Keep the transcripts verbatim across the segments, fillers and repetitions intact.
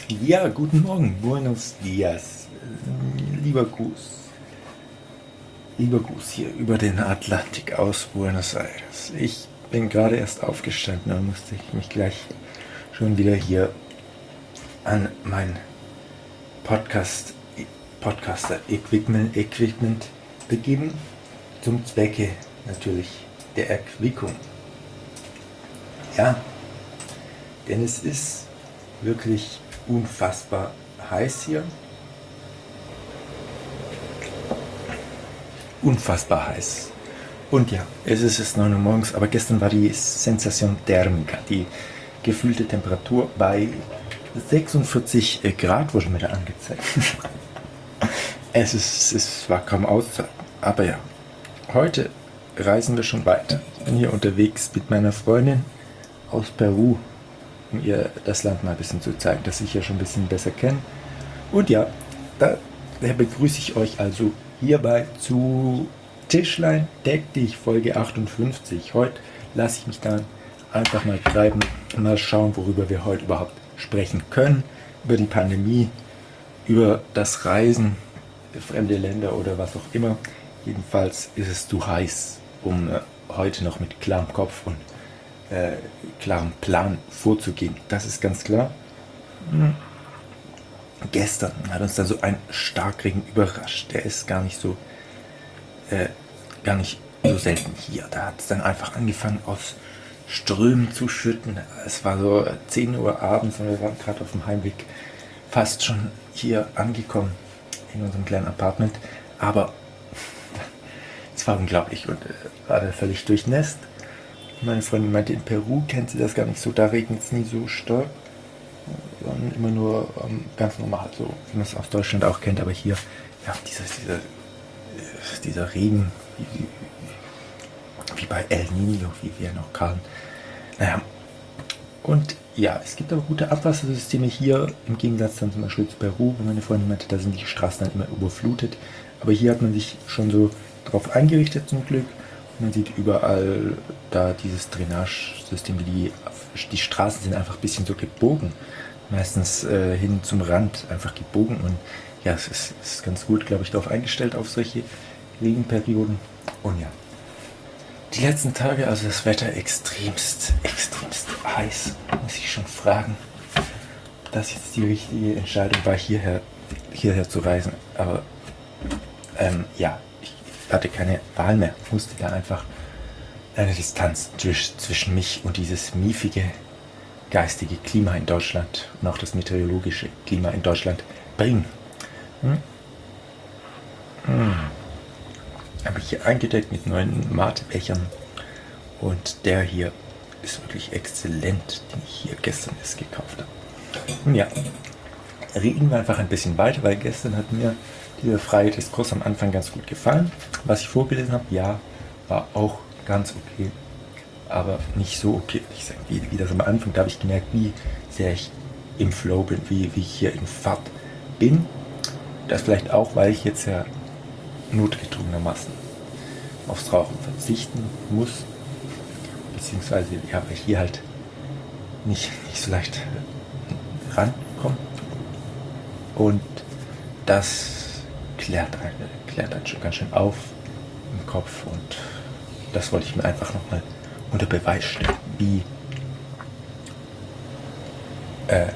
Ja, guten Morgen, buenos dias, lieber Gus. Lieber Gus hier über den Atlantik aus Buenos Aires. Ich bin gerade erst aufgestanden, da musste ich mich gleich schon wieder hier an mein Podcast, Podcaster-Equipment Equipment begeben, zum Zwecke natürlich der Erquickung. Ja, denn es ist wirklich unfassbar heiß hier. Unfassbar heiß. Und ja, es ist jetzt neun Uhr morgens, aber gestern war die Sensation thermica, die gefühlte Temperatur bei sechsundvierzig Grad, wurde mir da angezeigt. es, ist, es war kaum auszuhalten. Aber ja, heute reisen wir schon weiter. Ich bin hier unterwegs mit meiner Freundin aus Peru, um ihr das Land mal ein bisschen zu zeigen, dass ich ja schon ein bisschen besser kenne. Und ja, da, da begrüße ich euch also hierbei zu Tischlein Deck dich, Folge achtundfünfzig. Heute lasse ich mich dann einfach mal treiben und mal schauen, worüber wir heute überhaupt sprechen können. Über die Pandemie, über das Reisen, fremde Länder oder was auch immer. Jedenfalls ist es zu heiß, um äh, heute noch mit klarem Kopf und äh, klarem Plan vorzugehen. Das ist ganz klar. Hm. Gestern hat uns da so ein Starkregen überrascht. Der ist gar nicht so äh, gar nicht so selten hier. Da hat es dann einfach angefangen aus Strömen zu schütten. Es war so zehn Uhr abends und wir waren gerade auf dem Heimweg fast schon hier angekommen in unserem kleinen Apartment. Aber es war unglaublich und äh, war da völlig durchnässt. Meine Freundin meinte, in Peru kennt sie das gar nicht so. Da regnet es nie so stark. Sondern immer nur ähm, ganz normal, so wie man es aus Deutschland auch kennt. Aber hier, ja, dieser, dieser, dieser Regen, wie, wie bei El Niño, wie wir noch kamen. Naja, und ja, es gibt aber gute Abwassersysteme hier, im Gegensatz dann zum Beispiel zu Peru, wo meine Freundin meinte, da sind die Straßen dann immer überflutet. Aber hier hat man sich schon so drauf eingerichtet zum Glück. Man sieht überall da dieses Drainagesystem, die, die Straßen sind einfach ein bisschen so gebogen. Meistens äh, hin zum Rand einfach gebogen. Und ja, es ist, es ist ganz gut, glaube ich, darauf eingestellt, auf solche Regenperioden. Und ja, die letzten Tage, also das Wetter extremst, extremst heiß, muss ich schon fragen, dass jetzt die richtige Entscheidung war, hierher, hierher zu reisen. Aber ähm, ja, hatte keine Wahl mehr, musste da einfach eine Distanz zwischen mich und dieses miefige, geistige Klima in Deutschland und auch das meteorologische Klima in Deutschland bringen. Hm? Hm. Habe ich hier eingedeckt mit neuen Matebechern und der hier ist wirklich exzellent, den ich hier gestern erst gekauft habe. Und ja, reden wir einfach ein bisschen weiter, weil gestern hat mir dieser freie Diskurs am Anfang ganz gut gefallen. Was ich vorgelesen habe, ja, war auch ganz okay, aber nicht so okay, würde ich sagen, wie, wie das am Anfang. Da habe ich gemerkt, wie sehr ich im Flow bin, wie, wie ich hier in Fahrt bin. Das vielleicht auch, weil ich jetzt ja notgedrungenermaßen aufs Rauchen verzichten muss, beziehungsweise ja, weil ich hier halt nicht, nicht so leicht rankomme. Und das klärt einen, klärt einen schon ganz schön auf im Kopf und das wollte ich mir einfach nochmal unter Beweis stellen, wie äh,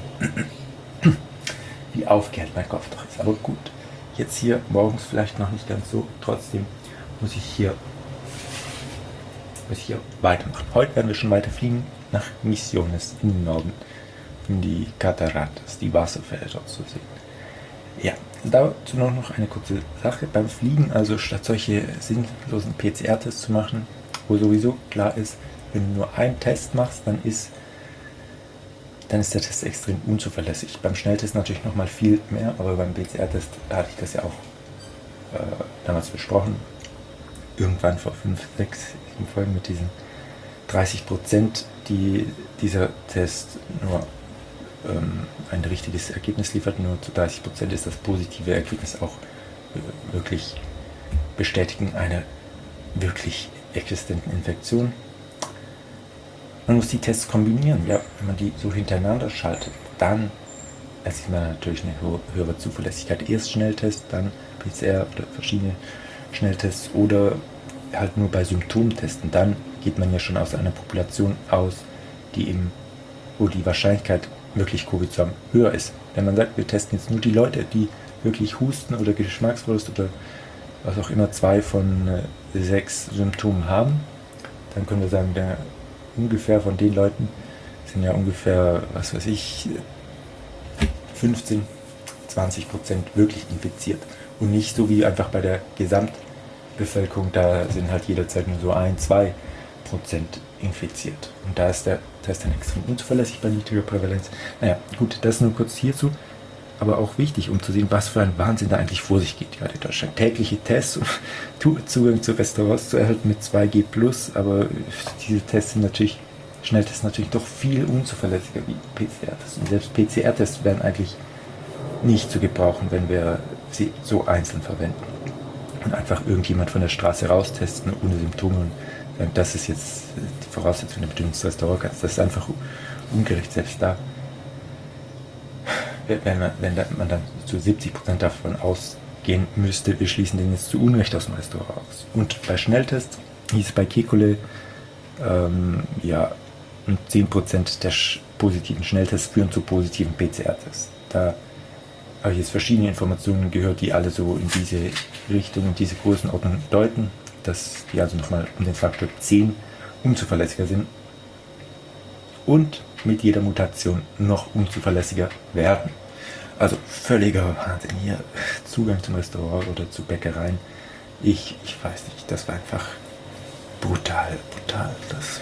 wie aufgehört mein Kopf doch ist. Aber gut, jetzt hier morgens vielleicht noch nicht ganz so, trotzdem muss ich hier muss ich hier weitermachen. Heute werden wir schon weiter fliegen nach Misiones in den Norden, in die Cataratas, die Wasserfälle dort zu sehen. Ja, dazu noch eine kurze Sache. Beim Fliegen, also statt solche sinnlosen P C R-Tests zu machen, wo sowieso klar ist, wenn du nur einen Test machst, dann ist, dann ist der Test extrem unzuverlässig. Beim Schnelltest natürlich nochmal viel mehr, aber beim P C R-Test, da hatte ich das ja auch äh, damals besprochen. Irgendwann vor fünf, sechs, sieben Folgen mit diesen dreißig Prozent, die dieser Test nur ein richtiges Ergebnis liefert, nur zu dreißig Prozent ist das positive Ergebnis auch wirklich bestätigen einer wirklich existenten Infektion. Man muss die Tests kombinieren. Ja, wenn man die so hintereinander schaltet, dann erzielt man natürlich eine höhere Zuverlässigkeit. Erst Schnelltest, dann P C R oder verschiedene Schnelltests oder halt nur bei Symptomtesten. Dann geht man ja schon aus einer Population aus, die eben, wo die Wahrscheinlichkeit wirklich Covid zu haben höher ist. Wenn man sagt, wir testen jetzt nur die Leute, die wirklich Husten oder Geschmacksverlust oder was auch immer zwei von äh, sechs Symptomen haben, dann können wir sagen, der, ungefähr von den Leuten sind ja ungefähr, was weiß ich, fünfzehn, zwanzig Prozent wirklich infiziert. Und nicht so wie einfach bei der Gesamtbevölkerung, da sind halt jederzeit nur so ein, zwei Prozent infiziert. Und da ist der Test dann extrem unzuverlässig bei niedriger Prävalenz. Naja, gut, das nur kurz hierzu. Aber auch wichtig, um zu sehen, was für ein Wahnsinn da eigentlich vor sich geht. Gerade in Deutschland tägliche Tests, um Zugang zu Restaurants zu erhalten mit zwei G plus, aber diese Tests sind natürlich, Schnelltests natürlich doch viel unzuverlässiger wie P C R-Tests. Und selbst P C R-Tests werden eigentlich nicht zu gebrauchen, wenn wir sie so einzeln verwenden. Und einfach irgendjemand von der Straße raustesten ohne Symptome und sagen, das ist jetzt die Voraussetzung, damit du ins Restaurant kannst. Das ist einfach ungerecht, selbst da. Wenn man, wenn man dann zu siebzig Prozent davon ausgehen müsste, wir schließen den jetzt zu Unrecht aus dem Restaurant aus. Und bei Schnelltests hieß es bei Kekulé, ähm, ja, zehn Prozent der positiven Schnelltests führen zu positiven P C R-Tests. Da habe ich jetzt verschiedene Informationen gehört, die alle so in diese Richtung, in diese Größenordnung deuten, dass die also nochmal um den Faktor zehn unzuverlässiger sind und mit jeder Mutation noch unzuverlässiger werden. Also völliger Wahnsinn hier. Zugang zum Restaurant oder zu Bäckereien. Ich, ich weiß nicht, das war einfach brutal, brutal. Das,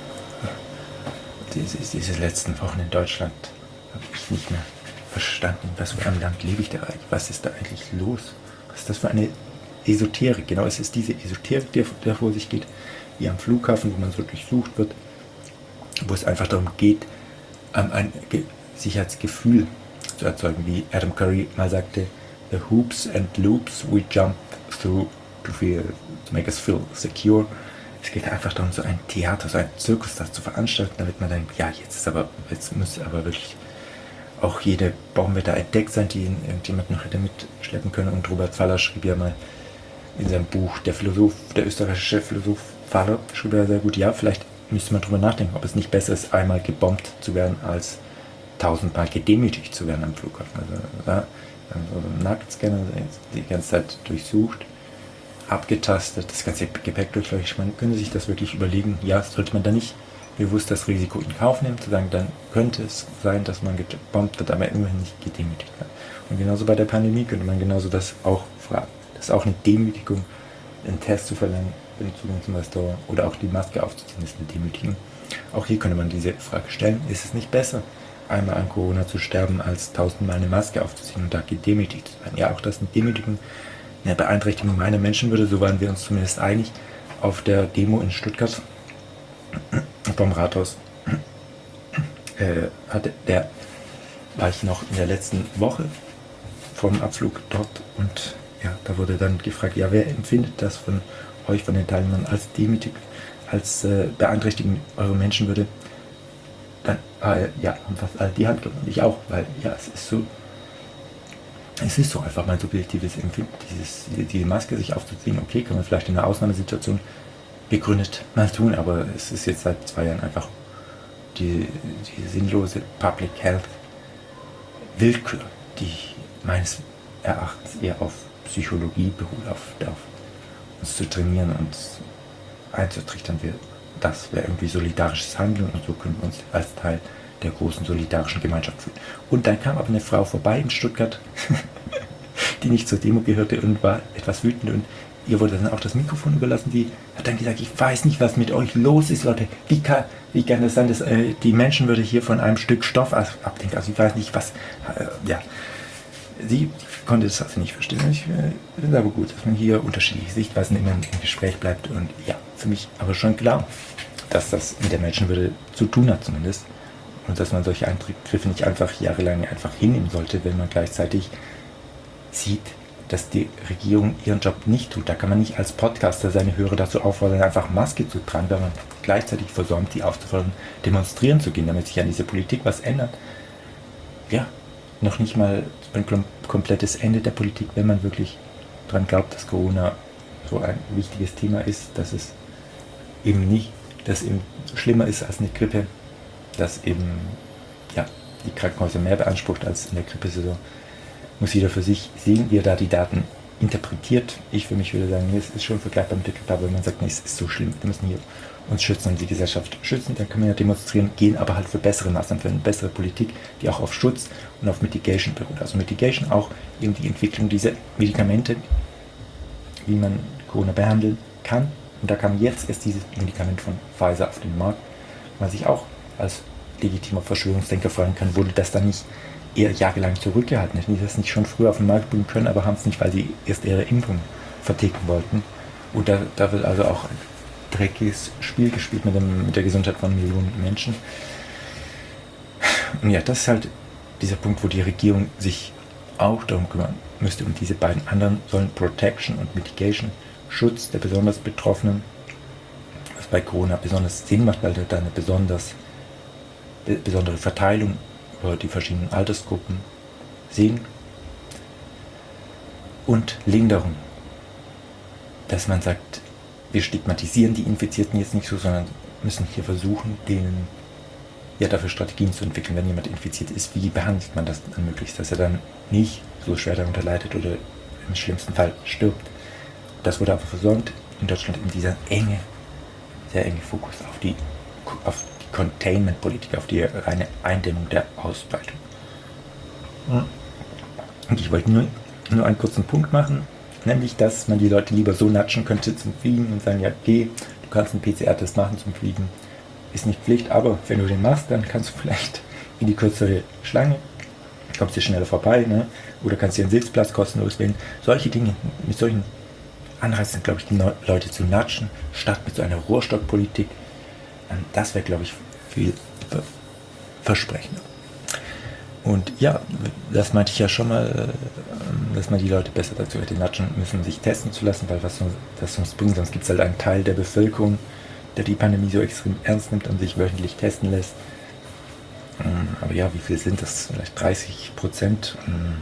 diese, diese letzten Wochen in Deutschland habe ich nicht mehr verstanden. Was für ein Land lebe ich da eigentlich? Was ist da eigentlich los? Was ist das für eine Esoterik? Genau, es ist diese Esoterik, die da vor sich geht, wie am Flughafen, wo man so durchsucht wird, wo es einfach darum geht, ein Sicherheitsgefühl zu erzeugen, wie Adam Curry mal sagte, the hoops and loops we jump through to, feel, to make us feel secure. Es geht einfach darum, so ein Theater, so ein Zirkus das zu veranstalten, damit man denkt, ja, jetzt ist aber, jetzt muss aber wirklich auch jede Bombe da entdeckt sein, die irgendjemand noch hätte mitschleppen können. Und Robert Faller schrieb ja mal in seinem Buch, der Philosoph, der österreichische Philosoph Faller, schrieb ja sehr gut, ja, vielleicht müsste man drüber nachdenken, ob es nicht besser ist, einmal gebombt zu werden, als tausendmal gedemütigt zu werden am Flughafen. Also da also Nacktscanner die ganze Zeit durchsucht, abgetastet, das ganze Gepäck durchleuchtet. Man könnte sich das wirklich überlegen, ja, sollte man da nicht bewusst das Risiko in Kauf nehmen, zu sagen, dann könnte es sein, dass man gebombt wird, aber immerhin nicht gedemütigt wird. Und genauso bei der Pandemie könnte man genauso das auch fragen. Das ist auch eine Demütigung, einen Test zu verlangen, den Zugang zum Restaurant oder auch die Maske aufzuziehen, ist eine Demütigung. Auch hier könnte man diese Frage stellen, ist es nicht besser, einmal an Corona zu sterben, als tausendmal eine Maske aufzuziehen und da gedemütigt zu sein? Ja, auch das ist eine Demütigung, eine Beeinträchtigung meiner Menschenwürde, so waren wir uns zumindest einig auf der Demo in Stuttgart vom Rathaus. Äh, hatte, der war ich noch in der letzten Woche vom Abflug dort und ja, da wurde dann gefragt, ja, wer empfindet das von euch, von den Teilnehmern als demütig, als äh, beeinträchtigen eure Menschenwürde? Dann, äh, ja, haben fast alle die Hand genommen, ich auch, weil ja, es ist so, es ist so einfach mein subjektives Empfinden, dieses, diese Maske sich aufzuziehen, okay, kann man vielleicht in einer Ausnahmesituation begründet mal tun, aber es ist jetzt seit zwei Jahren einfach die, die sinnlose Public Health Willkür, die meines Erachtens eher auf Psychologie beruht, auf, auf uns zu trainieren und einzutrichtern, wir, das wäre irgendwie solidarisches Handeln und so können wir uns als Teil der großen solidarischen Gemeinschaft fühlen. Und dann kam aber eine Frau vorbei in Stuttgart, die nicht zur Demo gehörte und war etwas wütend und ihr wurde dann auch das Mikrofon überlassen. Die hat dann gesagt, ich weiß nicht, was mit euch los ist, Leute. Wie kann, wie kann das sein, dass äh, die Menschenwürde hier von einem Stück Stoff abdenken? Also ich weiß nicht, was... Äh, ja, sie konnte das also nicht verstehen. Ich äh, finde aber gut, dass man hier unterschiedliche Sichtweisen immer im Gespräch bleibt. Und ja, für mich aber schon klar, dass das mit der Menschenwürde zu tun hat zumindest. Und dass man solche Eingriffe nicht einfach jahrelang einfach hinnehmen sollte, wenn man gleichzeitig sieht, dass die Regierung ihren Job nicht tut. Da kann man nicht als Podcaster seine Hörer dazu auffordern, einfach Maske zu tragen, wenn man gleichzeitig versäumt, die aufzufordern, demonstrieren zu gehen, damit sich an dieser Politik was ändert. Ja, noch nicht mal ein komplettes Ende der Politik, wenn man wirklich daran glaubt, dass Corona so ein wichtiges Thema ist, dass es eben nicht, dass eben schlimmer ist als eine Grippe, dass eben ja, die Krankenhäuser mehr beansprucht als in der Grippesaison. Muss jeder für sich sehen, wie er da die Daten interpretiert. Ich für mich würde sagen, nee, es ist schon vergleichbar mit der Grippe, aber wenn man sagt, nee, es ist so schlimm, wir müssen hier uns schützen und die Gesellschaft schützen, dann können wir ja demonstrieren, gehen aber halt für bessere Maßnahmen, für eine bessere Politik, die auch auf Schutz und auf Mitigation beruht. Also Mitigation auch eben die Entwicklung dieser Medikamente, wie man Corona behandeln kann. Und da kam jetzt erst dieses Medikament von Pfizer auf den Markt, was ich auch als legitimer Verschwörungsdenker fragen kann, wurde das dann nicht eher jahrelang zurückgehalten? Hätten die das nicht schon früher auf den Markt bringen können, aber haben es nicht, weil sie erst ihre Impfung verticken wollten. Und da, da wird also auch ein dreckiges Spiel gespielt mit, dem, mit der Gesundheit von Millionen Menschen. Und ja, das ist halt dieser Punkt, wo die Regierung sich auch darum kümmern müsste. Und diese beiden anderen sollen Protection und Mitigation, Schutz der besonders Betroffenen, was bei Corona besonders Sinn macht, weil da eine besonders, besondere Verteilung über die verschiedenen Altersgruppen sehen. Und Linderung, dass man sagt, wir stigmatisieren die Infizierten jetzt nicht so, sondern müssen hier versuchen, denen ja dafür Strategien zu entwickeln, wenn jemand infiziert ist, wie behandelt man das dann möglichst, dass er dann nicht so schwer darunter leidet oder im schlimmsten Fall stirbt. Das wurde aber versäumt in Deutschland in dieser enge, sehr enge Fokus auf die, auf die Containment-Politik, auf die reine Eindämmung der Ausbreitung. Und ich wollte nur, nur einen kurzen Punkt machen, nämlich, dass man die Leute lieber so natschen könnte zum Fliegen und sagen, ja, geh, du kannst einen P C R-Test machen zum Fliegen, ist nicht Pflicht, aber wenn du den machst, dann kannst du vielleicht in die kürzere Schlange, kommst dir schneller vorbei, ne? Oder kannst dir einen Sitzplatz kostenlos wählen. Solche Dinge, mit solchen Anreizen, glaube ich, die Leute zu natschen, statt mit so einer Rohrstockpolitik, das wäre, glaube ich, viel versprechender. Und ja, das meinte ich ja schon mal, dass man die Leute besser dazu hätte natschen müssen, sich testen zu lassen, weil was das sonst bringt, sonst gibt es halt einen Teil der Bevölkerung, der die Pandemie so extrem ernst nimmt und sich wöchentlich testen lässt. Aber ja, wie viel sind das? Vielleicht dreißig Prozent.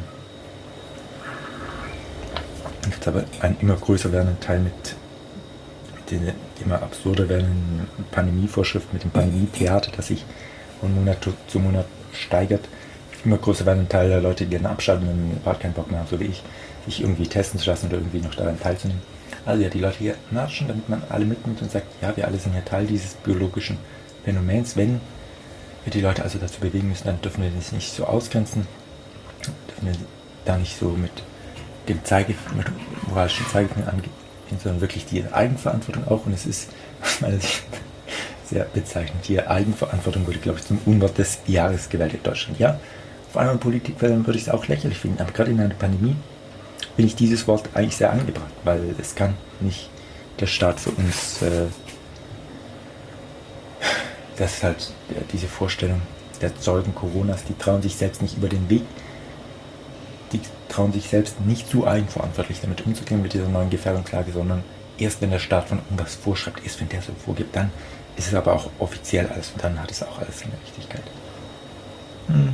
Es gibt aber einen immer größer werdenden Teil mit, mit den immer absurder werdenden Pandemievorschriften, mit dem Pandemie-Theater, das sich von Monat zu Monat steigert. Immer größer werdenden Teil der Leute, die dann abschalten und überhaupt keinen Bock mehr haben, so wie ich, sich irgendwie testen zu lassen oder irgendwie noch daran teilzunehmen. Also ja, die Leute hier natschen, damit man alle mitnimmt und sagt, ja, wir alle sind ja Teil dieses biologischen Phänomens. Wenn wir die Leute also dazu bewegen müssen, dann dürfen wir das nicht so ausgrenzen, dürfen wir da nicht so mit dem Zeige, mit moralischen Zeigefinger angehen, sondern wirklich die Eigenverantwortung auch. Und es ist aus meiner Sicht sehr bezeichnend. Die Eigenverantwortung wurde, glaube ich, zum Unwort des Jahres gewählt in Deutschland. Ja, auf anderen Politikfeldern würde ich es auch lächerlich finden, aber gerade in einer Pandemie finde ich dieses Wort eigentlich sehr angebracht, weil es kann nicht der Staat für uns, äh, das ist halt ja, diese Vorstellung der Zeugen Coronas, die trauen sich selbst nicht über den Weg, die trauen sich selbst nicht zu eigenverantwortlich damit umzugehen mit dieser neuen Gefährdungslage, sondern erst wenn der Staat von irgendwas vorschreibt, erst wenn der so vorgibt, dann ist es aber auch offiziell alles und dann hat es auch alles eine Richtigkeit. Hm.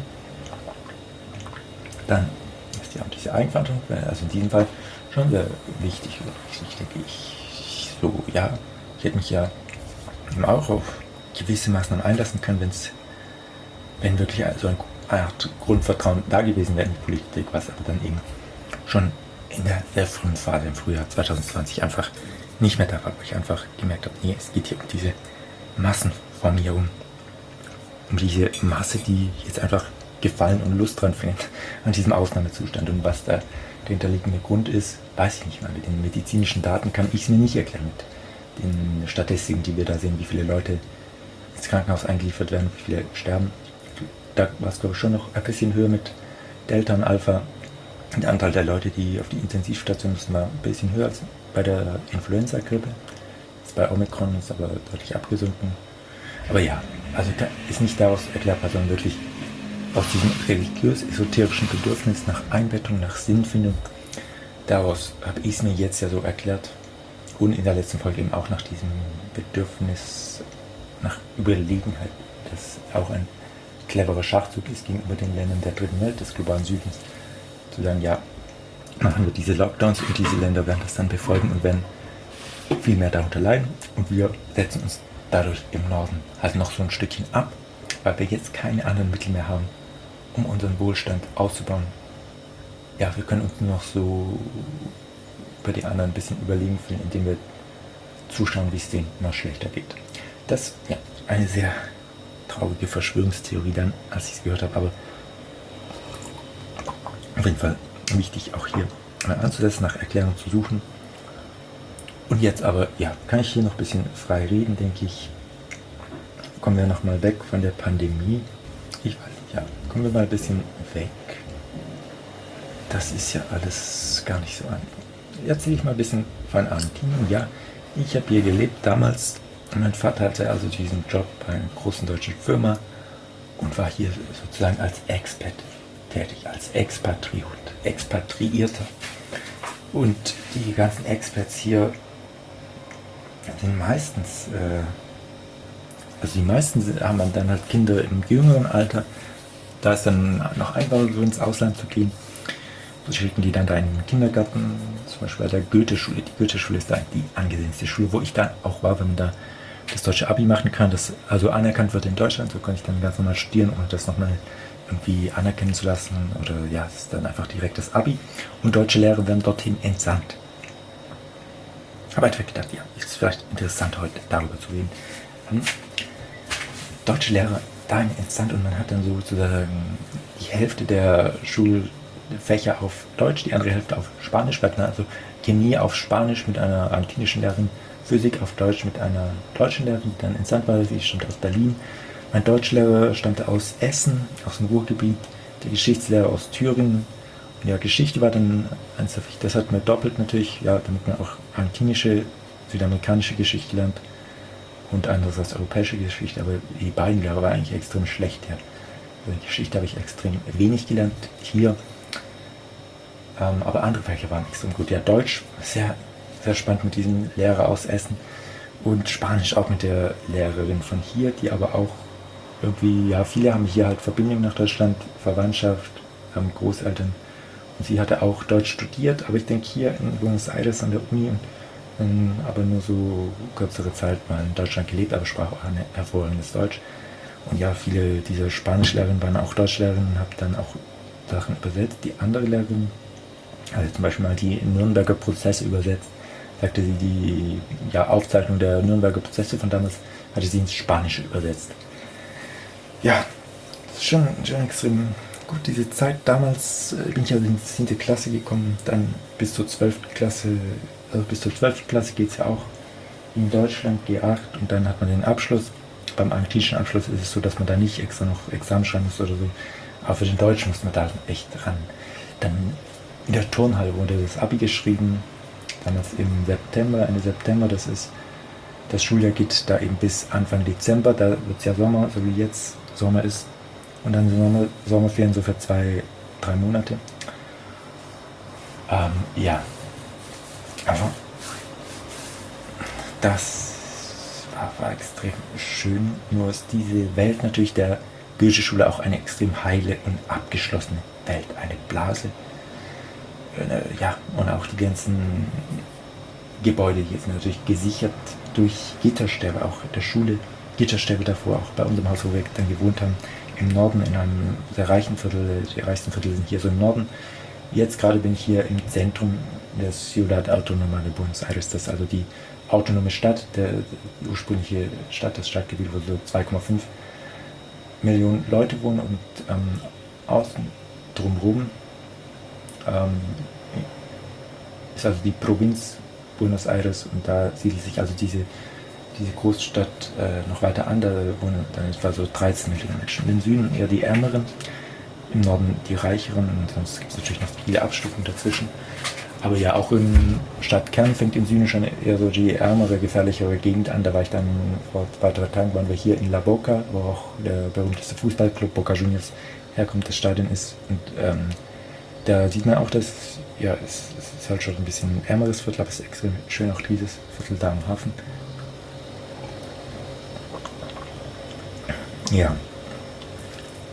Dann ist ja auch diese Eigenverantwortung, also in diesem Fall schon sehr wichtig. Ich denke, ich so, ja, ich hätte mich ja auch auf gewisse Maßnahmen einlassen können, wenn es, wenn wirklich so ein Art Grundvertrauen da gewesen wäre in die Politik, was aber dann eben schon in der sehr frühen Phase im Frühjahr zwanzig zwanzig einfach nicht mehr da war, wo ich einfach gemerkt habe, nee, es geht hier um diese Massenformierung, um diese Masse, die jetzt einfach Gefallen und Lust dran findet an diesem Ausnahmezustand. Und was da der hinterliegende Grund ist, weiß ich nicht mehr. Mit den medizinischen Daten kann ich es mir nicht erklären. Mit den Statistiken, die wir da sehen, wie viele Leute ins Krankenhaus eingeliefert werden, wie viele sterben. Da war es, glaube ich, schon noch ein bisschen höher mit Delta und Alpha. Der Anteil der Leute, die auf die Intensivstation müssen, war ein bisschen höher als bei der Influenza-Grippe. Jetzt bei Omikron ist aber deutlich abgesunken. Aber ja, also ist nicht daraus erklärbar, sondern wirklich aus diesem religiös-esoterischen Bedürfnis nach Einbettung, nach Sinnfindung. Daraus habe ich es mir jetzt ja so erklärt. Und in der letzten Folge eben auch nach diesem Bedürfnis nach Überlegenheit, das auch ein cleverer Schachzug ist gegenüber den Ländern der dritten Welt, des globalen Südens, zu sagen, ja, machen wir diese Lockdowns und diese Länder werden das dann befolgen und werden viel mehr darunter leiden und wir setzen uns dadurch im Norden halt noch so ein Stückchen ab, weil wir jetzt keine anderen Mittel mehr haben, um unseren Wohlstand auszubauen. Ja, wir können uns nur noch so über die anderen ein bisschen überlegen fühlen, indem wir zuschauen, wie es denen noch schlechter geht. Das ist ja eine sehr traurige Verschwörungstheorie dann, als ich es gehört habe, aber auf jeden Fall wichtig auch hier mal anzusetzen, nach Erklärungen zu suchen. Und jetzt aber, ja, kann ich hier noch ein bisschen frei reden, denke ich. Kommen wir nochmal weg von der Pandemie. Ich weiß nicht, ja, kommen wir mal ein bisschen weg. Das ist ja alles gar nicht so an. Erzähle ich mal ein bisschen von Argentinien. Ja, ich habe hier gelebt damals. Mein Vater hatte also diesen Job bei einer großen deutschen Firma und war hier sozusagen als Expat tätig, als Expatriot, Expatriierter. Und die ganzen Expats hier sind meistens, äh, also die meisten sind, haben dann halt Kinder im jüngeren Alter. Da ist dann noch einfacher, ins Ausland zu gehen. So schicken die dann da in den Kindergarten, zum Beispiel bei der Goethe-Schule. Die Goethe-Schule ist da die angesehenste Schule, wo ich dann auch war, wenn man da das deutsche Abi machen kann, das also anerkannt wird in Deutschland. So kann ich dann ganz normal studieren, ohne das nochmal irgendwie anerkennen zu lassen. Oder ja, es ist dann einfach direkt das Abi. Und deutsche Lehrer werden dorthin entsandt. Habe einfach gedacht, ja, ist vielleicht interessant, heute darüber zu reden. Hm? Deutsche Lehrer dahin entsandt und man hat dann sozusagen die Hälfte der Schulfächer auf Deutsch, die andere Hälfte auf Spanisch. Wir hatten also Chemie auf Spanisch mit einer argentinischen Lehrerin, Physik auf Deutsch mit einer deutschen Lehrerin, die dann entsandt war. Sie stammte aus Berlin. Mein Deutschlehrer stammte aus Essen, aus dem Ruhrgebiet. Der Geschichtslehrer aus Thüringen. Ja, Geschichte war dann eins, das hat man doppelt natürlich, ja, damit man auch argentinische, südamerikanische Geschichte lernt und andererseits europäische Geschichte, aber die beiden Lehrer waren eigentlich extrem schlecht, ja. Also Geschichte habe ich extrem wenig gelernt hier, ähm, aber andere Fächer waren extrem gut. Ja, Deutsch, sehr, sehr spannend mit diesem Lehrer aus Essen und Spanisch auch mit der Lehrerin von hier, die aber auch irgendwie, ja, viele haben hier halt Verbindungen nach Deutschland, Verwandtschaft, haben Großeltern. Und sie hatte auch Deutsch studiert, aber ich denke hier in Buenos Aires an der Uni, und, ähm, aber nur so kürzere Zeit mal in Deutschland gelebt, aber sprach auch ein hervorragendes Deutsch. Und ja, viele dieser Spanischlehrerinnen waren auch Deutschlehrerinnen und habe dann auch Sachen übersetzt. Die andere Lehrerin, also zum Beispiel mal die Nürnberger Prozesse übersetzt, sagte sie, die ja, Aufzeichnung der Nürnberger Prozesse von damals hatte sie ins Spanische übersetzt. Ja, das ist schon, schon extrem gut, diese Zeit. Damals äh, bin ich also in die zehnte Klasse gekommen, dann bis zur zwölften Klasse, also bis zur zwölften Klasse geht es ja auch in Deutschland, G acht, und dann hat man den Abschluss. Beim argentinischen Abschluss ist es so, dass man da nicht extra noch Examen schreiben muss oder so, aber für den Deutschen muss man da echt ran. Dann in der Turnhalle wurde das Abi geschrieben, damals im September, Ende September, das ist, das Schuljahr geht da eben bis Anfang Dezember, da wird es ja Sommer, so wie jetzt Sommer ist. Und dann Sommer, Sommerferien so für zwei, drei Monate. Ähm, ja. Aber das war, war extrem schön. Nur ist diese Welt natürlich der Goethe-Schule auch eine extrem heile und abgeschlossene Welt. Eine Blase. Äh, ja, und auch die ganzen Gebäude hier sind natürlich gesichert durch Gitterstäbe, auch der Schule. Gitterstäbe davor, auch bei unserem Haus, wo wir dann gewohnt haben. Im Norden, in einem sehr reichen Viertel, die reichsten Viertel sind hier so im Norden. Jetzt gerade bin ich hier im Zentrum der Ciudad Autónoma de Buenos Aires, das ist also die autonome Stadt, der ursprüngliche Stadt, das Stadtgebiet, wo so zwei Komma fünf Millionen Leute wohnen, und ähm, außen drumherum ähm, ist also die Provinz Buenos Aires, und da siedelt sich also diese diese Großstadt äh, noch weiter an, da wohnen dann etwa so dreizehn Millionen Menschen. Im Süden eher die Ärmeren, im Norden die Reicheren, und sonst gibt es natürlich noch viele Abstufungen dazwischen. Aber ja, auch im Stadtkern fängt im Süden schon eher so die ärmere, gefährlichere Gegend an. Da war ich dann vor zwei, drei Tagen, waren wir hier in La Boca, wo auch der berühmteste Fußballclub Boca Juniors herkommt, das Stadion ist. Und ähm, da sieht man auch, dass ja, es, es ist halt schon ein bisschen ein ärmeres Viertel, aber es ist extrem schön, auch dieses Viertel da am Hafen. Ja,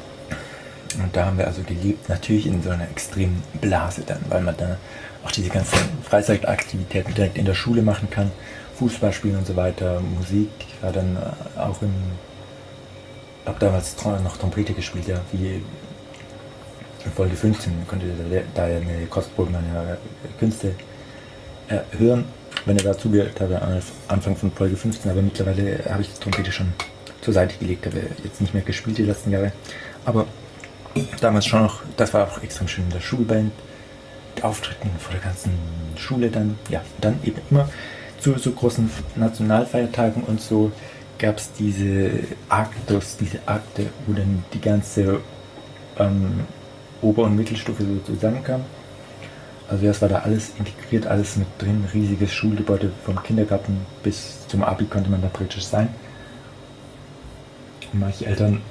Und da haben wir also gelebt, natürlich in so einer extremen Blase dann, weil man da auch diese ganzen Freizeitaktivitäten direkt in der Schule machen kann, Fußball spielen und so weiter, Musik, ich war dann äh, auch im, habe damals noch Trompete gespielt, ja, wie in Folge fünfzehn, könnt ihr da ja eine Kostprobe meiner Künste äh, hören, wenn ihr da zugehört habt, am Anfang von Folge fünfzehn, aber mittlerweile habe ich die Trompete schon zur Seite gelegt, habe jetzt nicht mehr gespielt die letzten Jahre, aber damals schon noch, das war auch extrem schön in der Schulband, mit Auftritten vor der ganzen Schule dann, ja, dann eben immer zu so großen Nationalfeiertagen und so gab es diese Aktos, diese Akte, wo dann die ganze ähm, Ober- und Mittelstufe so zusammenkam. Also das war da alles integriert, alles mit drin, riesiges Schulgebäude, vom Kindergarten bis zum Abi konnte man da praktisch sein. Und manche Eltern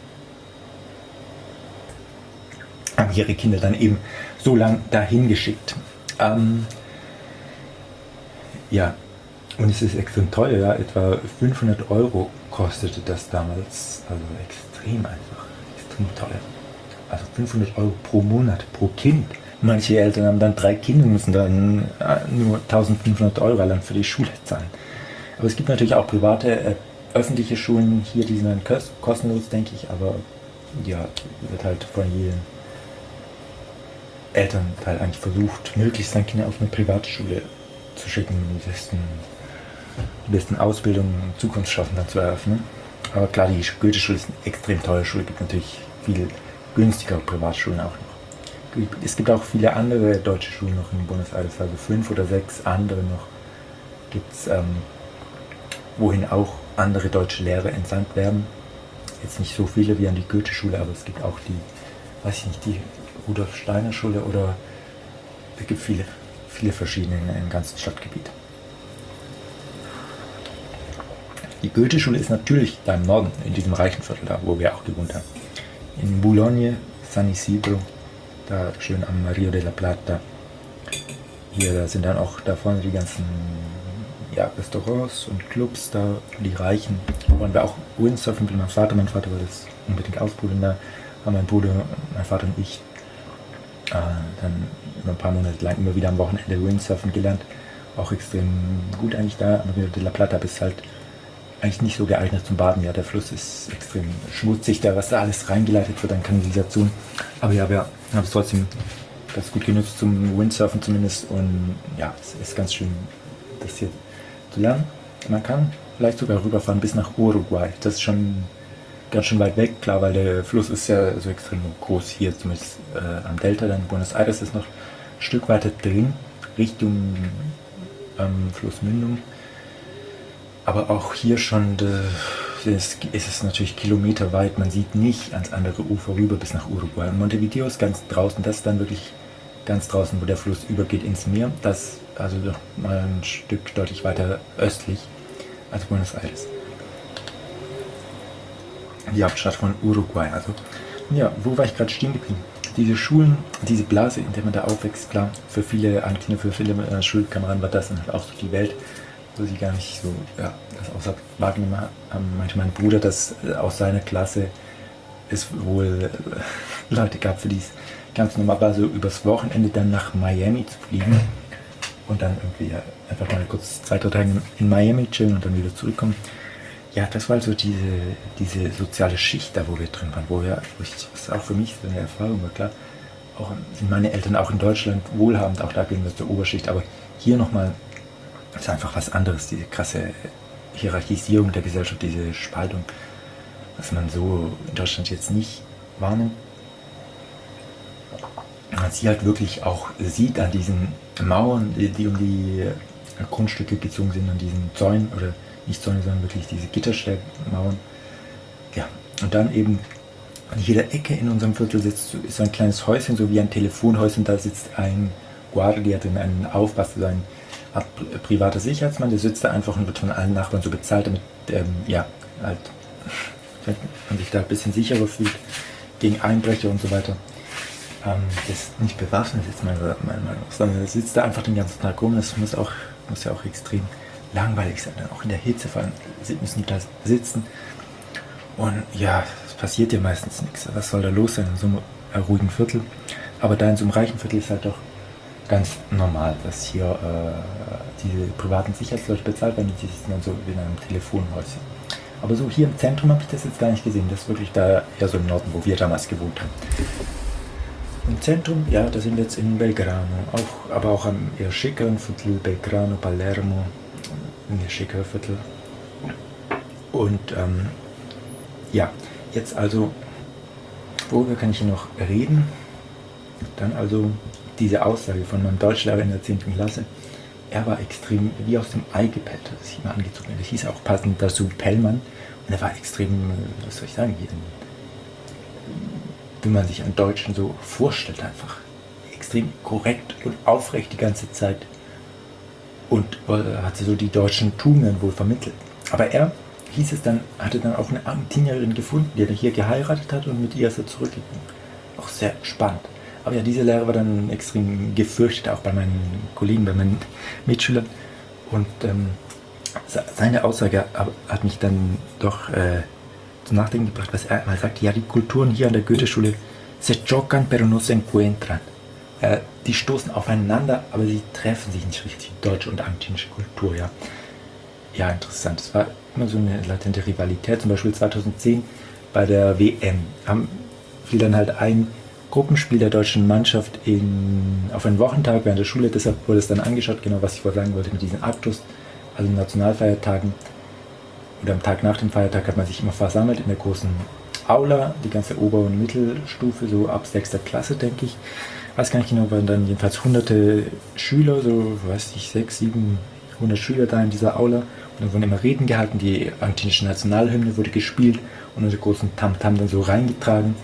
haben ihre Kinder dann eben so lang dahin geschickt. Ähm, ja, und es ist extrem teuer, ja, etwa fünfhundert Euro kostete das damals, also extrem einfach, extrem teuer. Also fünfhundert Euro pro Monat, pro Kind. Manche Eltern haben dann drei Kinder und müssen dann nur eintausendfünfhundert Euro allein für die Schule zahlen. Aber es gibt natürlich auch private, äh, öffentliche Schulen hier, die sind dann kostenlos, denke ich, aber ja, wird halt von jedem Elternteil eigentlich versucht, möglichst seine Kinder auf eine private Schule zu schicken, um die besten, die besten Ausbildungen und Zukunftschancen dann zu eröffnen. Aber klar, die Goethe-Schule ist eine extrem teure Schule, gibt natürlich viel günstigere Privatschulen auch noch. Es gibt auch viele andere deutsche Schulen noch in Buenos Aires, also fünf oder sechs andere noch gibt es, ähm, wohin auch andere deutsche Lehrer entsandt werden. Jetzt nicht so viele wie an die Goethe-Schule, aber es gibt auch die, weiß ich nicht, die Rudolf Steiner Schule oder es gibt viele, viele verschiedene im ganzen Stadtgebiet. Die Goethe-Schule ist natürlich da im Norden, in diesem reichen Viertel da, wo wir auch gewohnt haben. In Boulogne, San Isidro, da schön am Rio de la Plata. Hier da sind dann auch da vorne die ganzen ja, Restaurants und Clubs, da die Reichen. Da wollen wir auch Windsurfen mit meinem Vater. Mein Vater wollte das unbedingt ausprobieren. Da haben mein Bruder, mein Vater und ich äh, dann über ein paar Monate lang immer wieder am Wochenende Windsurfen gelernt. Auch extrem gut eigentlich da. Am Rio de la Plata ist halt eigentlich nicht so geeignet zum Baden. Ja, der Fluss ist extrem schmutzig, da was da alles reingeleitet wird an Kanalisation. Aber ja, wir haben es trotzdem ganz gut genutzt zum Windsurfen zumindest. Und ja, es ist ganz schön, das hier zu lernen. Man kann vielleicht sogar rüberfahren bis nach Uruguay. Das ist schon ganz schön weit weg, klar, weil der Fluss ist ja so extrem groß hier, zumindest äh, am Delta. Dann Buenos Aires ist noch ein Stück weiter drin, Richtung ähm, Flussmündung. Aber auch hier schon äh, ist, ist es natürlich kilometerweit. Man sieht nicht ans andere Ufer rüber bis nach Uruguay. Und Montevideo ist ganz draußen. Das ist dann wirklich ganz draußen, wo der Fluss übergeht ins Meer. Das also noch mal ein Stück deutlich weiter östlich als Buenos Aires. Die Hauptstadt von Uruguay. Also ja, wo war ich gerade stehen geblieben? Diese Schulen, diese Blase, in der man da aufwächst, klar, für viele Kinder, für viele äh, Schulkameraden war das dann halt auch so die Welt, wo sie gar nicht so, ja, das außer wahrgenommen haben. Meinte mein Bruder, dass äh, aus seiner Klasse es wohl äh, Leute gab, für die es ganz normal war, so übers Wochenende dann nach Miami zu fliegen und dann irgendwie ja, einfach mal kurz zwei, drei Tage in Miami chillen und dann wieder zurückkommen. Ja, das war so diese, diese soziale Schicht da, wo wir drin waren, wo wir, wo ich, was auch für mich so eine Erfahrung war, klar, auch sind meine Eltern auch in Deutschland wohlhabend, auch da gehen wir zur Oberschicht, aber hier nochmal ist einfach was anderes, diese krasse Hierarchisierung der Gesellschaft, diese Spaltung, was man so in Deutschland jetzt nicht wahrnimmt. Man sie halt wirklich auch sieht an diesen Mauern, die, die um die Grundstücke gezogen sind, an diesen Zäunen, oder nicht Zäune, sondern wirklich diese Gitterstäbmauern. Ja, und dann eben an jeder Ecke in unserem Viertel sitzt ist so ein kleines Häuschen, so wie ein Telefonhäuschen, da sitzt ein Guardia drin, ein Aufpasser, so ein Art privater Sicherheitsmann, der sitzt da einfach und wird von allen Nachbarn so bezahlt, damit ähm, ja, halt, man sich da ein bisschen sicherer fühlt gegen Einbrecher und so weiter. Ähm, das ist nicht bewaffnet, ist meine Meinung, sondern der sitzt da einfach den ganzen Tag rum. Das muss, auch, muss ja auch extrem langweilig sein, dann auch in der Hitze, vor allem müssen die da sitzen. Und ja, passiert ja meistens nichts. Was soll da los sein in so einem ruhigen Viertel? Aber da in so einem reichen Viertel ist halt doch ganz normal, dass hier äh, diese privaten Sicherheitsleute bezahlt werden und die sitzen dann so in einem Telefonhäuschen. Aber so hier im Zentrum habe ich das jetzt gar nicht gesehen. Das ist wirklich da eher so im Norden, wo wir damals gewohnt haben. Im Zentrum, ja, da sind wir jetzt in Belgrano, auch, aber auch am eher schickeren Viertel, Belgrano, Palermo, ein eher schickerer Viertel. Und ähm, ja, jetzt also, worüber kann ich hier noch reden? Dann also diese Aussage von meinem Deutschlehrer in der zehnten Klasse. Er war extrem wie aus dem Ei gepellt, das ich immer angezogen habe. Das hieß auch passend dazu Pellmann. Und er war extrem, was soll ich sagen, wie, wie man sich einen Deutschen so vorstellt einfach. Extrem korrekt und aufrecht die ganze Zeit. Und äh, hatte so die deutschen Tugenden wohl vermittelt. Aber er, hieß es dann, hatte dann auch eine Argentinierin gefunden, die er hier geheiratet hat und mit ihr ist er zurückgegangen. Auch sehr spannend. Aber ja, diese Lehre war dann extrem gefürchtet, auch bei meinen Kollegen, bei meinen Mitschülern. Und ähm, seine Aussage hat mich dann doch äh, zum Nachdenken gebracht, was er mal sagte, ja, die Kulturen hier an der Goethe-Schule, se chocan pero no se encuentran. Äh, die stoßen aufeinander, aber sie treffen sich nicht richtig, die deutsche und argentinische Kultur, ja. Ja, interessant. Es war immer so eine latente Rivalität, zum Beispiel zweitausendzehn bei der W M. Haben, fiel dann halt ein Gruppenspiel der deutschen Mannschaft in, auf einen Wochentag während der Schule, deshalb wurde es dann angeschaut, genau was ich vorher sagen wollte mit diesen Abschluss, also Nationalfeiertagen oder am Tag nach dem Feiertag hat man sich immer versammelt in der großen Aula, die ganze Ober- und Mittelstufe, so ab sechster Klasse, denke ich. Weiß gar nicht genau, waren dann jedenfalls hunderte Schüler, so, weiß ich, sechs, sieben, hundert Schüler da in dieser Aula. Und dann wurden immer Reden gehalten, die argentinische Nationalhymne wurde gespielt und unter großen Tamtam dann so reingetragen.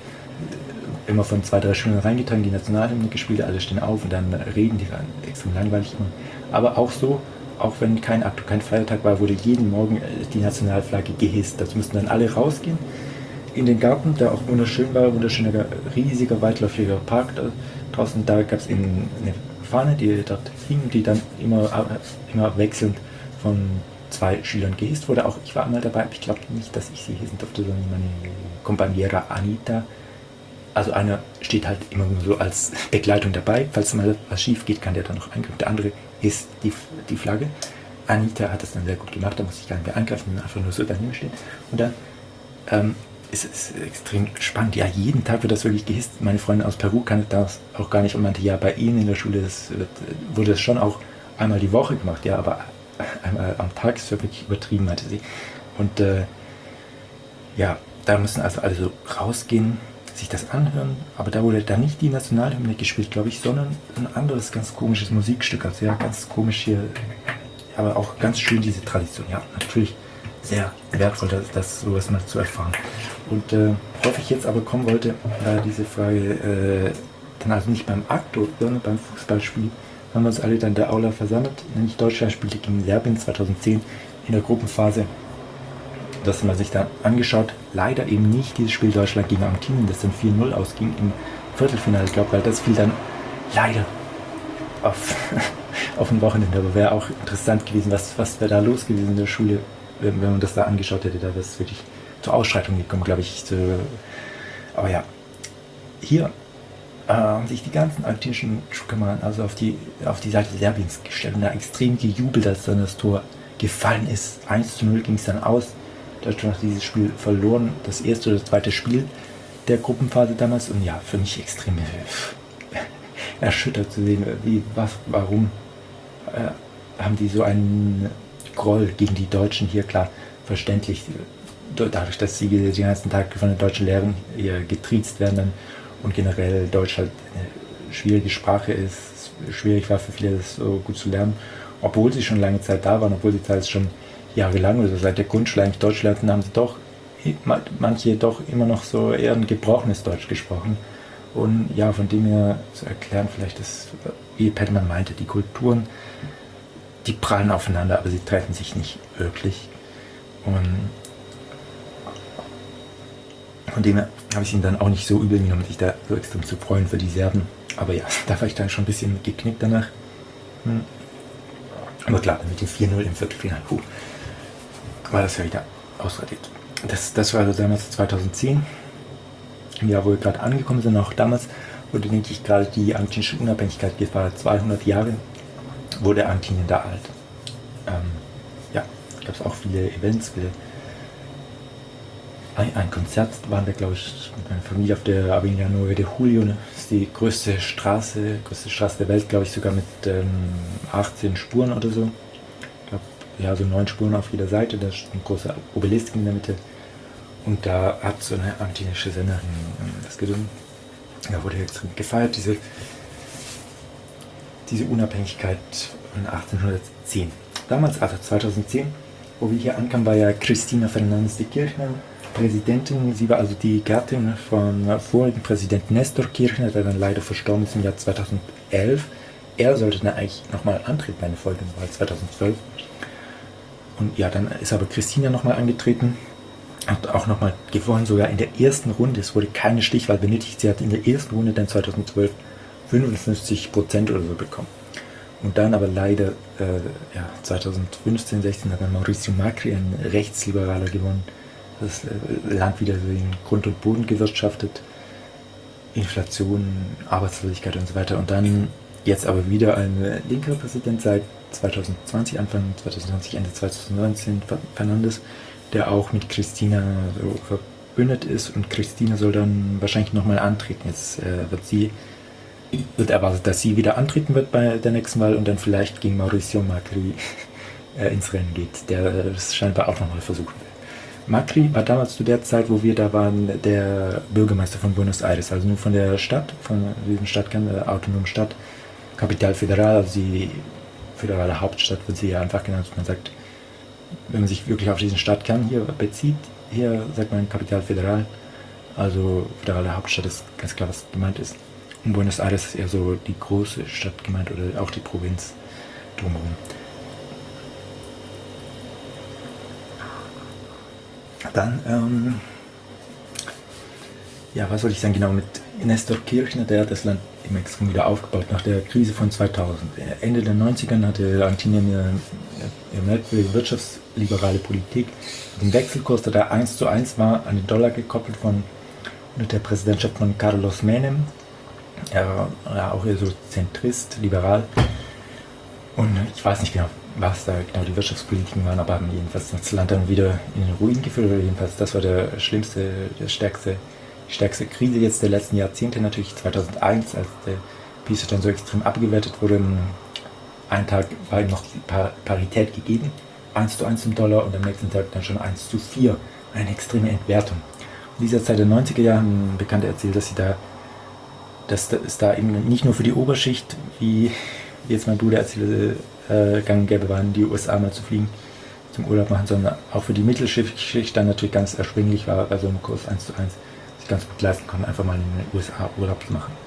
Immer von zwei, drei Schülern reingetragen, die Nationalhymne gespielt, alle stehen auf und dann reden, die waren extrem langweilig immer. Aber auch so, auch wenn kein Akt, kein Feiertag war, wurde jeden Morgen die Nationalflagge gehisst. Dazu mussten dann alle rausgehen in den Garten, der auch wunderschön war, wunderschöner, riesiger, weitläufiger Park da draußen. Da gab es eine Fahne, die dort hing, die dann immer, immer wechselnd von zwei Schülern gehisst wurde. Auch ich war einmal dabei, ich glaube nicht, dass ich sie hissen durfte, sondern meine Compañera Anita. Also einer steht halt immer nur so als Begleitung dabei, falls mal was schief geht, kann der dann noch eingreifen. Der andere ist die, die Flagge. Anita hat das dann sehr gut gemacht, da muss ich gar nicht mehr eingreifen, einfach nur so daneben stehen. Und dann ähm, ist es extrem spannend. Ja, jeden Tag wird das wirklich gehisst. Meine Freundin aus Peru kannte das auch gar nicht und meinte, ja, bei ihnen in der Schule das wird, wurde das schon auch einmal die Woche gemacht, ja, aber einmal am Tag ist wirklich übertrieben, meinte sie. Und äh, ja, da müssen also alle so rausgehen, sich das anhören, aber da wurde dann nicht die Nationalhymne gespielt, glaube ich, sondern ein anderes ganz komisches Musikstück, also ja, ganz komisch hier, aber auch ganz schön diese Tradition, ja, natürlich sehr wertvoll, das, das sowas mal zu erfahren. Und äh, worauf ich jetzt aber kommen wollte, war diese Frage, äh, dann also nicht beim Akto, sondern beim Fußballspiel, haben wir uns alle dann in der Aula versammelt, nämlich Deutschland spielte gegen Serbien zweitausendzehn in der Gruppenphase. Das haben wir sich dann angeschaut. Leider eben nicht dieses Spiel Deutschland gegen Argentinien, das dann vier null ausging im Viertelfinale. Ich glaube, weil das fiel dann leider auf, auf ein Wochenende. Aber wäre auch interessant gewesen, was, was wäre da los gewesen in der Schule, wenn, wenn man das da angeschaut hätte. Da wäre es wirklich zur Ausschreitung gekommen, glaube ich. Zu, aber ja, hier äh, haben sich die ganzen argentinischen Schulkameraden also auf die, auf die Seite Serbiens gestellt und da extrem gejubelt, als dann das Tor gefallen ist. eins zu null ging es dann aus. Deutschland hat dieses Spiel verloren, das erste oder das zweite Spiel der Gruppenphase damals. Und ja, für mich extrem erschüttert zu sehen, wie, was, warum äh, haben die so einen Groll gegen die Deutschen hier, klar, verständlich, dadurch, dass sie den ganzen Tag von den deutschen Lehrern eher getriezt werden dann, und generell Deutsch halt eine schwierige Sprache ist, schwierig war für viele, das so gut zu lernen, obwohl sie schon lange Zeit da waren, obwohl sie teils schon jahrelang oder so seit der Grundschule eigentlich Deutsch lernten, haben sie doch, manche doch immer noch so eher ein gebrochenes Deutsch gesprochen. Und ja, von dem her zu erklären, vielleicht ist, wie Petermann meinte, die Kulturen, die prallen aufeinander, aber sie treffen sich nicht wirklich. Und von dem her habe ich ihn dann auch nicht so übel genommen, sich da so extrem zu freuen für die Serben. Aber ja, da war ich dann schon ein bisschen geknickt danach. Hm. Aber klar, mit dem vier null im Viertelfinale, puh, war das ja wieder ausradiert. Das, das war also damals zweitausendzehn. im Jahr, wo wir gerade angekommen sind, auch damals wurde, denke ich, gerade die argentinische Unabhängigkeit gefeiert. zweihundert Jahre wurde Argentinien da alt. Ähm, ja, gab es auch viele Events, viele ein, ein Konzert waren wir, glaube ich, mit meiner Familie auf der Avenida nueve de Julio. Ne? Das ist die größte Straße, größte Straße der Welt, glaube ich, sogar mit ähm, achtzehn Spuren oder so. Ich glaube, ja, so neun Spuren auf jeder Seite. Da ist ein großer Obelisk in der Mitte. Und da hat so eine argentinische Senderin ähm, das gesungen. Da wurde jetzt gefeiert, diese, diese Unabhängigkeit von achtzehnhundertzehn. Damals, also zweitausendzehn, wo wir hier ankamen, war ja Cristina Fernández de Kirchner Präsidentin. Sie war also die Gattin vom vorigen Präsidenten Néstor Kirchner, der dann leider verstorben ist im Jahr zweitausendelf. Er sollte dann eigentlich nochmal antreten bei einer folgenden Wahl zweitausendzwölf. Und ja, dann ist aber Cristina nochmal angetreten, hat auch nochmal gewonnen, sogar in der ersten Runde. Es wurde keine Stichwahl benötigt. Sie hat in der ersten Runde dann zweitausendzwölf fünfundfünfzig Prozent oder so bekommen. Und dann aber leider äh, ja, zweitausendfünfzehn, sechzehn hat dann Mauricio Macri, ein Rechtsliberaler, gewonnen. Das Land wieder in Grund und Boden gewirtschaftet, Inflation, Arbeitslosigkeit und so weiter. Und dann jetzt aber wieder ein linker Präsident seit zweitausendzwanzig, Anfang zweitausendzwanzig, Ende zweitausendneunzehn, Fernandes, der auch mit Cristina so verbündet ist. Und Cristina soll dann wahrscheinlich nochmal antreten. Jetzt äh, wird sie, wird erwartet, dass sie wieder antreten wird bei der nächsten Wahl und dann vielleicht gegen Mauricio Macri äh, ins Rennen geht, der das scheinbar auch nochmal versuchen will. Macri war damals zu der Zeit, wo wir da waren, der Bürgermeister von Buenos Aires, also nur von der Stadt, von diesem Stadtkern, der autonomen Stadt, Capital Federal, also die föderale Hauptstadt wird sie ja einfach genannt. Man sagt, wenn man sich wirklich auf diesen Stadtkern hier bezieht, hier sagt man Capital Federal, also föderale Hauptstadt ist ganz klar, was gemeint ist. Und Buenos Aires ist eher so die große Stadt gemeint oder auch die Provinz drumherum. Dann, ähm, ja, was soll ich sagen, genau, mit Néstor Kirchner, der hat das Land im extrem wieder aufgebaut nach der Krise von zweitausend. Ende der neunziger hatte Argentinien eine, eine merkwürdige wirtschaftsliberale Politik. Den Wechselkurs, der da eins zu eins war, an den Dollar gekoppelt von unter der Präsidentschaft von Carlos Menem. Er war ja auch eher so Zentrist, liberal. Und ich weiß nicht genau, was da genau die Wirtschaftspolitiken waren, aber haben jedenfalls das Land dann wieder in den Ruin geführt. Oder jedenfalls, das war der schlimmste, der stärkste, die stärkste Krise jetzt der letzten Jahrzehnte, natürlich zweitausendeins, als der Peso dann so extrem abgewertet wurde. Einen Tag war ihm noch die Par- Parität gegeben, eins zu eins zum Dollar, und am nächsten Tag dann schon eins zu vier, eine extreme Entwertung. In dieser Zeit der neunziger Jahre haben Bekannte erzählt, dass sie da, dass es da eben nicht nur für die Oberschicht, wie jetzt mein Bruder erzählte, äh, gang und gäbe war, in die U S A mal zu fliegen, zum Urlaub machen, sondern auch für die Mittelschicht dann natürlich ganz erschwinglich war, bei so einem Kurs eins zu eins sich ganz gut leisten konnten, einfach mal in den U S A Urlaub zu machen.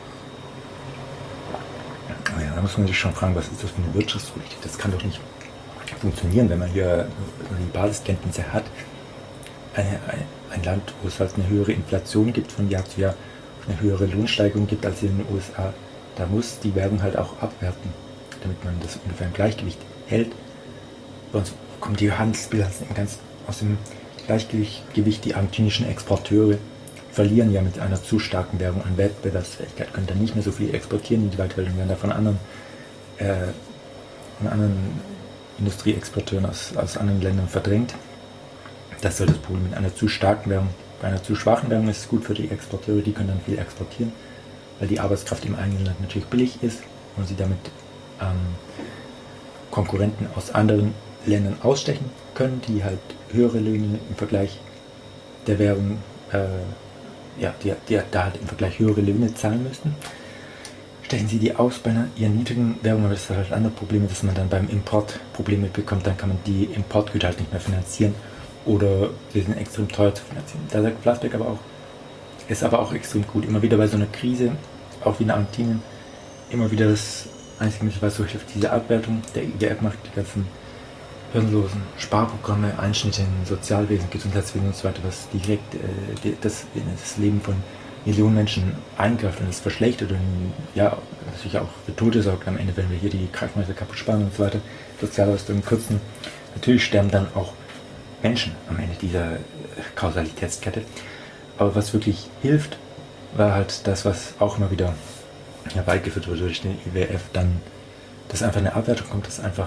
Ja, da muss man sich schon fragen, was ist das für eine Wirtschaftspolitik? Das kann doch nicht funktionieren, wenn man hier die Basiskenntnisse hat. Eine, ein, ein Land, wo es halt eine höhere Inflation gibt von Jahr zu Jahr, eine höhere Lohnsteigerung gibt als in den U S A, da muss die Währung halt auch abwerten, damit man das ungefähr im Gleichgewicht hält. Sonst kommen die Handelsbilanzen ganz aus dem Gleichgewicht. Die argentinischen Exporteure verlieren ja mit einer zu starken Währung an Wettbewerbsfähigkeit, können dann nicht mehr so viel exportieren in die weite Welt und werden da von anderen, äh, von anderen Industrieexporteuren aus, aus anderen Ländern verdrängt. Das ist halt das Problem mit einer zu starken Währung. Bei einer zu schwachen Währung ist es gut für die Exporteure, die können dann viel exportieren, weil die Arbeitskraft im eigenen Land natürlich billig ist und sie damit ähm, Konkurrenten aus anderen Ländern ausstechen können, die halt höhere Löhne im Vergleich der Währung, äh, ja, die, die da halt im Vergleich höhere Löhne zahlen müssten. Stechen sie die aus bei einer eher niedrigen Währung, aber das ist halt andere Probleme, dass man dann beim Import Probleme bekommt, dann kann man die Importgüter halt nicht mehr finanzieren oder sie sind extrem teuer zu finanzieren. Da sagt Plasberg aber auch, ist aber auch extrem gut, immer wieder bei so einer Krise, auch wie in Argentinien, immer wieder das einzige Mittel, was so hilft, diese Abwertung der I W F macht, die ganzen hirnlosen Sparprogramme, Einschnitte in Sozialwesen, Gesundheitswesen und so weiter, was direkt äh, die, das, das Leben von Millionen Menschen eingreift und es verschlechtert und ja, natürlich auch für Tote sorgt am Ende, wenn wir hier die Krankenhäuser kaputt sparen und so weiter, Sozialleistungen kürzen. Natürlich sterben dann auch Menschen am Ende dieser Kausalitätskette. Aber was wirklich hilft, war halt das, was auch immer wieder herbeigeführt wurde durch den I W F, dann, dass einfach eine Abwertung kommt, dass einfach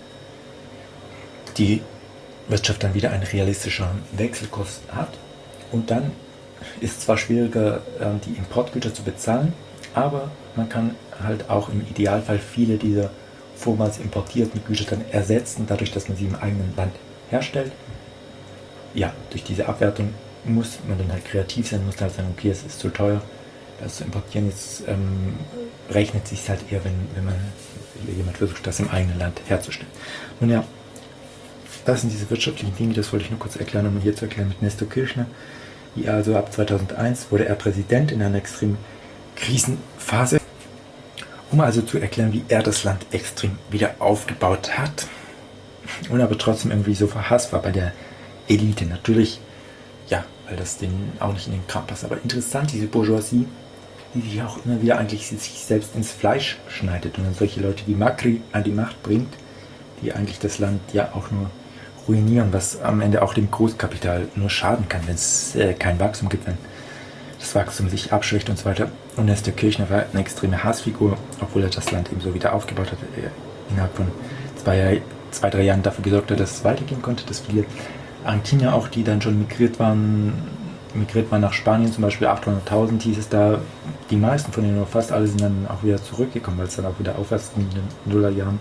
die Wirtschaft dann wieder einen realistischeren Wechselkurs hat. Und dann ist es zwar schwieriger, die Importgüter zu bezahlen, aber man kann halt auch im Idealfall viele dieser vormals importierten Güter dann ersetzen, dadurch, dass man sie im eigenen Land herstellt. Ja, durch diese Abwertung muss man dann halt kreativ sein, muss dann halt sagen, okay, es ist zu teuer, das zu importieren. Jetzt ähm, rechnet es sich halt eher, wenn, wenn man jemand versucht, das im eigenen Land herzustellen. Nun ja, das sind diese wirtschaftlichen Dinge, das wollte ich nur kurz erklären, um hier zu erklären mit Nestor Kirchner. Also ab zweitausendeins wurde er Präsident in einer extremen Krisenphase, um also zu erklären, wie er das Land extrem wieder aufgebaut hat und aber trotzdem irgendwie so verhasst war bei der Elite. Natürlich, ja, weil das denen auch nicht in den Kram passt, aber interessant, diese Bourgeoisie, die sich auch immer wieder eigentlich sich selbst ins Fleisch schneidet und dann solche Leute wie Macri an die Macht bringt, die eigentlich das Land ja auch nur ruinieren, was am Ende auch dem Großkapital nur schaden kann, wenn es äh, kein Wachstum gibt, wenn das Wachstum sich abschwächt und so weiter. Und Nestor Kirchner war eine extreme Hassfigur, obwohl er das Land eben so wieder aufgebaut hat, er innerhalb von zwei, zwei, drei Jahren dafür gesorgt hat, dass es weitergehen konnte, dass viele Argentinier auch, die dann schon migriert waren, migriert waren nach Spanien, zum Beispiel achthunderttausend hieß es da, die meisten von denen, oder fast alle, sind dann auch wieder zurückgekommen, weil es dann auch wieder aufwärts ging in den Nullerjahren.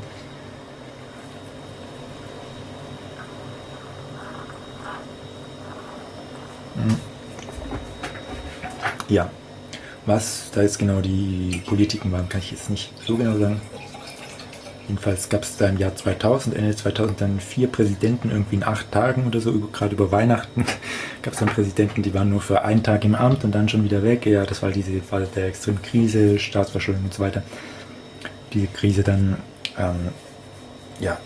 Ja, was da jetzt genau die Politiken waren, kann ich jetzt nicht so genau sagen. Jedenfalls gab es da im Jahr zweitausend, Ende zweitausend, dann vier Präsidenten, irgendwie in acht Tagen oder so, über, gerade über Weihnachten, gab es dann Präsidenten, die waren nur für einen Tag im Amt und dann schon wieder weg. Ja, das war diese Phase der extremen Krise, Staatsverschuldung und so weiter. Diese Krise dann, ähm, ja,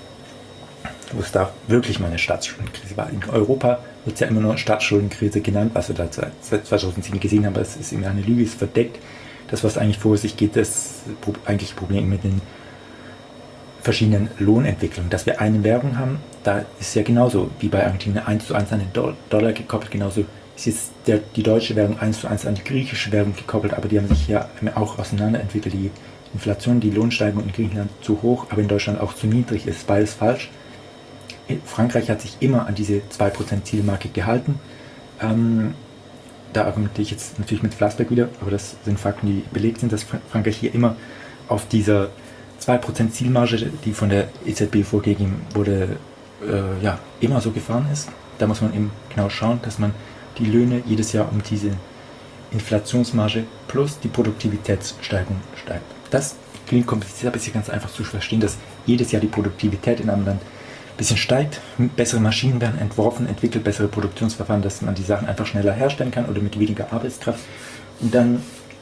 wo es da wirklich mal eine Staatsschuldenkrise war. In Europa wird es ja immer nur Staatsschuldenkrise genannt, was wir da seit zweitausendsieben gesehen haben, aber es ist immer eine Lüge, ist verdeckt. Das, was eigentlich vor sich geht, das eigentliche Problem mit den verschiedenen Lohnentwicklungen. Dass wir eine Währung haben, da ist ja genauso wie bei Argentinien eins zu eins an den Dollar gekoppelt, genauso ist jetzt der, die deutsche Währung eins zu eins an die griechische Währung gekoppelt, aber die haben sich ja auch auseinanderentwickelt. Die Inflation, die Lohnsteigerung in Griechenland zu hoch, aber in Deutschland auch zu niedrig, ist beides falsch. Frankreich hat sich immer an diese zwei Prozent Zielmarke gehalten. Ähm, da argumentiere ich jetzt natürlich mit Flassbeck wieder, aber das sind Fakten, die belegt sind, dass Frankreich hier immer auf dieser zwei Prozent Zielmarge, die von der E Z B vorgegeben wurde, äh, ja, immer so gefahren ist. Da muss man eben genau schauen, dass man die Löhne jedes Jahr um diese Inflationsmarge plus die Produktivitätssteigerung steigt. Das klingt kompliziert, aber ist hier ganz einfach zu verstehen, dass jedes Jahr die Produktivität in einem Land ein bisschen steigt, bessere Maschinen werden entworfen, entwickelt bessere Produktionsverfahren, dass man die Sachen einfach schneller herstellen kann oder mit weniger Arbeitskraft. Und dann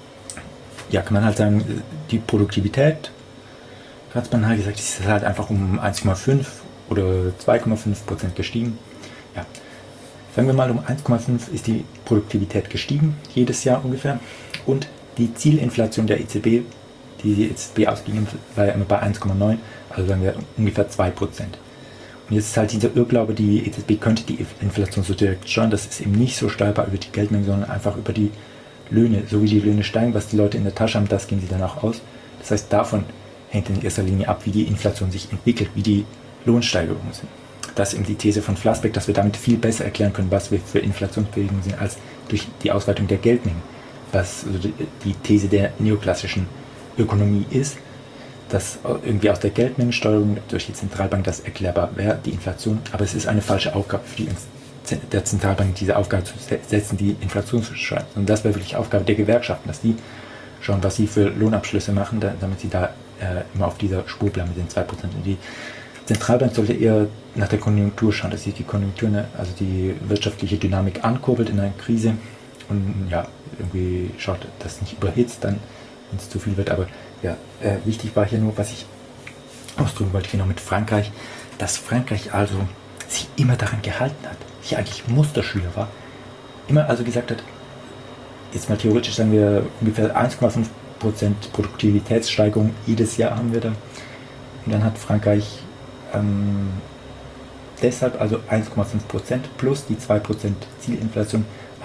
ja, kann man halt sagen, die Produktivität, hat man halt gesagt, ist halt einfach um eins Komma fünf oder zwei Komma fünf Prozent gestiegen. Ja, sagen wir mal, um eins Komma fünf ist die Produktivität gestiegen, jedes Jahr ungefähr. Und die Zielinflation der E Z B, die die E Z B ausgegeben war ja immer bei eins Komma neun, also sagen wir ungefähr zwei Prozent. Und jetzt ist halt dieser Irrglaube, die E Z B könnte die Inflation so direkt steuern. Das ist eben nicht so steuerbar über die Geldmenge, sondern einfach über die Löhne. So wie die Löhne steigen, was die Leute in der Tasche haben, das geben sie dann auch aus. Das heißt, davon hängt in erster Linie ab, wie die Inflation sich entwickelt, wie die Lohnsteigerungen sind. Das ist eben die These von Flassbeck, dass wir damit viel besser erklären können, was wir für Inflationsbewegungen sind, als durch die Ausweitung der Geldmengen. Was also die These der neoklassischen Ökonomie ist, dass irgendwie aus der Geldmengensteuerung durch die Zentralbank das erklärbar wäre, die Inflation. Aber es ist eine falsche Aufgabe für die der Zentralbank, diese Aufgabe zu setzen, die Inflation zu steuern. Und das wäre wirklich Aufgabe der Gewerkschaften, dass die schauen, was sie für Lohnabschlüsse machen, damit sie da äh, immer auf dieser Spur bleiben mit den zwei Prozent. Und die Zentralbank sollte eher nach der Konjunktur schauen, dass sie die Konjunktur, also die wirtschaftliche Dynamik ankurbelt in einer Krise und ja, irgendwie schaut, dass es nicht überhitzt, dann, wenn es zu viel wird. Aber ja, äh, wichtig war hier nur, was ich ausdrücken wollte, genau mit Frankreich, dass Frankreich also sich immer daran gehalten hat, sich eigentlich Musterschüler war, immer also gesagt hat, jetzt mal theoretisch sagen wir ungefähr eins Komma fünf Prozent Produktivitätssteigerung jedes Jahr haben wir da. Und dann hat Frankreich ähm, deshalb also eins Komma fünf Prozent plus die zwei Prozent Zielinflation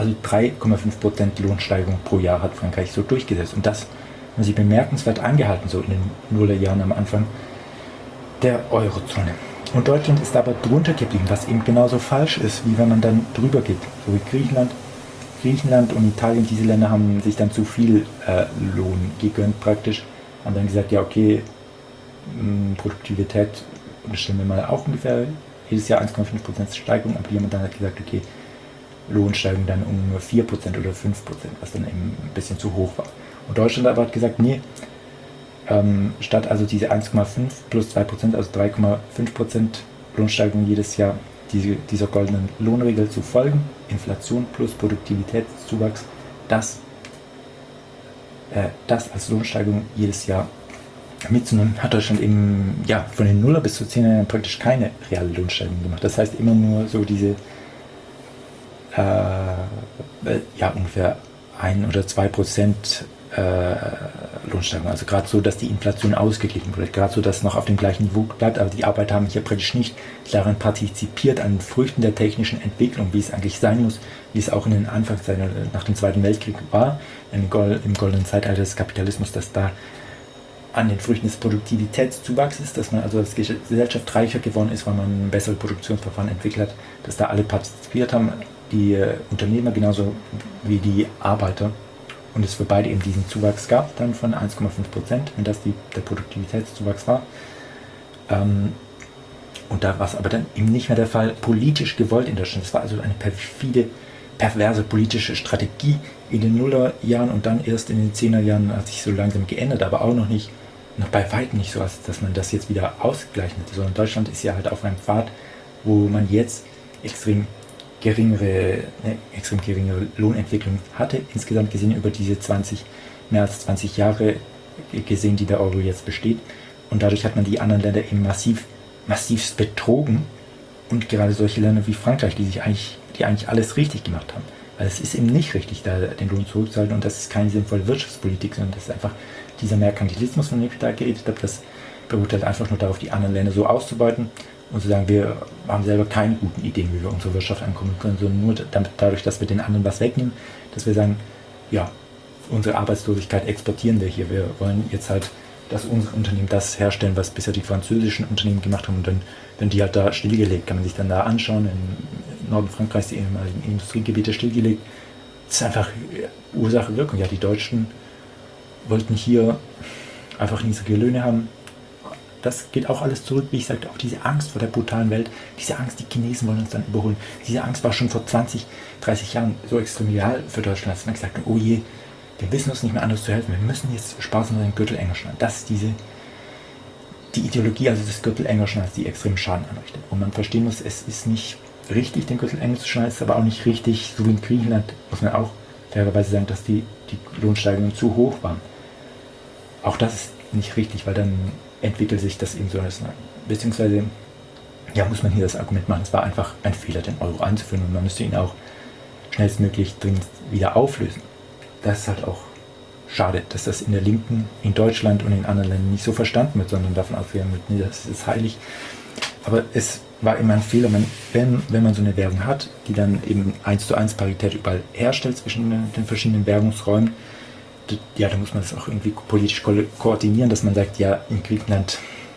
Also drei Komma fünf Prozent Lohnsteigerung pro Jahr hat Frankreich so durchgesetzt. Und das haben sie bemerkenswert angehalten, so in den Nullerjahren am Anfang der Eurozone. Und Deutschland ist aber drunter geblieben, was eben genauso falsch ist, wie wenn man dann drüber geht. So wie Griechenland. Griechenland und Italien, diese Länder haben sich dann zu viel äh, Lohn gegönnt praktisch. Haben dann gesagt, ja okay, mh, Produktivität bestimmen wir mal auch ungefähr jedes Jahr eins Komma fünf Prozent Steigerung, aber die haben dann halt gesagt, okay, Lohnsteigerung dann um vier Prozent oder fünf Prozent, was dann eben ein bisschen zu hoch war. Und Deutschland aber hat gesagt, nee, ähm, statt also diese eins Komma fünf plus zwei Prozent, also drei Komma fünf Prozent Lohnsteigerung jedes Jahr, diese, dieser goldenen Lohnregel zu folgen, Inflation plus Produktivitätszuwachs, das, äh, das als Lohnsteigerung jedes Jahr mitzunehmen, hat Deutschland eben ja, von den Nuller bis zu zehn Jahren praktisch keine reale Lohnsteigerung gemacht. Das heißt immer nur so diese äh, ja, ungefähr ein oder zwei Prozent äh, Lohnsteigerung. Also gerade so, dass die Inflation ausgeglichen wird, gerade so, dass es noch auf dem gleichen Niveau bleibt, aber die Arbeiter haben hier praktisch nicht daran partizipiert, an den Früchten der technischen Entwicklung, wie es eigentlich sein muss, wie es auch in den Anfangszeiten nach dem Zweiten Weltkrieg war, im, Gold, im goldenen Zeitalter des Kapitalismus, dass da an den Früchten des Produktivitätszuwachses ist, dass man also als Gesellschaft reicher geworden ist, weil man bessere Produktionsverfahren entwickelt hat, dass da alle partizipiert haben, die äh, Unternehmer genauso wie die Arbeiter, und es für beide eben diesen Zuwachs gab, dann von eins Komma fünf Prozent, wenn das die, der Produktivitätszuwachs war. Ähm, und da war es aber dann eben nicht mehr der Fall, politisch gewollt in Deutschland. Es war also eine perfide, perverse politische Strategie in den Nullerjahren und dann erst in den Zehnerjahren hat sich so langsam geändert, aber auch noch nicht, noch bei weitem nicht so, als dass man das jetzt wieder ausgleichen hätte, sondern Deutschland ist ja halt auf einem Pfad, wo man jetzt extrem geringere, ne, extrem geringere Lohnentwicklung hatte, insgesamt gesehen über diese zwanzig, mehr als zwanzig Jahre gesehen, die der Euro jetzt besteht. Und dadurch hat man die anderen Länder eben massiv, massiv betrogen. Und gerade solche Länder wie Frankreich, die sich eigentlich, die eigentlich alles richtig gemacht haben. Weil es ist eben nicht richtig, da den Lohn zurückzuhalten, und das ist keine sinnvolle Wirtschaftspolitik, sondern das ist einfach dieser Merkantilismus, von dem ich da geredet habe, das beruht halt einfach nur darauf, die anderen Länder so auszubeuten und zu sagen, wir haben selber keine guten Ideen, wie wir unsere Wirtschaft ankommen können, sondern nur damit, dadurch, dass wir den anderen was wegnehmen, dass wir sagen, ja, unsere Arbeitslosigkeit exportieren wir hier. Wir wollen jetzt halt, dass unsere Unternehmen das herstellen, was bisher die französischen Unternehmen gemacht haben, und dann werden die halt da stillgelegt. Kann man sich dann da anschauen, im Norden Frankreichs, die ehemaligen Industriegebiete stillgelegt. Das ist einfach Ursache, Wirkung. Ja, die Deutschen wollten hier einfach niedrige Löhne haben. Das geht auch alles zurück, wie ich sagte, auf diese Angst vor der brutalen Welt, diese Angst, die Chinesen wollen uns dann überholen. Diese Angst war schon vor zwanzig, dreißig Jahren so extrem real für Deutschland, dass man gesagt hat, oh je, wir wissen uns nicht mehr anders zu helfen, wir müssen jetzt sparsam den Gürtel enger schneiden. Das ist diese, die Ideologie, also des Gürtel enger schneidens, die extrem Schaden anrichtet. Und man verstehen muss, es ist nicht richtig, den Gürtel enger zu schneiden, es ist aber auch nicht richtig, so wie in Griechenland, muss man auch fairerweise sagen, dass die, die Lohnsteigerungen zu hoch waren. Auch das ist nicht richtig, weil dann entwickelt sich das eben so, beziehungsweise ja, muss man hier das Argument machen, es war einfach ein Fehler, den Euro einzuführen, und man müsste ihn auch schnellstmöglich dringend wieder auflösen. Das ist halt auch schade, dass das in der Linken, in Deutschland und in anderen Ländern nicht so verstanden wird, sondern davon ausgegangen wird, nee, das ist heilig. Aber es war immer ein Fehler, man, wenn, wenn man so eine Währung hat, die dann eben eins zu eins Parität überall herstellt zwischen den verschiedenen Währungsräumen, ja, da muss man das auch irgendwie politisch ko- koordinieren, dass man sagt, ja, in Griechenland,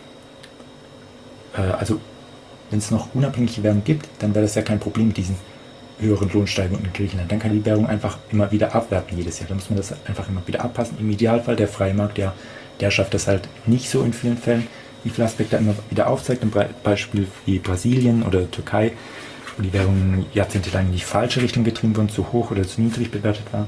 äh, also wenn es noch unabhängige Währung gibt, dann wäre das ja kein Problem mit diesen höheren Lohnsteigerungen in Griechenland. Dann kann die Währung einfach immer wieder abwerten jedes Jahr. Da muss man das einfach immer wieder abpassen. Im Idealfall der freie Markt, der, der schafft das halt nicht so in vielen Fällen, wie viele Aspekte immer wieder aufzeigt. Ein Beispiel wie Brasilien oder Türkei, wo die Währungen jahrzehntelang in die falsche Richtung getrieben wurden, zu hoch oder zu niedrig bewertet waren.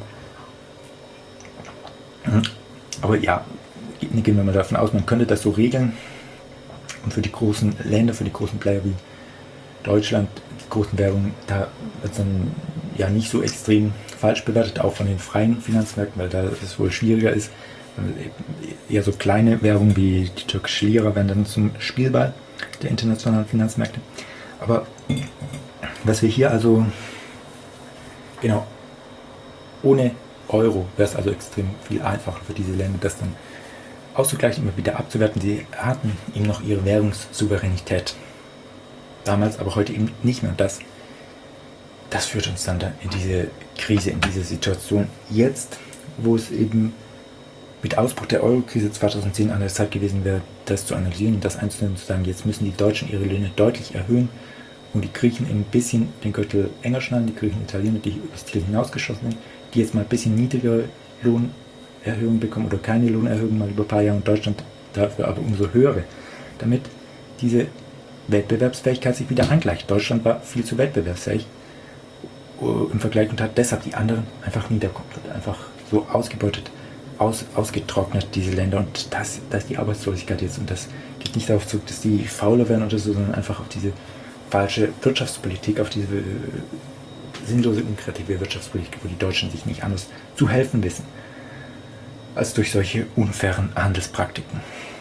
Aber ja, gehen wir mal davon aus, man könnte das so regeln, und für die großen Länder, für die großen Player wie Deutschland, die großen Währungen, da wird es dann ja nicht so extrem falsch bewertet, auch von den freien Finanzmärkten, weil da es wohl schwieriger ist. Eher so kleine Währungen wie die türkische Lira werden dann zum Spielball der internationalen Finanzmärkte. Aber was wir hier also, genau, ohne Euro wäre es also extrem viel einfacher für diese Länder, das dann auszugleichen, immer wieder abzuwerten. Sie hatten eben noch ihre Währungssouveränität damals, aber heute eben nicht mehr. Und das das führt uns dann in diese Krise, in diese Situation jetzt, wo es eben mit Ausbruch der Euro-Krise zweitausendzehn an der Zeit gewesen wäre, das zu analysieren und das einzunehmen und zu sagen, jetzt müssen die Deutschen ihre Löhne deutlich erhöhen und die Griechen ein bisschen den Gürtel enger schnallen, die Griechen, Italiener, die über das Ziel hinausgeschossen sind, die jetzt mal ein bisschen niedrigere Lohnerhöhungen bekommen oder keine Lohnerhöhung mal über ein paar Jahre und Deutschland dafür aber umso höhere, damit diese Wettbewerbsfähigkeit sich wieder angleicht. Deutschland war viel zu wettbewerbsfähig im Vergleich und hat deshalb die anderen einfach niederkomplett, einfach so ausgebeutet, aus, ausgetrocknet, diese Länder. Und das, das ist die Arbeitslosigkeit jetzt. Und das geht nicht darauf zurück, dass die fauler werden oder so, sondern einfach auf diese falsche Wirtschaftspolitik, auf diese sinnlose, unkreative Wirtschaftspolitik, wo die Deutschen sich nicht anders zu helfen wissen, als durch solche unfairen Handelspraktiken.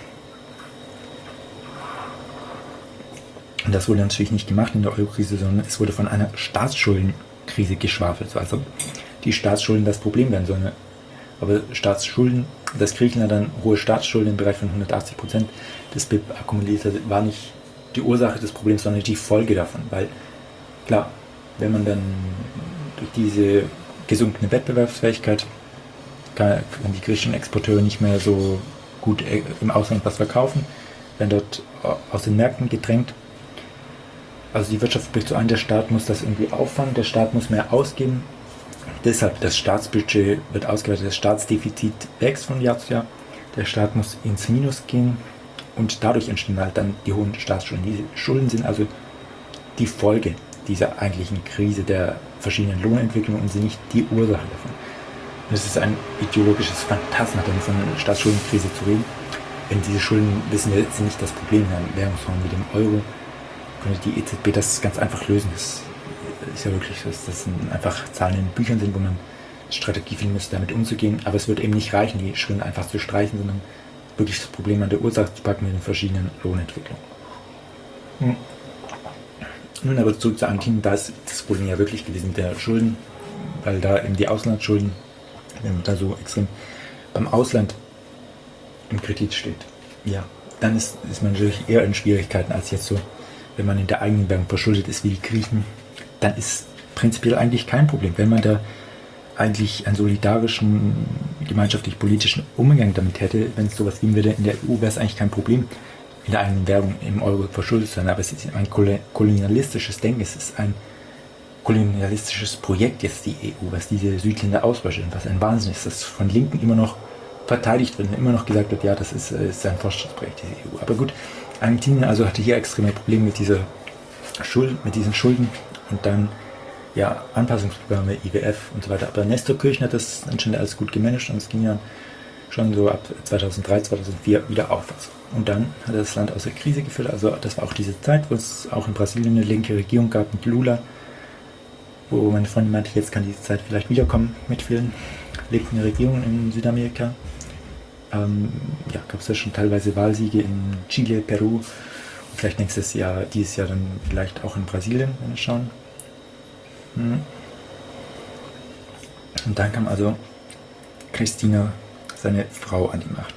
Und das wurde natürlich nicht gemacht in der Euro-Krise, sondern es wurde von einer Staatsschuldenkrise geschwafelt. Also die Staatsschulden das Problem werden sollen. Aber Staatsschulden, dass Griechenland dann hohe Staatsschulden im Bereich von hundertachtzig Prozent des B I P akkumuliert hat, war nicht die Ursache des Problems, sondern die Folge davon. Weil, klar, wenn man dann durch diese gesunkene Wettbewerbsfähigkeit kann, kann die griechischen Exporteure nicht mehr so gut im Ausland was verkaufen, werden dort aus den Märkten gedrängt. Also die Wirtschaft bricht so ein, der Staat muss das irgendwie auffangen, der Staat muss mehr ausgeben. Deshalb das Staatsbudget wird ausgeweitet, das Staatsdefizit wächst von Jahr zu Jahr, der Staat muss ins Minus gehen und dadurch entstehen halt dann die hohen Staatsschulden. Diese Schulden sind also die Folge dieser eigentlichen Krise der verschiedenen Lohnentwicklungen und sind nicht die Ursache davon. Und es ist ein ideologisches Phantasma, dann von Staatsschuldenkrise zu reden. Wenn diese Schulden, wissen wir, sind nicht das Problem in einem Währungsraum wie dem Euro, könnte die E Z B das ganz einfach lösen. Das ist ja wirklich so, dass das einfach Zahlen in Büchern sind, wo man Strategie finden müsste, damit umzugehen. Aber es wird eben nicht reichen, die Schulden einfach zu streichen, sondern wirklich das Problem an der Ursache zu packen mit den verschiedenen Lohnentwicklungen. Hm. Nun aber zurück zu Argentinien, da ist das Problem ja wirklich gewesen mit der Schulden, weil da eben die Auslandsschulden, wenn man da so extrem beim Ausland im Kredit steht, ja, dann ist, ist man natürlich eher in Schwierigkeiten als jetzt so, wenn man in der eigenen Währung verschuldet ist wie die Griechen, dann ist prinzipiell eigentlich kein Problem. Wenn man da eigentlich einen solidarischen, gemeinschaftlich-politischen Umgang damit hätte, wenn es sowas geben würde in der E U, wäre es eigentlich kein Problem, in der eigenen Währung im Euro verschuldet zu sein. Aber es ist ein kolonialistisches Denken, es ist ein kolonialistisches Projekt jetzt die E U, was diese Südländer ausbeutet, was ein Wahnsinn ist, das von Linken immer noch verteidigt wird und immer noch gesagt wird, ja, das ist, ist ein Fortschrittsprojekt, diese E U. Aber gut, Argentinien also hatte hier extreme Probleme mit dieser Schuld, mit diesen Schulden und dann ja Anpassungsprogramme, I W F und so weiter. Aber Nestor Kirchner hat das anscheinend alles gut gemanagt und es ging ja schon so ab zweitausenddrei, zweitausendvier wieder aufwärts. Und dann hat er das Land aus der Krise geführt. Also das war auch diese Zeit, wo es auch in Brasilien eine linke Regierung gab mit Lula, wo meine Freundin meinte, jetzt kann diese Zeit vielleicht wiederkommen mit vielen linken Regierungen in Südamerika. Ähm, ja, gab es ja schon teilweise Wahlsiege in Chile, Peru und vielleicht nächstes Jahr, dieses Jahr dann vielleicht auch in Brasilien, wenn wir schauen. Hm. Und dann kam also Cristina, seine Frau, an die Macht.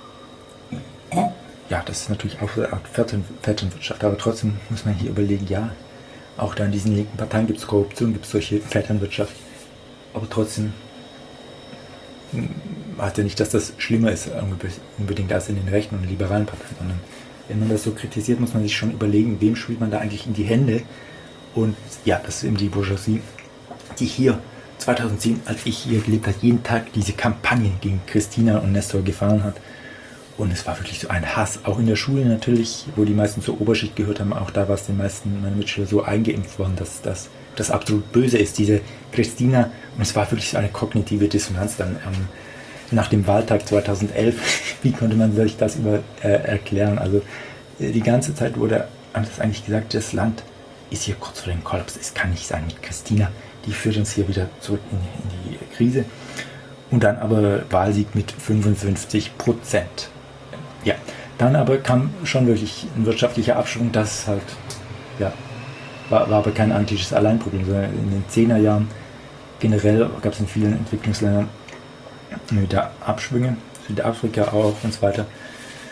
Ja, das ist natürlich auch eine Art Vetternwirtschaft, aber trotzdem muss man hier überlegen, ja, auch da in diesen linken Parteien gibt es Korruption, gibt es solche Vetternwirtschaft, aber trotzdem heißt ja nicht, dass das schlimmer ist unbedingt als in den rechten und liberalen Parteien, sondern wenn man das so kritisiert, muss man sich schon überlegen, wem spielt man da eigentlich in die Hände. Und ja, das ist eben die Bourgeoisie, die hier zweitausendzehn, als ich hier gelebt habe, jeden Tag diese Kampagnen gegen Cristina und Nestor gefahren hat. Und es war wirklich so ein Hass, auch in der Schule natürlich, wo die meisten zur Oberschicht gehört haben, auch da war es den meisten meiner Mitschüler so eingeimpft worden, dass das das absolut Böse ist, diese Cristina. Und es war wirklich so eine kognitive Dissonanz dann ähm, nach dem Wahltag zweitausendelf. Wie konnte man sich das über, äh, erklären? Also äh, die ganze Zeit wurde haben das eigentlich gesagt, das Land ist hier kurz vor dem Kollaps. Es kann nicht sein mit Cristina. Die führt uns hier wieder zurück in, in die Krise. Und dann aber Wahlsieg mit fünfundfünfzig Prozent. Ja, dann aber kam schon wirklich ein wirtschaftlicher Abschwung, das halt, ja, war, war aber kein antisches Alleinproblem, sondern in den zehner-Jahren generell gab es in vielen Entwicklungsländern wieder Abschwünge, Südafrika auch und so weiter.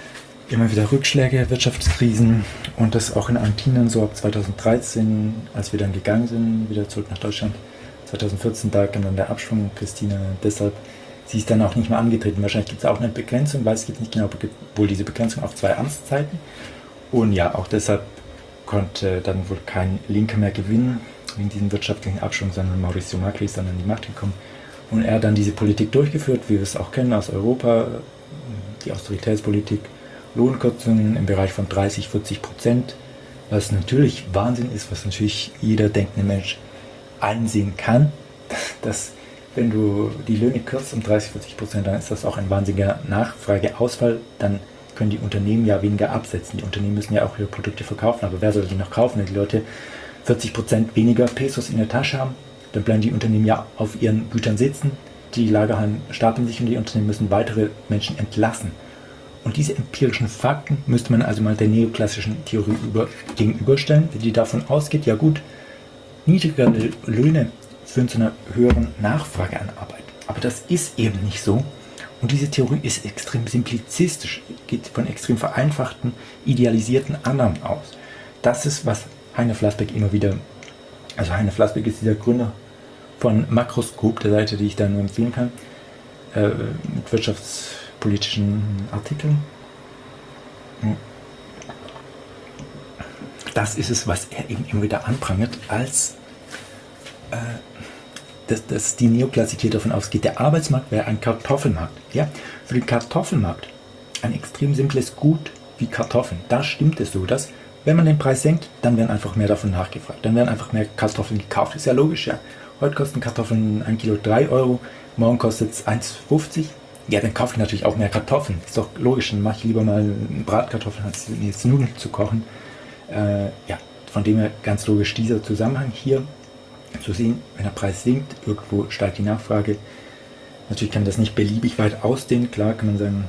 immer wieder Rückschläge, Wirtschaftskrisen und das auch in Argentinien so ab zweitausenddreizehn, als wir dann gegangen sind, wieder zurück nach Deutschland. zweitausendvierzehn, da kam dann der Abschwung, Christina, deshalb, sie ist dann auch nicht mehr angetreten. Wahrscheinlich gibt es auch eine Begrenzung, weiß ich jetzt nicht genau, wohl diese Begrenzung auf zwei Amtszeiten. Und ja, auch deshalb konnte dann wohl kein Linker mehr gewinnen, wegen diesem wirtschaftlichen Abschwung, sondern Mauricio Macri ist dann an die Macht gekommen. Und er hat dann diese Politik durchgeführt, wie wir es auch kennen aus Europa, die Austeritätspolitik, Lohnkürzungen im Bereich von dreißig, vierzig Prozent, was natürlich Wahnsinn ist, was natürlich jeder denkende Mensch einsehen kann, dass wenn du die Löhne kürzt um dreißig, vierzig Prozent, dann ist das auch ein wahnsinniger Nachfrageausfall, dann können die Unternehmen ja weniger absetzen. Die Unternehmen müssen ja auch ihre Produkte verkaufen, aber wer soll die noch kaufen, wenn die Leute vierzig Prozent weniger Pesos in der Tasche haben? Dann bleiben die Unternehmen ja auf ihren Gütern sitzen, die Lagerhallen stapeln sich und die Unternehmen müssen weitere Menschen entlassen. Und diese empirischen Fakten müsste man also mal der neoklassischen Theorie über, gegenüberstellen, die davon ausgeht, ja gut, niedrigere Löhne führen zu einer höheren Nachfrage an Arbeit. Aber das ist eben nicht so. Und diese Theorie ist extrem simplizistisch, geht von extrem vereinfachten, idealisierten Annahmen aus. Das ist, was Heiner Flassbeck immer wieder, also Heiner Flassbeck ist dieser Gründer von Makroskop, der Seite, die ich da nur empfehlen kann, äh, mit wirtschaftspolitischen Artikeln. Das ist es, was er eben immer wieder anprangert, als äh, dass, dass die Neoklassik davon ausgeht, der Arbeitsmarkt wäre ein Kartoffelmarkt. Ja? Für den Kartoffelmarkt ein extrem simples Gut wie Kartoffeln. Da stimmt es so, dass wenn man den Preis senkt, dann werden einfach mehr davon nachgefragt. Dann werden einfach mehr Kartoffeln gekauft. Ist ja logisch, ja. Heute kosten Kartoffeln ein Kilo drei Euro, morgen kostet es eins fünfzig. Ja, dann kaufe ich natürlich auch mehr Kartoffeln. Ist doch logisch, dann mache ich lieber mal Bratkartoffeln, als jetzt Nudeln zu kochen. Äh, ja, von dem her ganz logisch dieser Zusammenhang hier zu sehen, wenn der Preis sinkt, irgendwo steigt die Nachfrage. Natürlich kann man das nicht beliebig weit ausdehnen. Klar kann man sagen,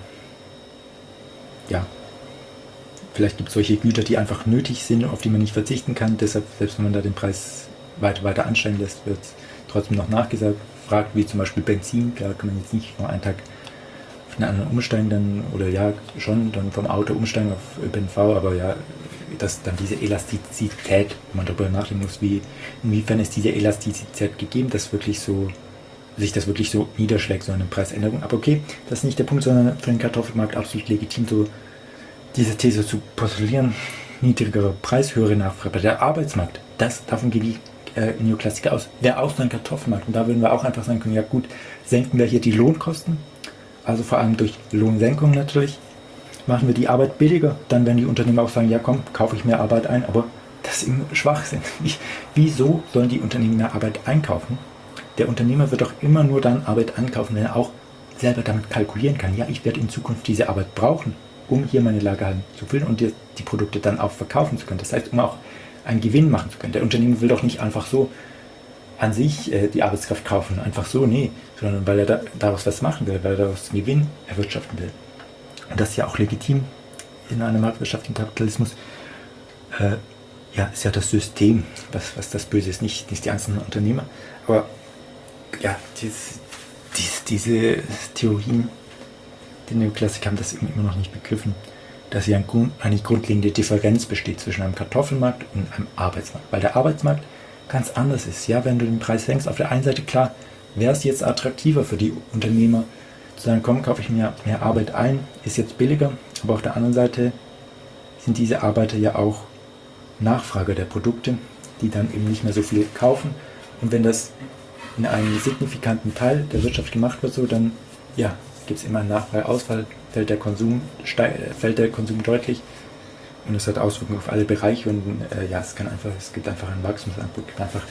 ja, vielleicht gibt es solche Güter, die einfach nötig sind, auf die man nicht verzichten kann. Deshalb, selbst wenn man da den Preis weiter, weiter ansteigen lässt, wird trotzdem noch nachgesagt. Fragt, wie zum Beispiel Benzin. Klar kann man jetzt nicht nur einen Tag auf einen anderen umsteigen, dann, oder ja, schon dann vom Auto umsteigen auf Ö P N V, aber ja, dass dann diese Elastizität, wenn man darüber nachdenken muss, wie, inwiefern ist diese Elastizität gegeben, dass wirklich so, sich das wirklich so niederschlägt, so eine Preisänderung. Aber okay, das ist nicht der Punkt, sondern für den Kartoffelmarkt absolut legitim, so diese These zu postulieren. Niedrigere Preis, höhere Nachfrage. Der Arbeitsmarkt, das, davon gehen die äh, Neoklassiker aus, wäre auch so ein Kartoffelmarkt. Und da würden wir auch einfach sagen können, ja gut, senken wir hier die Lohnkosten, also vor allem durch Lohnsenkung natürlich, machen wir die Arbeit billiger, dann werden die Unternehmen auch sagen, ja komm, kaufe ich mehr Arbeit ein, aber das ist im Schwachsinn. Wie, wieso sollen die Unternehmen mehr Arbeit einkaufen? Der Unternehmer wird doch immer nur dann Arbeit einkaufen, wenn er auch selber damit kalkulieren kann. Ja, ich werde in Zukunft diese Arbeit brauchen, um hier meine Lagerhallen zu füllen und die, die Produkte dann auch verkaufen zu können. Das heißt, um auch einen Gewinn machen zu können. Der Unternehmer will doch nicht einfach so an sich äh, die Arbeitskraft kaufen, einfach so, nee, sondern weil er da, daraus was machen will, weil er daraus einen Gewinn erwirtschaften will. Und das ist ja auch legitim in einer Marktwirtschaft, im Kapitalismus. Äh, ja, ist ja das System, was, was das Böse ist, nicht, nicht die einzelnen Unternehmer. Aber ja, dies, dies, diese Theorien, die Neoklassiker haben das immer noch nicht begriffen, dass hier ein Grund, eine grundlegende Differenz besteht zwischen einem Kartoffelmarkt und einem Arbeitsmarkt. Weil der Arbeitsmarkt ganz anders ist. Ja, wenn du den Preis senkst, auf der einen Seite klar, wäre es jetzt attraktiver für die Unternehmer, zu sagen, komm, kaufe ich mir mehr Arbeit ein, ist jetzt billiger, aber auf der anderen Seite sind diese Arbeiter ja auch Nachfrager der Produkte, die dann eben nicht mehr so viel kaufen. Und wenn das in einem signifikanten Teil der Wirtschaft gemacht wird, so dann ja, gibt es immer einen Nachfrageausfall, fällt der Konsum, steig, fällt der Konsum deutlich und es hat Auswirkungen auf alle Bereiche und äh, ja, es kann einfach, es gibt einfach einen Wachstumsanspruch, gibt einfach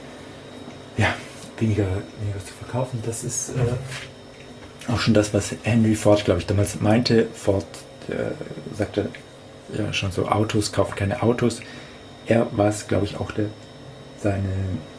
ja, weniger, weniger zu verkaufen. Das ist äh, auch schon das, was Henry Ford, glaube ich, damals meinte. Ford äh, sagte ja schon so, Autos, kaufen keine Autos. Er war es, glaube ich, auch der seine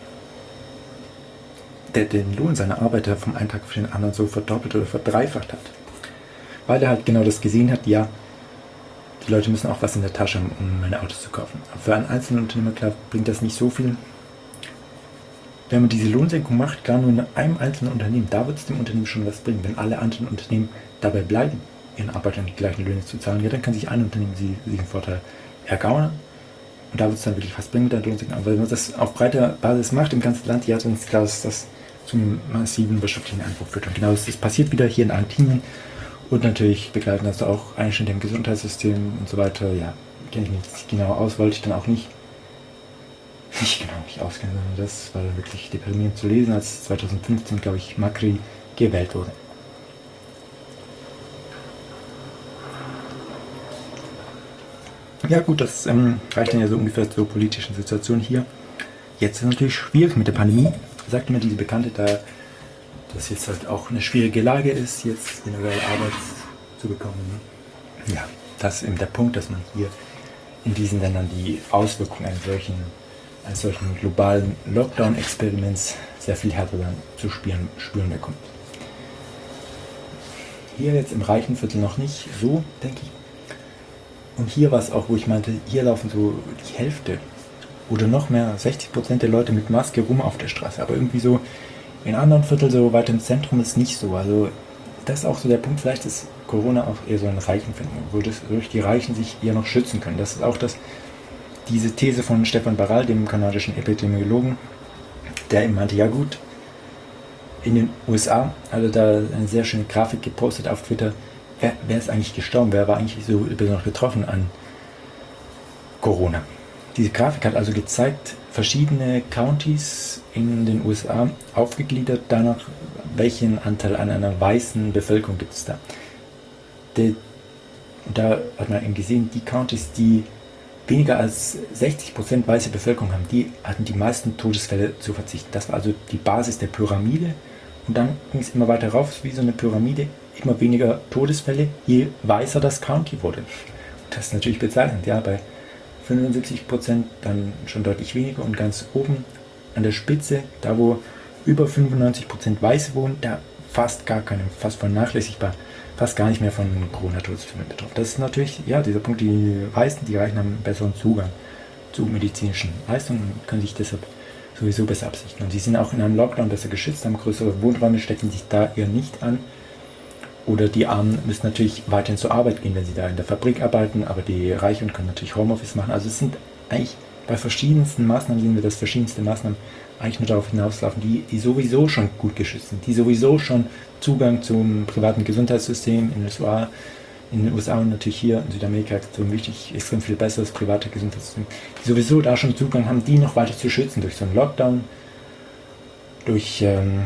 der den Lohn seiner Arbeiter vom einen Tag auf den anderen so verdoppelt oder verdreifacht hat. Weil er halt genau das gesehen hat, ja, die Leute müssen auch was in der Tasche haben, um meine Autos zu kaufen. Aber für einen einzelnen Unternehmer, klar, bringt das nicht so viel. Wenn man diese Lohnsenkung macht, klar, nur in einem einzelnen Unternehmen, da wird es dem Unternehmen schon was bringen. Wenn alle anderen Unternehmen dabei bleiben, ihren Arbeitern die gleichen Löhne zu zahlen, ja, dann kann sich ein Unternehmen sie, sich einen Vorteil ergaunern. Und da wird es dann wirklich was bringen mit der Lohnsenkung. Aber wenn man das auf breiter Basis macht im ganzen Land, ja, dann ist klar, dass das zum massiven wirtschaftlichen Einbruch führt. Und genau das passiert wieder hier in Argentinien. Und natürlich begleiten das auch Einschnitte im Gesundheitssystem und so weiter. Ja, kenne ich mich nicht genau aus, wollte ich dann auch nicht, nicht genau nicht auskennen, sondern das war wirklich deprimierend zu lesen, als zwanzig fünfzehn, glaube ich, Macri gewählt wurde. Ja gut, das ähm, reicht dann ja so ungefähr zur politischen Situation hier. Jetzt ist es natürlich schwierig mit der Pandemie. Sagt mir diese Bekannte da, dass jetzt halt auch eine schwierige Lage ist, jetzt generell Arbeit zu bekommen. Ja, das ist eben der Punkt, dass man hier in diesen Ländern die Auswirkungen eines solchen, eines solchen globalen Lockdown-Experiments sehr viel härter dann zu spüren, spüren bekommt. Hier jetzt im reichen Viertel noch nicht so, denke ich. Und hier war es auch, wo ich meinte, hier laufen so die Hälfte oder noch mehr, sechzig Prozent der Leute mit Maske rum auf der Straße. Aber irgendwie so in anderen Vierteln, so weit im Zentrum, ist nicht so. Also das ist auch so der Punkt, vielleicht ist Corona auch eher so ein Reichenphänomen, wo das, durch die Reichen sich eher noch schützen können. Das ist auch das, diese These von Stefan Baral, dem kanadischen Epidemiologen, der eben meinte, ja gut, in den U S A hat er da eine sehr schöne Grafik gepostet auf Twitter, wer, wer ist eigentlich gestorben, wer war eigentlich so besonders betroffen an Corona. Diese Grafik hat also gezeigt, verschiedene Countys in den U S A aufgegliedert, danach, welchen Anteil an einer weißen Bevölkerung gibt es da. De, da hat man eben gesehen, die Countys, die weniger als sechzig Prozent weiße Bevölkerung haben, die hatten die meisten Todesfälle zu verzichten. Das war also die Basis der Pyramide. Und dann ging es immer weiter rauf, wie so eine Pyramide, immer weniger Todesfälle, je weißer das County wurde. Und das ist natürlich bezeichnend, ja, bei fünfundsiebzig Prozent dann schon deutlich weniger und ganz oben an der Spitze, da wo über fünfundneunzig Prozent Weiße wohnen, da fast gar keine, fast vernachlässigbar, fast gar nicht mehr von Corona-Todesfällen betroffen. Das ist natürlich, ja, dieser Punkt, die Weißen, die Reichen haben einen besseren Zugang zu medizinischen Leistungen und können sich deshalb sowieso besser absichern. Und sie sind auch in einem Lockdown besser geschützt, haben größere Wohnräume, stecken sich da eher nicht an. Oder die Armen müssen natürlich weiterhin zur Arbeit gehen, wenn sie da in der Fabrik arbeiten, aber die Reichen können natürlich Homeoffice machen. Also es sind eigentlich bei verschiedensten Maßnahmen, sehen wir, dass verschiedenste Maßnahmen eigentlich nur darauf hinauslaufen, die, die sowieso schon gut geschützt sind, die sowieso schon Zugang zum privaten Gesundheitssystem in den U S A, in den U S A und natürlich hier in Südamerika extrem wichtig, extrem viel besseres private Gesundheitssystem, die sowieso da schon Zugang haben, die noch weiter zu schützen durch so einen Lockdown, durch ähm,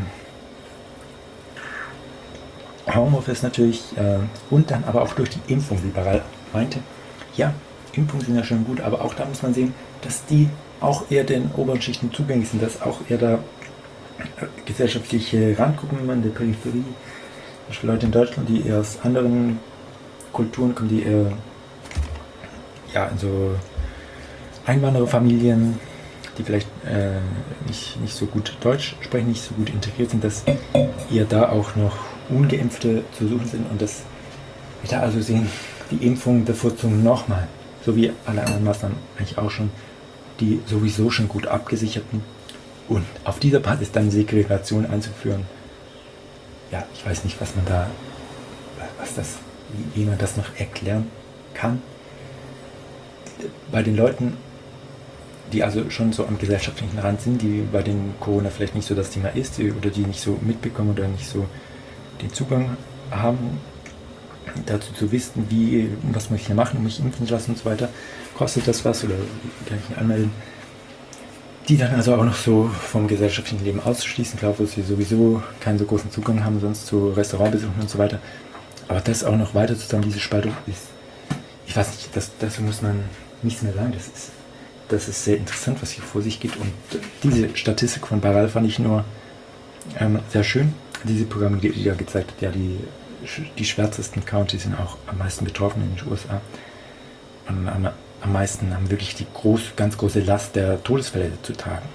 Homeoffice natürlich äh, und dann aber auch durch die Impfung, wie Baral meinte. Ja, Impfungen sind ja schon gut, aber auch da muss man sehen, dass die auch eher den oberen Schichten zugänglich sind, dass auch eher da gesellschaftliche Randgruppen, wenn man in der Peripherie, zum Beispiel Leute in Deutschland, die eher aus anderen Kulturen kommen, die eher ja, in so Einwandererfamilien, die vielleicht äh, nicht, nicht so gut Deutsch sprechen, nicht so gut integriert sind, dass eher da auch noch Ungeimpfte zu suchen sind und dass wir da also sehen, die Impfung bevorzugen nochmal, so wie alle anderen Maßnahmen eigentlich auch schon, die sowieso schon gut abgesicherten und auf dieser Basis dann Segregation einzuführen. Ja, ich weiß nicht, was man da, was das, wie, wie man das noch erklären kann. Bei den Leuten, die also schon so am gesellschaftlichen Rand sind, die bei den Corona vielleicht nicht so das Thema ist, die, oder die nicht so mitbekommen oder nicht so den Zugang haben, dazu zu wissen, wie, was muss ich hier machen, um mich impfen zu lassen und so weiter, kostet das was oder kann ich mich anmelden, die dann also auch noch so vom gesellschaftlichen Leben auszuschließen, klar, wo sie sowieso keinen so großen Zugang haben, sonst zu Restaurantbesuchen und so weiter, aber das auch noch weiter zusammen, diese Spaltung ist, ich weiß nicht, das, dazu muss man nichts mehr sagen, das ist, das ist sehr interessant, was hier vor sich geht und diese Statistik von Baral fand ich nur ähm, sehr schön, diese Pyramide, die ja gezeigt hat, ja, die die schwärzesten Countys sind auch am meisten betroffen in den U S A. Und am, am meisten haben wirklich die groß, ganz große Last der Todesfälle zu tragen.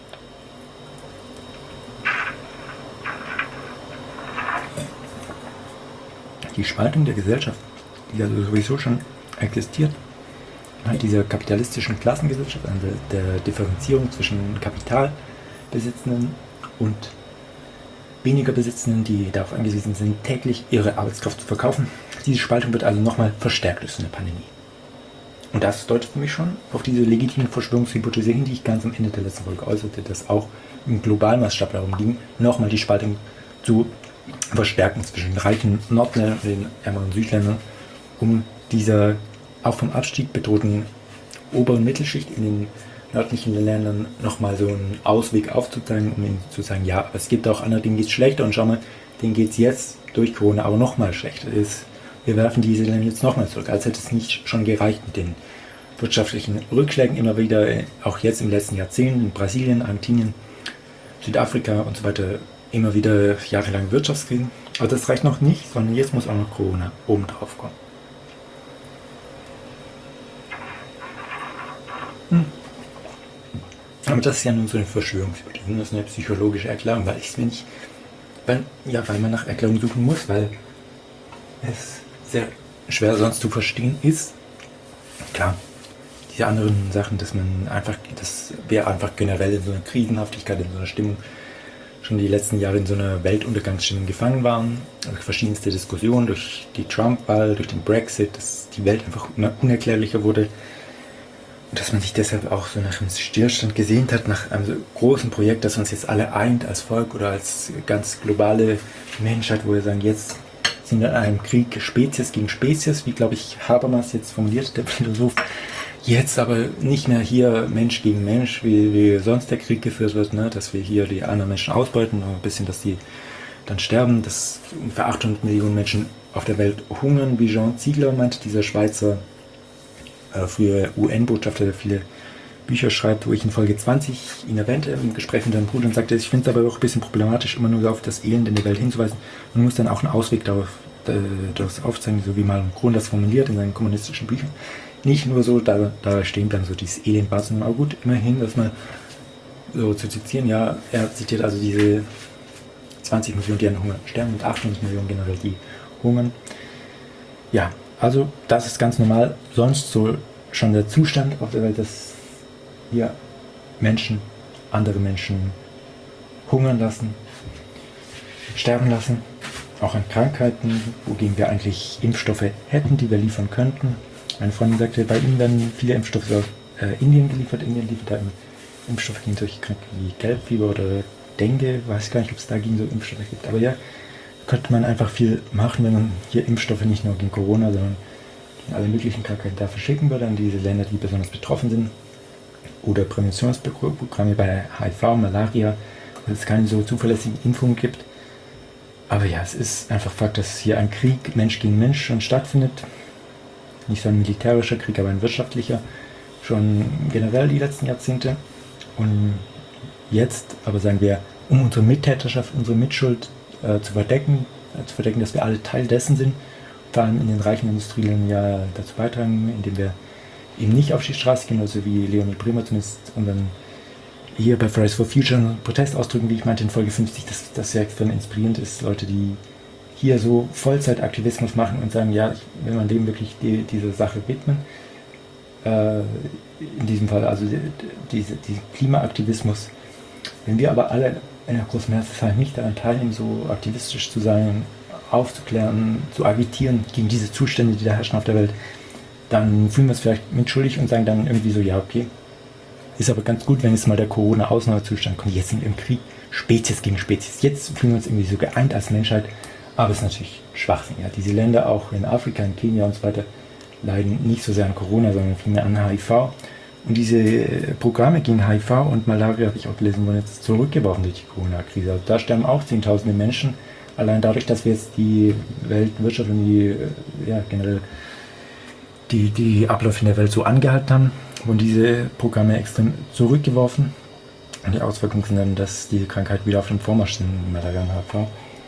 Die Spaltung der Gesellschaft, die also sowieso schon existiert, halt dieser kapitalistischen Klassengesellschaft, also der Differenzierung zwischen Kapitalbesitzenden und weniger Besitzenden, die darauf angewiesen sind, täglich ihre Arbeitskraft zu verkaufen, Diese Spaltung wird also nochmal verstärkt durch so eine Pandemie. Und das deutet für mich schon auf diese legitime Verschwörungshypothese hin, die ich ganz am Ende der letzten Folge äußerte, dass auch im globalen Maßstab darum ging, nochmal die Spaltung zu verstärken zwischen den reichen Nordländern und den ärmeren Südländern, um dieser auch vom Abstieg bedrohten oberen Mittelschicht in den nördlichen Ländern nochmal so einen Ausweg aufzuzeigen, um ihnen zu sagen, ja, aber es gibt auch andere, denen geht es schlechter und schau mal, denen geht es jetzt durch Corona aber nochmal schlechter. Ist, wir werfen diese Länder jetzt nochmal zurück, als hätte es nicht schon gereicht mit den wirtschaftlichen Rückschlägen immer wieder, auch jetzt im letzten Jahrzehnt in Brasilien, Argentinien, Südafrika und so weiter, immer wieder jahrelang Wirtschaftskrisen. Aber das reicht noch nicht, sondern jetzt muss auch noch Corona oben drauf kommen. Hm. Aber das ist ja nun so eine Verschwörungstheorie, das ist eine psychologische Erklärung, weil ich es mir nicht, weil, ja, weil man nach Erklärung suchen muss, weil es sehr schwer sonst zu verstehen ist. Klar, diese anderen Sachen, dass man einfach, dass wir einfach generell in so einer Krisenhaftigkeit, in so einer Stimmung schon die letzten Jahre in so einer Weltuntergangsstimmung gefangen waren, durch verschiedenste Diskussionen, durch die Trump-Wahl, durch den Brexit, dass die Welt einfach immer unerklärlicher wurde. Und dass man sich deshalb auch so nach einem Stillstand gesehnt hat, nach einem so großen Projekt, das uns jetzt alle eint als Volk oder als ganz globale Menschheit, wo wir sagen, jetzt sind wir in einem Krieg Spezies gegen Spezies, wie, glaube ich, Habermas jetzt formuliert, der Philosoph. Jetzt aber nicht mehr hier Mensch gegen Mensch, wie, wie sonst der Krieg geführt wird, ne? Dass wir hier die anderen Menschen ausbeuten, ein bisschen, dass die dann sterben, dass ungefähr achthundert Millionen Menschen auf der Welt hungern, wie Jean Ziegler meint, dieser Schweizer äh, frühere U N-Botschafter, der viele Bücher schreibt, wo ich in Folge zwanzig ihn erwähnte, im Gespräch mit seinem Bruder, und sagte, ich finde es aber auch ein bisschen problematisch, immer nur auf das Elend in der Welt hinzuweisen. Man muss dann auch einen Ausweg darauf, äh, daraus aufzeigen, so wie Malcolm Krohn das formuliert in seinen kommunistischen Büchern. Nicht nur so da, da stehen bleiben, so dieses Elend war es, aber gut, immerhin, dass man so zu zitieren, ja, er zitiert also diese zwanzig Millionen, die an Hunger sterben, und achthundert Millionen generell, die hungern. Ja, also das ist ganz normal, sonst so schon der Zustand auf der Welt, dass wir Menschen, andere Menschen hungern lassen, sterben lassen, auch an Krankheiten, wogegen wir eigentlich Impfstoffe hätten, die wir liefern könnten. Meine Freundin sagte, bei ihnen werden viele Impfstoffe aus äh, Indien geliefert. Indien liefert da immer Impfstoffe gegen solche Krankheiten wie Gelbfieber oder Dengue. Weiß gar nicht, ob es da gegen so Impfstoffe gibt. Aber ja, könnte man einfach viel machen, wenn man hier Impfstoffe nicht nur gegen Corona, sondern gegen alle möglichen Krankheiten dafür schicken würde an diese Länder, die besonders betroffen sind. Oder Präventionsprogramme bei H I V, Malaria, weil es keine so zuverlässigen Impfungen gibt. Aber ja, es ist einfach Fakt, dass hier ein Krieg Mensch gegen Mensch schon stattfindet. Nicht so ein militärischer Krieg, aber ein wirtschaftlicher, schon generell die letzten Jahrzehnte. Und jetzt, aber sagen wir, um unsere Mittäterschaft, unsere Mitschuld äh, zu verdecken, äh, zu verdecken, dass wir alle Teil dessen sind, vor allem in den reichen Industrieländern ja dazu beitragen, indem wir eben nicht auf die Straße gehen, also wie Leonie Bremer zumindest, und dann hier bei Fridays for Future einen Protest ausdrücken, wie ich meinte in Folge fünfzig, dass das ja extrem inspirierend ist, Leute, die hier so Vollzeitaktivismus machen und sagen, ja, ich will mein Leben wirklich die, dieser Sache widmen. Äh, in diesem Fall also die, diese, diesen Klimaaktivismus. Wenn wir aber alle in der großen Mehrzahl nicht daran teilnehmen, so aktivistisch zu sein, aufzuklären, zu agitieren gegen diese Zustände, die da herrschen auf der Welt, dann fühlen wir uns vielleicht mitschuldig und sagen dann irgendwie so, ja, okay, ist aber ganz gut, wenn jetzt mal der Corona-Ausnahmezustand kommt. Jetzt sind wir im Krieg, Spezies gegen Spezies. Jetzt fühlen wir uns irgendwie so geeint als Menschheit. Aber es ist natürlich Schwachsinn. Ja. Diese Länder, auch in Afrika, in Kenia und so weiter, leiden nicht so sehr an Corona, sondern vielmehr an H I V. Und diese Programme gegen H I V und Malaria, habe ich auch gelesen, wurden jetzt zurückgeworfen durch die Corona-Krise. Also da sterben auch Zehntausende Menschen, allein dadurch, dass wir jetzt die Weltwirtschaft und die, ja, generell die, die Abläufe in der Welt so angehalten haben, wurden diese Programme extrem zurückgeworfen. Und die Auswirkungen sind dann, dass diese Krankheit wieder auf dem Vormarsch sind, Malaria und H I V.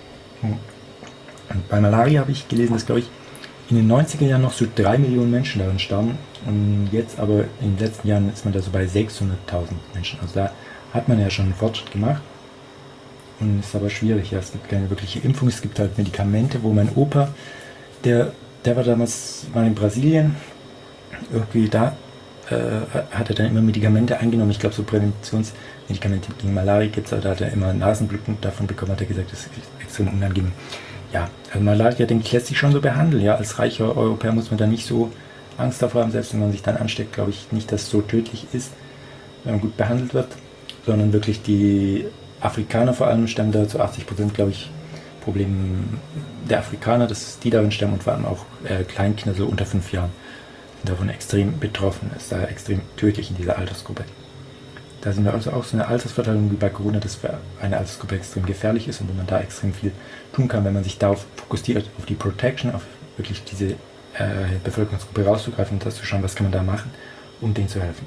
Und bei Malaria habe ich gelesen, dass, glaube ich, in den neunziger Jahren noch so drei Millionen Menschen daran starben. Und jetzt aber in den letzten Jahren ist man da so bei sechshunderttausend Menschen. Also da hat man ja schon einen Fortschritt gemacht. Und es ist aber schwierig. Ja. Es gibt keine wirkliche Impfung. Es gibt halt Medikamente, wo mein Opa, der, der war damals mal in Brasilien, irgendwie da äh, hat er dann immer Medikamente eingenommen. Ich glaube, so Präventionsmedikamente gegen Malaria gibt es. Also da hat er immer Nasenbluten davon bekommen, hat er gesagt, das ist extrem unangenehm. ja, also Malaria, denke ich, lässt sich schon so behandeln. Ja, als reicher Europäer muss man da nicht so Angst davor haben, selbst wenn man sich dann ansteckt, glaube ich nicht, dass es so tödlich ist, wenn man gut behandelt wird, sondern wirklich die Afrikaner vor allem stemmen da zu achtzig Prozent, glaube ich, Problem der Afrikaner, dass die darin sterben und vor allem auch äh, Kleinkinder so unter fünf Jahren sind davon extrem betroffen. Es ist da extrem tödlich in dieser Altersgruppe. Da sind wir also auch so eine Altersverteilung wie bei Corona, dass für eine Altersgruppe extrem gefährlich ist und wenn man da extrem viel tun kann, wenn man sich darauf fokussiert, auf die Protection, auf wirklich diese äh, Bevölkerungsgruppe rauszugreifen und das zu schauen, was kann man da machen, um denen zu helfen.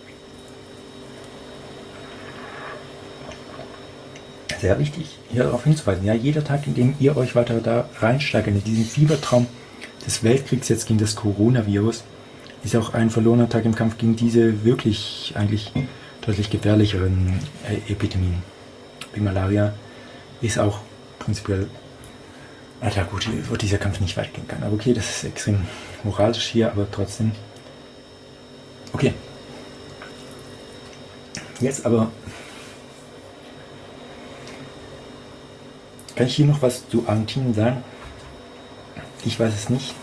Sehr wichtig, hier darauf hinzuweisen, ja, jeder Tag, in dem ihr euch weiter da reinsteigert, in diesen Fiebertraum des Weltkriegs jetzt gegen das Coronavirus, ist auch ein verlorener Tag im Kampf gegen diese wirklich eigentlich deutlich gefährlicheren äh, Epidemien. Wie Malaria ist auch prinzipiell, Alter, gut, wo dieser Kampf nicht weit gehen kann. Aber okay, das ist extrem moralisch hier, aber trotzdem. Okay. Jetzt aber kann ich hier noch was zu Argentinien sagen? Ich weiß es nicht.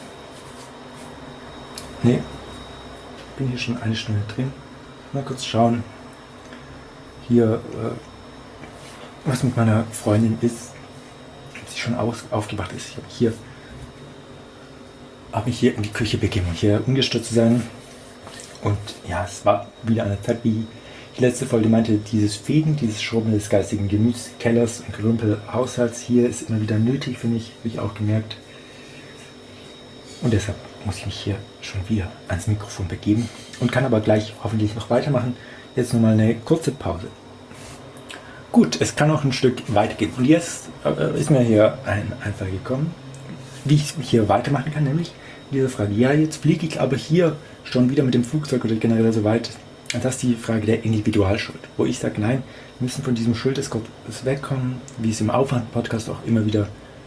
Nee. Bin hier schon eine Stunde drin. Mal kurz schauen. Hier, äh, was mit meiner Freundin ist. Ob sie schon aus, aufgewacht ist. Ich habe hier, habe mich hier in die Küche begeben, um hier ungestört zu sein. Und ja, es war wieder eine Zeit, wie die letzte Folge meinte, dieses Fegen, dieses Schrubben des geistigen Gemüts, Kellers und Gerümpelhaushalts hier ist immer wieder nötig, finde ich, habe ich auch gemerkt. Und deshalb muss ich mich hier schon wieder ans Mikrofon begeben und kann aber gleich hoffentlich noch weitermachen. Jetzt nochmal eine kurze Pause. Gut, es kann noch ein Stück weitergehen. Und jetzt äh, ist mir hier ein Einfall gekommen, wie ich hier weitermachen kann, nämlich diese Frage. Ja, jetzt fliege ich aber hier schon wieder mit dem Flugzeug oder generell so weit. Das ist die Frage der Individualschuld, wo ich sage, nein, wir müssen von diesem Schuld des Gottes wegkommen, wie es im Aufwand-Podcast auch immer wieder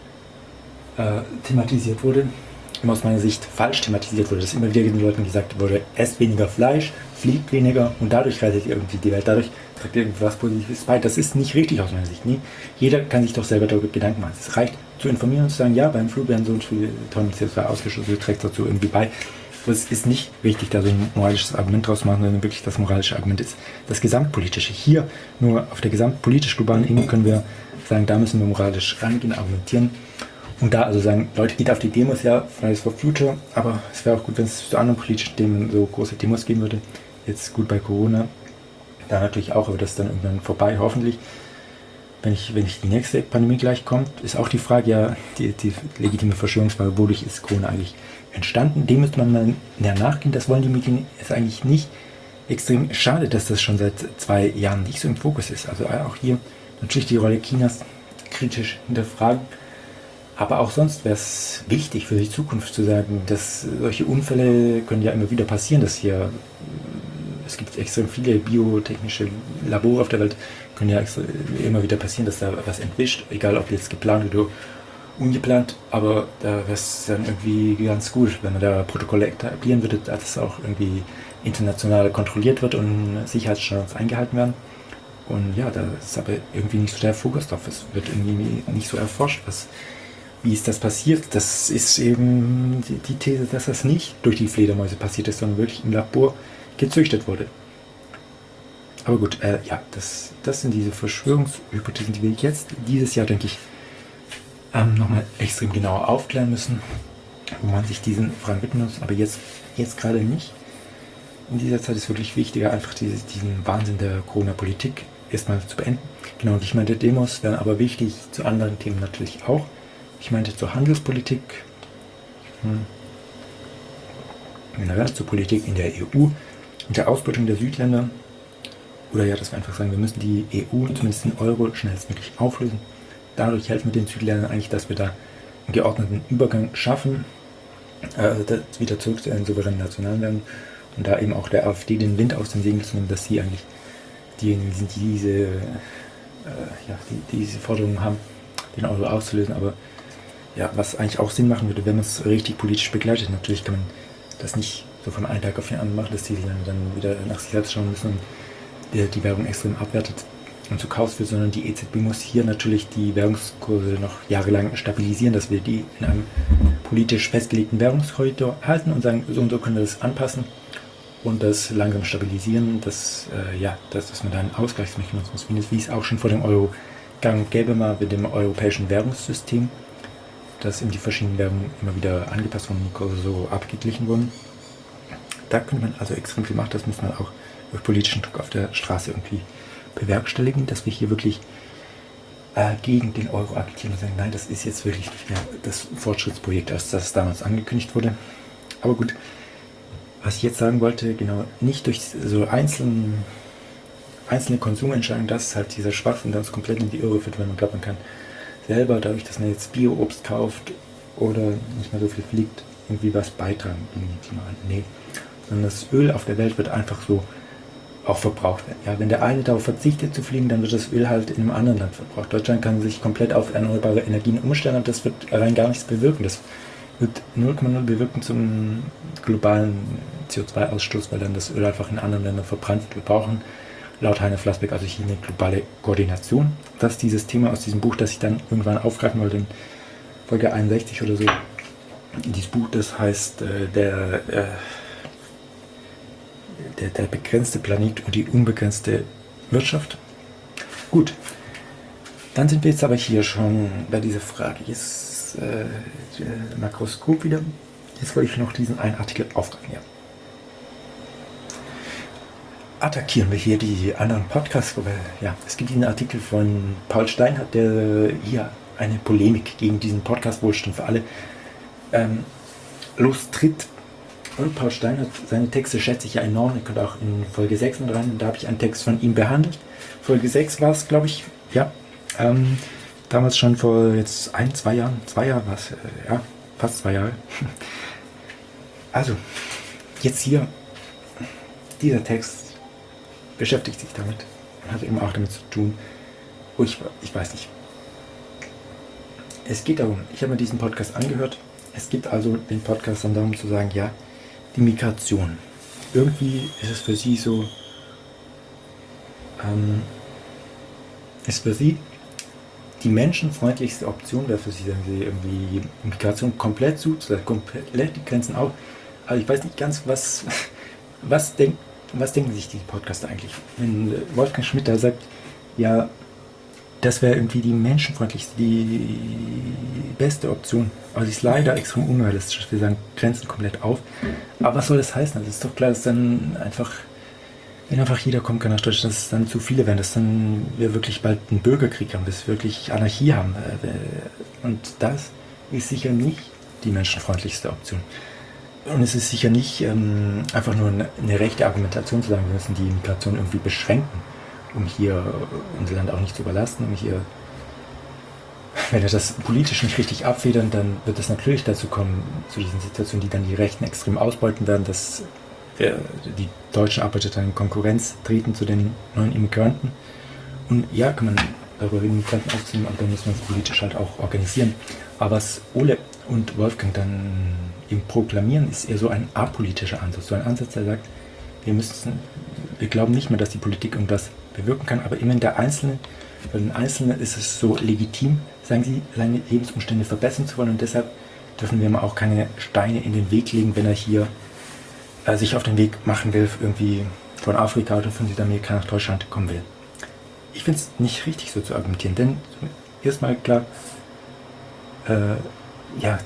äh, thematisiert wurde, immer aus meiner Sicht falsch thematisiert wurde, dass immer wieder den Leuten gesagt wurde, esst weniger Fleisch, fliegt weniger und dadurch rettet ihr irgendwie die Welt, dadurch trägt ihr irgendwas Positives bei. Das ist nicht richtig aus meiner Sicht. Nee, jeder kann sich doch selber darüber Gedanken machen. Es reicht zu informieren und zu sagen, ja, beim Flug werden so und so viele Tonnen C O zwei ausgestoßen, trägt dazu irgendwie bei. Es ist nicht wichtig, da so ein moralisches Argument draus zu machen, sondern wirklich das moralische Argument ist das gesamtpolitische. Hier, nur auf der gesamtpolitisch-globalen Ebene können wir sagen, da müssen wir moralisch rangehen, argumentieren. Und da also sagen, Leute, geht auf die Demos, ja, Fridays for Future, aber es wäre auch gut, wenn es zu anderen politischen Themen so große Demos geben würde. Jetzt gut bei Corona, da natürlich auch, aber das ist dann irgendwann vorbei, hoffentlich. Wenn ich, wenn ich die nächste Pandemie gleich kommt, ist auch die Frage, ja, die, die legitime Verschwörungsfrage, wodurch ist Corona eigentlich entstanden? Dem müsste man mal näher nachgehen. Das wollen die Medien ist eigentlich nicht. Extrem schade, dass das schon seit zwei Jahren nicht so im Fokus ist. Also auch hier natürlich die Rolle Chinas kritisch hinterfragen. Aber auch sonst wäre es wichtig für die Zukunft zu sagen, dass solche Unfälle können ja immer wieder passieren, dass hier, es gibt extrem viele biotechnische Labore auf der Welt, können ja immer wieder passieren, dass da was entwischt, egal ob jetzt geplant oder ungeplant, aber da wäre es dann irgendwie ganz gut, wenn man da Protokolle etablieren würde, dass es auch irgendwie international kontrolliert wird und Sicherheitsstandards eingehalten werden. Und ja, da ist aber irgendwie nicht so der Fokus drauf. Es wird irgendwie nicht so erforscht, was, wie ist das passiert. Das ist eben die, die These, dass das nicht durch die Fledermäuse passiert ist, sondern wirklich im Labor gezüchtet wurde. Aber gut, äh, ja, das, das sind diese Verschwörungshypothesen, die wir jetzt dieses Jahr, denke ich, ähm, nochmal extrem genauer aufklären müssen, wo man sich diesen Fragen widmen muss, aber jetzt, jetzt gerade nicht. In dieser Zeit ist wirklich wichtiger, einfach diese, diesen Wahnsinn der Corona-Politik erstmal zu beenden. Genau, und ich meinte, Demos wären aber wichtig zu anderen Themen natürlich auch. Ich meinte zur Handelspolitik, hm, generell zur Politik in der E U und der Ausbeutung der Südländer. Oder ja, dass wir einfach sagen, wir müssen die E U, zumindest den Euro, schnellstmöglich auflösen. Dadurch helfen wir den Südländern eigentlich, dass wir da einen geordneten Übergang schaffen, äh, wieder zurück zu einem souveränen nationalen Währung und da eben auch der AfD den Wind aus den Segeln zu nehmen, dass sie eigentlich diejenigen sind, die diese, äh, ja, die, die diese Forderungen haben, den Euro auszulösen. Aber ja, was eigentlich auch Sinn machen würde, wenn man es richtig politisch begleitet. Natürlich kann man das nicht so von einem Tag auf den anderen machen, dass die Länder dann wieder nach sich selbst schauen müssen und die, die Währung extrem abwertet. und zu Chaos führt, sondern die E Z B muss hier natürlich die Währungskurse noch jahrelang stabilisieren, dass wir die in einem politisch festgelegten Währungskorridor halten und sagen, so und so können wir das anpassen und das langsam stabilisieren, dass, äh, ja, dass, dass man da einen Ausgleichsmechanismus findet, wie es auch schon vor dem Euro gang und gäbe mal mit dem europäischen Währungssystem, dass eben die verschiedenen Währungen immer wieder angepasst wurden, die Kurse so abgeglichen wurden. Da könnte man also extrem viel machen, das muss man auch durch politischen Druck auf der Straße irgendwie bewerkstelligen, dass wir hier wirklich äh, gegen den Euro agitieren und sagen, nein, das ist jetzt wirklich nicht mehr das Fortschrittsprojekt, als das damals angekündigt wurde. Aber gut, was ich jetzt sagen wollte, genau, nicht durch so einzelne, einzelne Konsumentscheidungen, das ist halt dieser Schwachsinn, der uns komplett in die Irre führt, wenn man glaubt, man kann selber, dadurch, dass man jetzt Bio-Obst kauft oder nicht mehr so viel fliegt, irgendwie was beitragen gegen den Klimawandel. Nee, sondern das Öl auf der Welt wird einfach so auch verbraucht werden. Ja, wenn der eine darauf verzichtet zu fliegen, dann wird das Öl halt in einem anderen Land verbraucht. Deutschland kann sich komplett auf erneuerbare Energien umstellen, aber das wird rein gar nichts bewirken. Das wird null Komma null bewirken zum globalen C O zwei Ausstoß, weil dann das Öl einfach in anderen Ländern verbrannt wird. Wir brauchen laut Heiner Flassbeck also hier eine globale Koordination. Das ist dieses Thema aus diesem Buch, das ich dann irgendwann aufgreifen wollte, in Folge einundsechzig oder so. Dieses Buch, das heißt äh, der, äh, der, der begrenzte Planet und die unbegrenzte Wirtschaft. Gut, dann sind wir jetzt aber hier schon bei dieser Frage. Jetzt äh, der Makroskop wieder. Jetzt wollte ich noch diesen einen Artikel aufgreifen. Ja. Attackieren wir hier die anderen Podcasts, weil ja, es gibt diesen Artikel von Paul Steinhardt, der hier eine Polemik gegen diesen Podcast Wohlstand für alle ähm, lostritt. Und Paul Steinhardt, seine Texte schätze ich ja enorm. Ihr könnt auch in Folge sechs mit rein, da habe ich einen Text von ihm behandelt. Folge sechs war es, glaube ich, ja. Ähm, damals schon vor jetzt ein, zwei Jahren, zwei Jahre war es, äh, ja, fast zwei Jahre. Also, jetzt hier, dieser Text beschäftigt sich damit und hat eben auch damit zu tun, oh, ich, ich weiß nicht. Es geht darum, ich habe mir diesen Podcast angehört, es geht also den Podcast dann darum zu sagen, ja, die Migration. Irgendwie ist es für sie so, ähm, ist für sie die menschenfreundlichste Option, wäre für sie, sagen sie, irgendwie Migration komplett zu, komplett die Grenzen auf. Aber ich weiß nicht ganz, was, was denkt Was denken sich die Podcaster eigentlich? Wenn Wolfgang Schmidt da sagt, ja, das wäre irgendwie die menschenfreundlichste, die beste Option. Aber sie ist leider extrem unrealistisch. Wir sagen Grenzen komplett auf. Aber was soll das heißen? Also es ist doch klar, dass dann einfach, wenn einfach jeder kommen kann nach Deutschland, dass es dann zu viele werden, dass dann wir wirklich bald einen Bürgerkrieg haben, dass wir wirklich Anarchie haben. Und das ist sicher nicht die menschenfreundlichste Option. Und es ist sicher nicht ähm, einfach nur eine, eine rechte Argumentation zu sagen, wir müssen die Migration irgendwie beschränken, um hier unser Land auch nicht zu überlasten, um hier, wenn wir das politisch nicht richtig abfedern, dann wird es natürlich dazu kommen, zu diesen Situationen, die dann die Rechten extrem ausbeuten werden, dass wir, die deutschen Arbeiter dann in Konkurrenz treten zu den neuen Immigranten. Und ja, kann man darüber reden, Migranten aufzunehmen, aber dann muss man es politisch halt auch organisieren. Aber was Ole und Wolfgang dann eben proklamieren, ist eher so ein apolitischer Ansatz. So ein Ansatz, der sagt, wir müssen, wir glauben nicht mehr, dass die Politik irgendwas bewirken kann, aber immerhin der Einzelne, für den Einzelnen ist es so legitim, sagen sie, seine Lebensumstände verbessern zu wollen und deshalb dürfen wir mal auch keine Steine in den Weg legen, wenn er hier äh, sich auf den Weg machen will, irgendwie von Afrika oder von Südamerika nach Deutschland kommen will. Ich finde es nicht richtig so zu argumentieren, denn erstmal klar, äh, ja,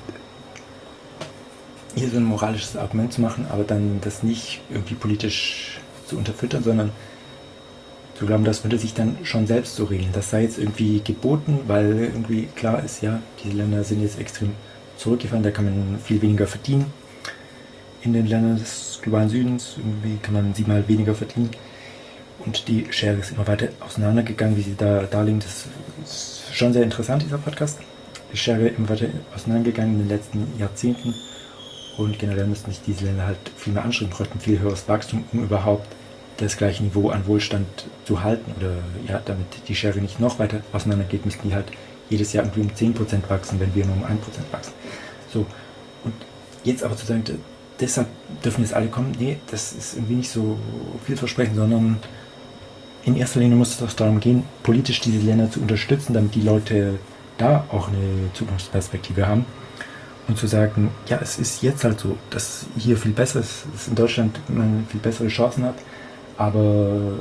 hier so ein moralisches Argument zu machen, aber dann das nicht irgendwie politisch zu unterfüttern, sondern zu glauben, das würde sich dann schon selbst so regeln. Das sei jetzt irgendwie geboten, weil irgendwie klar ist, ja, diese Länder sind jetzt extrem zurückgefahren, da kann man viel weniger verdienen. In den Ländern des globalen Südens irgendwie kann man siebenmal weniger verdienen. Und die Schere ist immer weiter auseinandergegangen, wie sie da darlegen. Das ist schon sehr interessant, dieser Podcast. Die Schere immer weiter auseinandergegangen in den letzten Jahrzehnten. Und generell müssten sich diese Länder halt viel mehr anstrengen, bräuchten viel höheres Wachstum, um überhaupt das gleiche Niveau an Wohlstand zu halten. Oder ja, damit die Schere nicht noch weiter auseinandergeht, müssten die halt jedes Jahr irgendwie um zehn Prozent wachsen, wenn wir nur um ein Prozent wachsen. So, und jetzt aber zu sagen, deshalb dürfen jetzt alle kommen, nee, das ist irgendwie nicht so vielversprechend, sondern in erster Linie muss es doch darum gehen, politisch diese Länder zu unterstützen, damit die Leute da auch eine Zukunftsperspektive haben. Und zu sagen, ja, es ist jetzt halt so, dass hier viel besser ist, dass in Deutschland man viel bessere Chancen hat, aber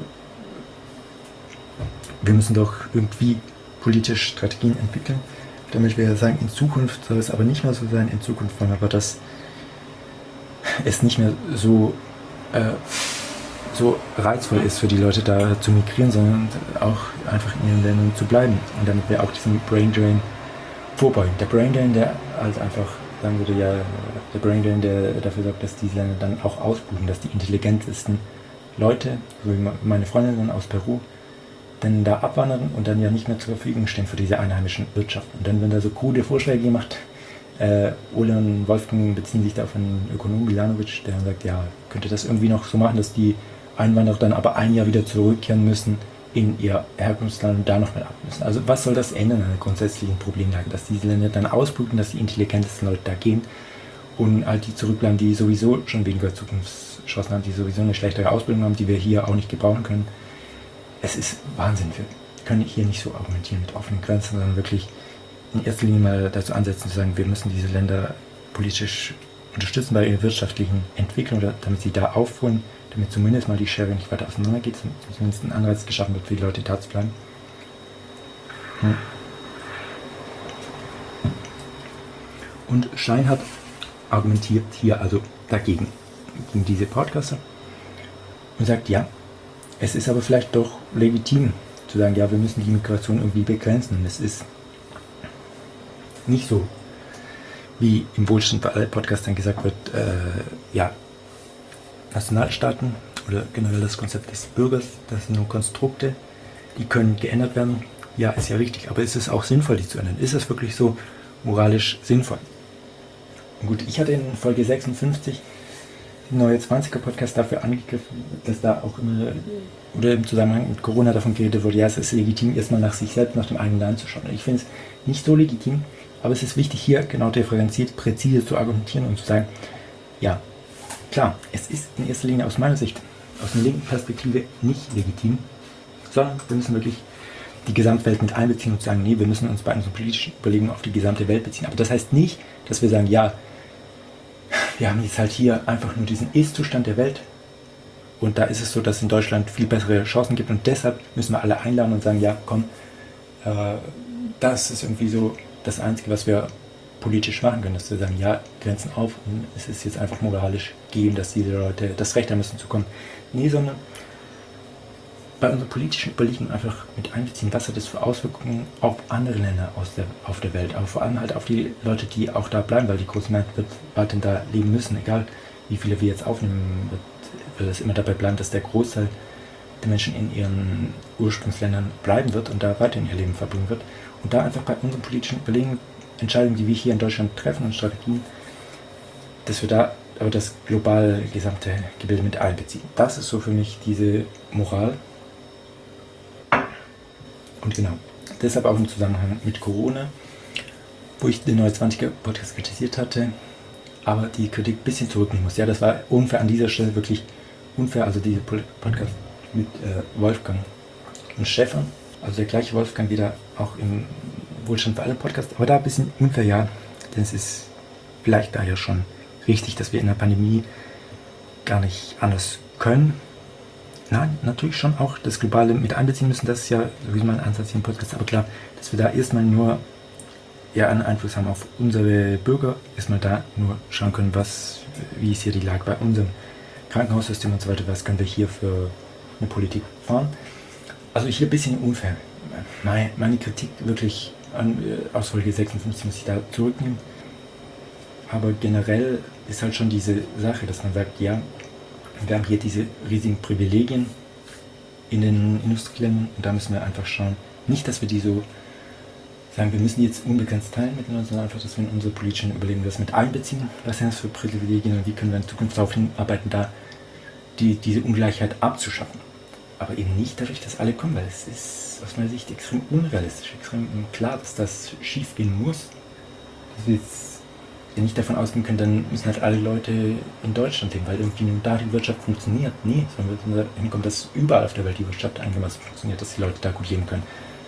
wir müssen doch irgendwie politische Strategien entwickeln, damit wir sagen, in Zukunft soll es aber nicht mehr so sein, in Zukunft wollen wir aber, dass es nicht mehr so, äh, so reizvoll ist für die Leute da zu migrieren, sondern auch einfach in ihren Ländern zu bleiben. Und damit wir auch diesen Brain Drain vorbeugen. Der Brain Drain, der halt einfach sagen würde, ja, der Brain Drain, der dafür sorgt, dass diese Länder dann auch ausbluten, dass die intelligentesten Leute, so wie meine Freundin dann aus Peru, dann da abwandern und dann ja nicht mehr zur Verfügung stehen für diese einheimischen Wirtschaften. Und dann werden da so krude Vorschläge gemacht. Äh, Ole und Wolfgang beziehen sich da auf einen Ökonom, Milanovic, der dann sagt, ja, könnte das irgendwie noch so machen, dass die Einwanderer dann aber ein Jahr wieder zurückkehren müssen in ihr Herkunftsland und da noch mit ab müssen. Also was soll das ändern an der grundsätzlichen Problemlage, dass diese Länder dann ausbluten, dass die intelligentesten Leute da gehen und all die zurückbleiben, die sowieso schon weniger Zukunftschancen haben, die sowieso eine schlechtere Ausbildung haben, die wir hier auch nicht gebrauchen können. Es ist Wahnsinn. Wir können hier nicht so argumentieren mit offenen Grenzen, sondern wirklich in erster Linie mal dazu ansetzen, zu sagen, wir müssen diese Länder politisch unterstützen bei ihrer wirtschaftlichen Entwicklung, damit sie da aufholen, damit zumindest mal die Schere nicht weiter auseinander geht, zumindest ein Anreiz geschaffen wird, für die Leute da zu bleiben. Hm. Und Schein hat argumentiert hier also dagegen, gegen diese Podcaster und sagt, ja, es ist aber vielleicht doch legitim zu sagen, ja, wir müssen die Migration irgendwie begrenzen. Und es ist nicht so, wie im Wohlstand bei allen Podcastern gesagt wird, äh, ja, Nationalstaaten oder generell das Konzept des Bürgers, das sind nur Konstrukte, die können geändert werden. Ja, ist ja richtig, aber ist es auch sinnvoll, die zu ändern? Ist es wirklich so moralisch sinnvoll? Und gut, ich hatte in Folge sechsundfünfzig den Neue zwanziger Podcast dafür angegriffen, dass da auch immer, oder im Zusammenhang mit Corona davon geredet wurde, ja, es ist legitim, erstmal nach sich selbst, nach dem eigenen Land zu schauen. Und ich finde es nicht so legitim, aber es ist wichtig, hier genau differenziert, präzise zu argumentieren und zu sagen, ja, klar, es ist in erster Linie aus meiner Sicht, aus einer linken Perspektive nicht legitim, sondern wir müssen wirklich die Gesamtwelt mit einbeziehen und sagen, nee, wir müssen uns bei unseren politischen Überlegungen auf die gesamte Welt beziehen. Aber das heißt nicht, dass wir sagen, ja, wir haben jetzt halt hier einfach nur diesen Ist-Zustand der Welt und da ist es so, dass es in Deutschland viel bessere Chancen gibt und deshalb müssen wir alle einladen und sagen, ja, komm, äh, das ist irgendwie so das Einzige, was wir politisch machen können, dass wir sagen, ja, Grenzen auf und es ist jetzt einfach moralisch gegeben, dass diese Leute das Recht haben müssen zu kommen. Nee, sondern bei unseren politischen Überlegungen einfach mit einbeziehen, was hat das für Auswirkungen auf andere Länder aus der, auf der Welt, aber vor allem halt auf die Leute, die auch da bleiben, weil die große Mehrheit wird weiterhin da leben müssen, egal wie viele wir jetzt aufnehmen, wird, wird es immer dabei bleiben, dass der Großteil der Menschen in ihren Ursprungsländern bleiben wird und da weiterhin ihr Leben verbringen wird. Und da einfach bei unseren politischen Überlegungen, Entscheidungen, die wir hier in Deutschland treffen und Strategien, dass wir da aber das globale gesamte Gebilde mit einbeziehen. Das ist so für mich diese Moral. Und genau, deshalb auch im Zusammenhang mit Corona, wo ich den Neue zwanziger Podcast kritisiert hatte, aber die Kritik ein bisschen zurücknehmen muss. Ja, das war unfair an dieser Stelle, wirklich unfair, also dieser Podcast mit äh, Wolfgang und Stefan, also der gleiche Wolfgang wieder auch im Wohlstand für alle Podcast, aber da ein bisschen unfair, ja, denn es ist vielleicht daher schon richtig, dass wir in der Pandemie gar nicht anders können. Nein, natürlich schon auch das Globale mit einbeziehen müssen, das ist ja sowieso mal ein Ansatz hier im Podcast, aber klar, dass wir da erstmal nur ja, einen Einfluss haben auf unsere Bürger, erstmal da nur schauen können, was, wie ist hier die Lage bei unserem Krankenhaussystem und so weiter, was können wir hier für eine Politik fahren. Also hier ein bisschen unfair. Meine, meine Kritik wirklich an äh, aus Folge sechsundfünfzig muss ich da zurücknehmen, aber generell ist halt schon diese Sache, dass man sagt, ja, wir haben hier diese riesigen Privilegien in den Industrieländern und da müssen wir einfach schauen, nicht, dass wir die so sagen, wir müssen jetzt unbegrenzt teilen miteinander, sondern einfach, dass wir in unsere politischen Überlegungen das mit einbeziehen. Was sind das für Privilegien und wie können wir in Zukunft darauf hinarbeiten, da die, diese Ungleichheit abzuschaffen. Aber eben nicht dadurch, dass alle kommen, weil es ist aus meiner Sicht extrem unrealistisch, extrem klar, dass das schief gehen muss. Das ist nicht davon ausgehen können, dann müssen halt alle Leute in Deutschland leben, weil irgendwie nur da die Wirtschaft funktioniert. Nee, sondern wir müssen dahin kommen, dass überall auf der Welt die Wirtschaft einigermaßen funktioniert, dass die Leute da gut leben können.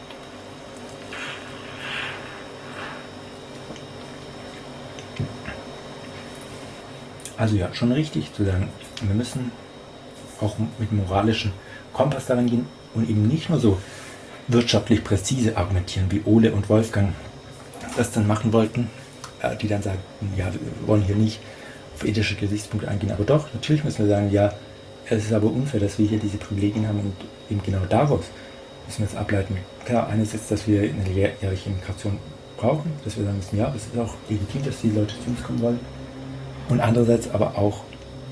Also ja, schon richtig zu sagen, wir müssen auch mit moralischem Kompass daran gehen und eben nicht nur so wirtschaftlich präzise argumentieren, wie Ole und Wolfgang das dann machen wollten, die dann sagen, ja, wir wollen hier nicht auf ethische Gesichtspunkte eingehen, aber doch, natürlich müssen wir sagen, ja, es ist aber unfair, dass wir hier diese Privilegien haben und eben genau daraus müssen wir jetzt ableiten. Klar, eines ist, dass wir eine jährliche Migration brauchen, dass wir sagen müssen, ja, es ist auch legitim, dass die Leute zu uns kommen wollen und andererseits aber auch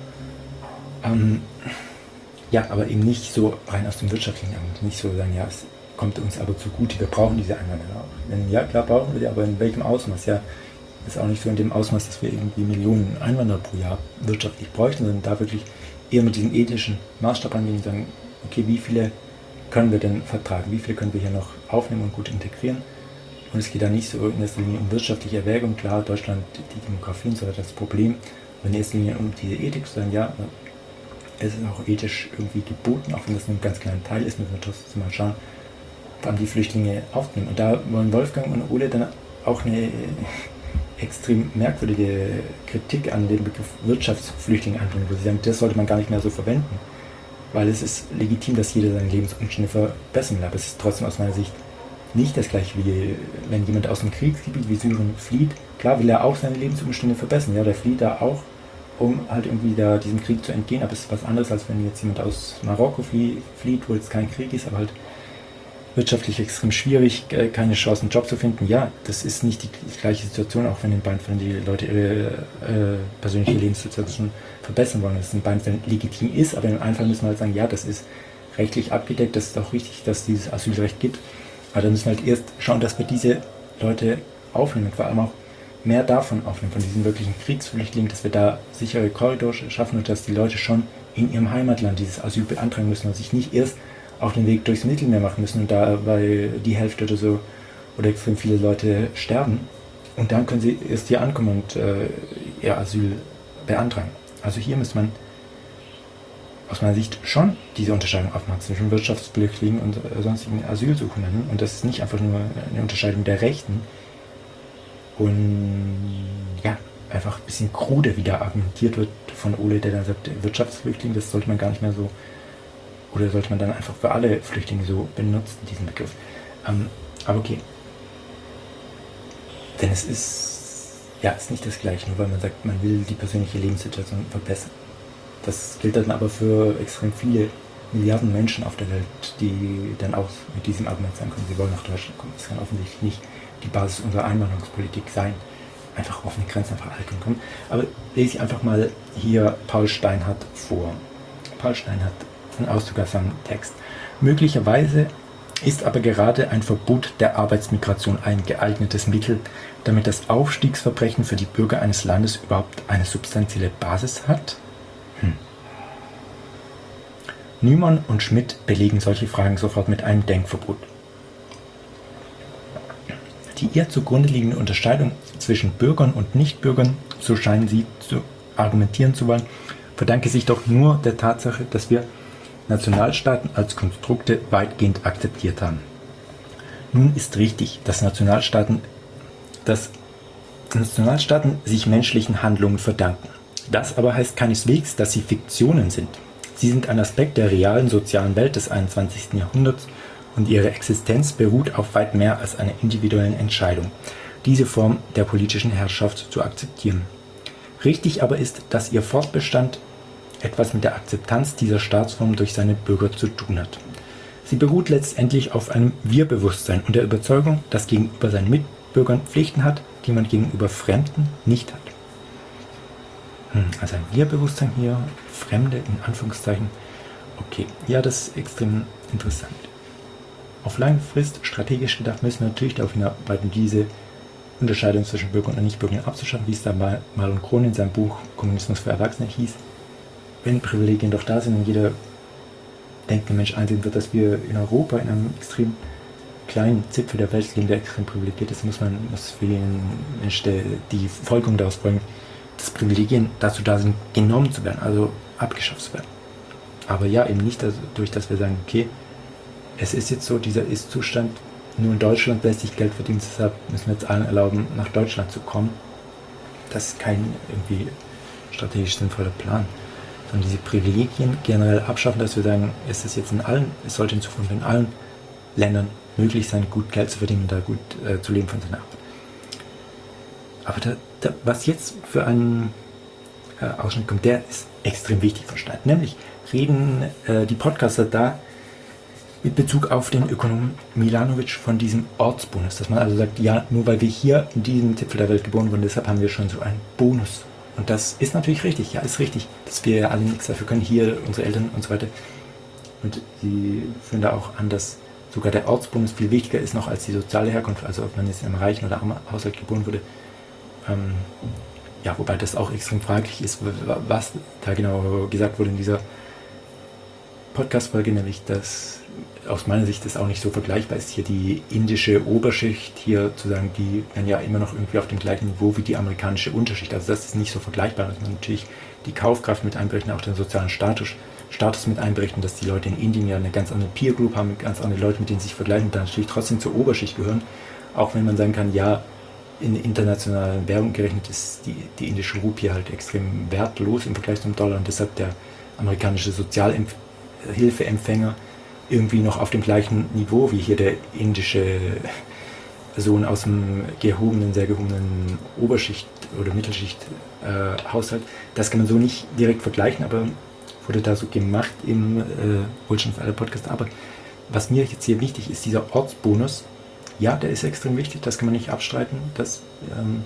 ähm, ja, aber eben nicht so rein aus dem wirtschaftlichen Argument, nicht so sagen, ja, es kommt uns aber zugute, wir brauchen diese Einwanderer. Wenn, ja, klar brauchen wir die, aber in welchem Ausmaß? Ja, ist auch nicht so in dem Ausmaß, dass wir irgendwie Millionen Einwanderer pro Jahr wirtschaftlich bräuchten, sondern da wirklich eher mit diesem ethischen Maßstab angehen und sagen, okay, wie viele können wir denn vertragen, wie viele können wir hier noch aufnehmen und gut integrieren? Und es geht da nicht so in erster Linie um wirtschaftliche Erwägung, klar, Deutschland, die Demografie und so weiter, das Problem, aber in erster Linie um diese Ethik zu sagen, ja, es ist auch ethisch irgendwie geboten, auch wenn das nur ein ganz kleiner Teil ist, müssen wir trotzdem mal schauen, wann die Flüchtlinge aufnehmen. Und da wollen Wolfgang und Ole dann auch eine extrem merkwürdige Kritik an dem Begriff Wirtschaftsflüchtling anbringen, wo sie sagen, das sollte man gar nicht mehr so verwenden, weil es ist legitim, dass jeder seine Lebensumstände verbessern will, aber es ist trotzdem aus meiner Sicht nicht das gleiche, wie wenn jemand aus einem Kriegsgebiet wie Syrien flieht. Klar will er auch seine Lebensumstände verbessern, ja, der flieht da auch, um halt irgendwie da diesem Krieg zu entgehen, aber es ist was anderes, als wenn jetzt jemand aus Marokko flie- flieht, wo jetzt kein Krieg ist, aber halt wirtschaftlich extrem schwierig, keine Chance, einen Job zu finden. Ja, das ist nicht die gleiche Situation, auch wenn in beiden Fällen die Leute ihre äh, persönliche Lebenssituation verbessern wollen. Das ist in beiden Fällen legitim ist, aber in einem Fall müssen wir halt sagen, ja, das ist rechtlich abgedeckt, das ist auch richtig, dass es dieses Asylrecht gibt. Aber dann müssen wir halt erst schauen, dass wir diese Leute aufnehmen, vor allem auch mehr davon aufnehmen, von diesen wirklichen Kriegsflüchtlingen, dass wir da sichere Korridore schaffen und dass die Leute schon in ihrem Heimatland dieses Asyl beantragen müssen und sich nicht erst auf den Weg durchs Mittelmeer machen müssen und dabei die Hälfte oder so oder extrem viele Leute sterben. Und dann können sie erst hier ankommen und äh, ihr Asyl beantragen. Also hier muss man aus meiner Sicht schon diese Unterscheidung aufmachen zwischen Wirtschaftsflüchtlingen und äh, sonstigen Asylsuchenden. Und das ist nicht einfach nur eine Unterscheidung der Rechten. Und ja, einfach ein bisschen krude, wie da argumentiert wird von Ole, der dann sagt, Wirtschaftsflüchtling, das sollte man gar nicht mehr so, oder sollte man dann einfach für alle Flüchtlinge so benutzen, diesen Begriff. Ähm, aber okay. Denn es ist, ja, es ist nicht das Gleiche, nur weil man sagt, man will die persönliche Lebenssituation verbessern. Das gilt dann aber für extrem viele Milliarden Menschen auf der Welt, die dann auch mit diesem Argument sagen können, sie wollen nach Deutschland kommen. Das kann offensichtlich nicht die Basis unserer Einwanderungspolitik sein. Einfach offene Grenzen, einfach alle können kommen. Aber lese ich einfach mal hier Paul Steinhardt vor. Paul Steinhardt, ein Auszug aus seinem Text. Möglicherweise ist aber gerade ein Verbot der Arbeitsmigration ein geeignetes Mittel, damit das Aufstiegsverbrechen für die Bürger eines Landes überhaupt eine substanzielle Basis hat? Hm. Nümann und Schmidt belegen solche Fragen sofort mit einem Denkverbot. Die ihr zugrunde liegende Unterscheidung zwischen Bürgern und Nichtbürgern, so scheinen sie zu argumentieren zu wollen, verdanke sich doch nur der Tatsache, dass wir Nationalstaaten als Konstrukte weitgehend akzeptiert haben. Nun ist richtig, dass Nationalstaaten, dass Nationalstaaten sich menschlichen Handlungen verdanken. Das aber heißt keineswegs, dass sie Fiktionen sind. Sie sind ein Aspekt der realen sozialen Welt des einundzwanzigsten Jahrhunderts und ihre Existenz beruht auf weit mehr als einer individuellen Entscheidung, diese Form der politischen Herrschaft zu akzeptieren. Richtig aber ist, dass ihr Fortbestand etwas mit der Akzeptanz dieser Staatsform durch seine Bürger zu tun hat. Sie beruht letztendlich auf einem Wir-Bewusstsein und der Überzeugung, dass gegenüber seinen Mitbürgern Pflichten hat, die man gegenüber Fremden nicht hat. Hm, also ein Wir-Bewusstsein hier, Fremde in Anführungszeichen. Okay, ja, das ist extrem interessant. Auf lange Frist, strategisch gedacht, müssen wir natürlich darauf hinarbeiten, diese Unterscheidung zwischen Bürgern und Nichtbürgern abzuschaffen, wie es da mal Marlon Krohn in seinem Buch Kommunismus für Erwachsene hieß. Wenn Privilegien doch da sind und jeder denkende Mensch einsehen wird, dass wir in Europa in einem extrem kleinen Zipfel der Welt leben, der extrem privilegiert ist, muss man muss für den Menschen die Folgerung daraus folgen, dass Privilegien dazu da sind, genommen zu werden, also abgeschafft zu werden. Aber ja, eben nicht dadurch, dass wir sagen, okay, es ist jetzt so, dieser Ist-Zustand, nur in Deutschland lässt sich Geld verdienen, deshalb müssen wir jetzt allen erlauben, nach Deutschland zu kommen. Das ist kein irgendwie strategisch sinnvoller Plan. Sondern diese Privilegien generell abschaffen, dass wir sagen, es ist jetzt in allen, es sollte in Zukunft in allen Ländern möglich sein, gut Geld zu verdienen und da gut äh, zu leben von seiner Arbeit. Aber da, da, was jetzt für einen äh, Ausschnitt kommt, der ist extrem wichtig verstanden. Nämlich reden äh, die Podcaster da mit Bezug auf den Ökonomen Milanovic von diesem Ortsbonus. Dass man also sagt, ja, nur weil wir hier in diesem Zipfel der Welt geboren wurden, deshalb haben wir schon so einen Bonus. Und das ist natürlich richtig, ja, ist richtig, dass wir alle nichts dafür können, hier unsere Eltern und so weiter. Und sie führen da auch an, dass sogar der Ortsbonus viel wichtiger ist noch als die soziale Herkunft, also ob man jetzt in einem reichen oder armen Haushalt geboren wurde. Ähm, ja, wobei das auch extrem fraglich ist, was da genau gesagt wurde in dieser Podcast-Folge, nämlich dass aus meiner Sicht das auch nicht so vergleichbar ist, hier die indische Oberschicht, hier zu sagen, die werden ja immer noch irgendwie auf dem gleichen Niveau wie die amerikanische Unterschicht. Also das ist nicht so vergleichbar, dass man natürlich die Kaufkraft mit einberechnet, auch den sozialen Status, Status mit einberechnet, dass die Leute in Indien ja eine ganz andere Peer Group haben, ganz andere Leute, mit denen sie sich vergleichen und dann natürlich trotzdem zur Oberschicht gehören, auch wenn man sagen kann, ja, in internationalen Währung gerechnet ist die, die indische Rupie halt extrem wertlos im Vergleich zum Dollar und deshalb der amerikanische Sozialhilfeempfänger irgendwie noch auf dem gleichen Niveau wie hier der indische Sohn aus dem gehobenen, sehr gehobenen Oberschicht- oder Mittelschicht-Haushalt. Äh, das kann man so nicht direkt vergleichen, aber wurde da so gemacht im äh, Wohlstand für alle Podcast. Aber was mir jetzt hier wichtig ist, dieser Ortsbonus, ja, der ist extrem wichtig, das kann man nicht abstreiten, dass ähm,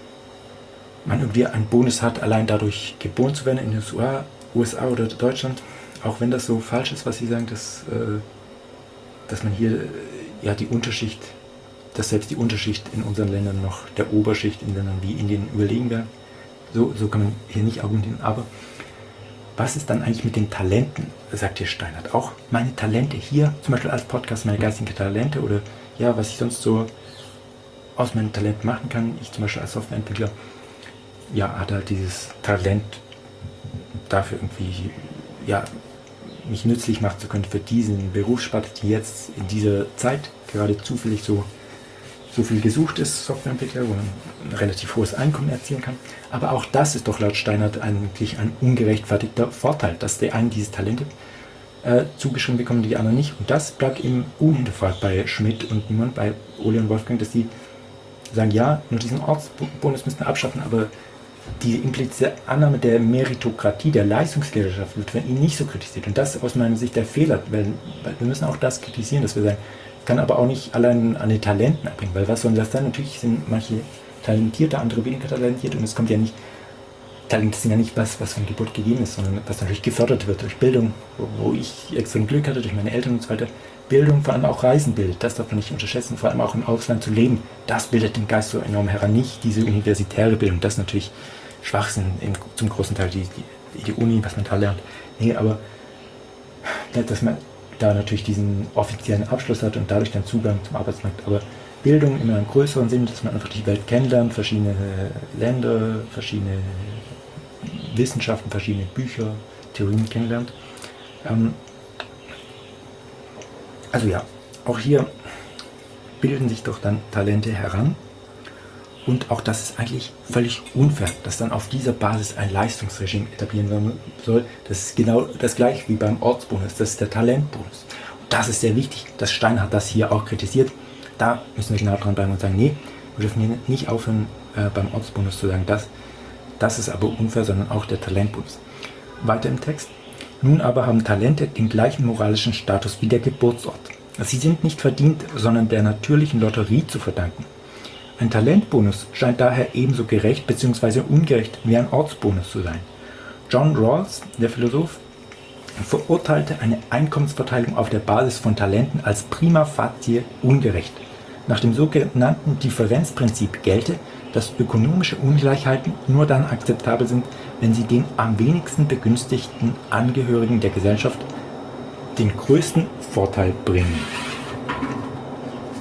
man irgendwie einen Bonus hat, allein dadurch geboren zu werden in den U S A oder Deutschland. Auch wenn das so falsch ist, was Sie sagen, dass, äh, dass man hier äh, ja die Unterschicht, dass selbst die Unterschicht in unseren Ländern noch der Oberschicht in Ländern wie Indien überlegen wäre. So, so kann man hier nicht argumentieren. Aber was ist dann eigentlich mit den Talenten, sagt hier Steinert. Auch meine Talente hier, zum Beispiel als Podcast, meine geistigen Talente oder ja, was ich sonst so aus meinem Talent machen kann. Ich zum Beispiel als Softwareentwickler, ja, hatte halt dieses Talent dafür irgendwie, ja, mich nützlich machen zu können für diesen Berufssparte, die jetzt in dieser Zeit gerade zufällig so, so viel gesucht ist, Softwareentwickler, wo man ein relativ hohes Einkommen erzielen kann. Aber auch das ist doch laut Steinert eigentlich ein ungerechtfertigter Vorteil, dass der einen diese Talente äh, zugeschrieben bekommen, die anderen nicht. Und das bleibt eben unhinterfragt bei Schmidt und Niemann, bei Ole und Wolfgang, dass die sagen, ja, nur diesen Ortsbonus müssen wir abschaffen, aber die implizite Annahme der Meritokratie, der Leistungsgesellschaft wird von ihnen nicht so kritisiert. Und das ist aus meiner Sicht der Fehler, weil, weil wir müssen auch das kritisieren, dass wir sagen, es kann aber auch nicht allein an den Talenten abhängen, weil was soll das dann? Natürlich sind manche talentierter, andere weniger talentiert und es kommt ja nicht, Talente sind ja nicht was, was von Geburt gegeben ist, sondern was natürlich gefördert wird durch Bildung, wo, wo ich extrem Glück hatte, durch meine Eltern und so weiter. Bildung, vor allem auch Reisen bildet, das darf man nicht unterschätzen, vor allem auch im Ausland zu leben, das bildet den Geist so enorm heran, nicht diese universitäre Bildung, das ist natürlich Schwachsinn, im, zum großen Teil die, die, die Uni, was man da lernt. Nee, aber dass man da natürlich diesen offiziellen Abschluss hat und dadurch dann Zugang zum Arbeitsmarkt, aber Bildung in einem größeren Sinn, dass man einfach die Welt kennenlernt, verschiedene Länder, verschiedene Wissenschaften, verschiedene Bücher, Theorien kennenlernt. Ähm, Also ja, auch hier bilden sich doch dann Talente heran und auch das ist eigentlich völlig unfair, dass dann auf dieser Basis ein Leistungsregime etablieren werden soll. Das ist genau das gleiche wie beim Ortsbonus, das ist der Talentbonus. Und das ist sehr wichtig, dass Stein hat das hier auch kritisiert. Da müssen wir genau dran bleiben und sagen, nee, wir dürfen hier nicht aufhören äh, beim Ortsbonus zu sagen, das, das ist aber unfair, sondern auch der Talentbonus. Weiter im Text. Nun aber haben Talente den gleichen moralischen Status wie der Geburtsort. Sie sind nicht verdient, sondern der natürlichen Lotterie zu verdanken. Ein Talentbonus scheint daher ebenso gerecht bzw. ungerecht wie ein Ortsbonus zu sein. John Rawls, der Philosoph, verurteilte eine Einkommensverteilung auf der Basis von Talenten als prima facie ungerecht. Nach dem sogenannten Differenzprinzip gelte, dass ökonomische Ungleichheiten nur dann akzeptabel sind, wenn sie den am wenigsten begünstigten Angehörigen der Gesellschaft den größten Vorteil bringen.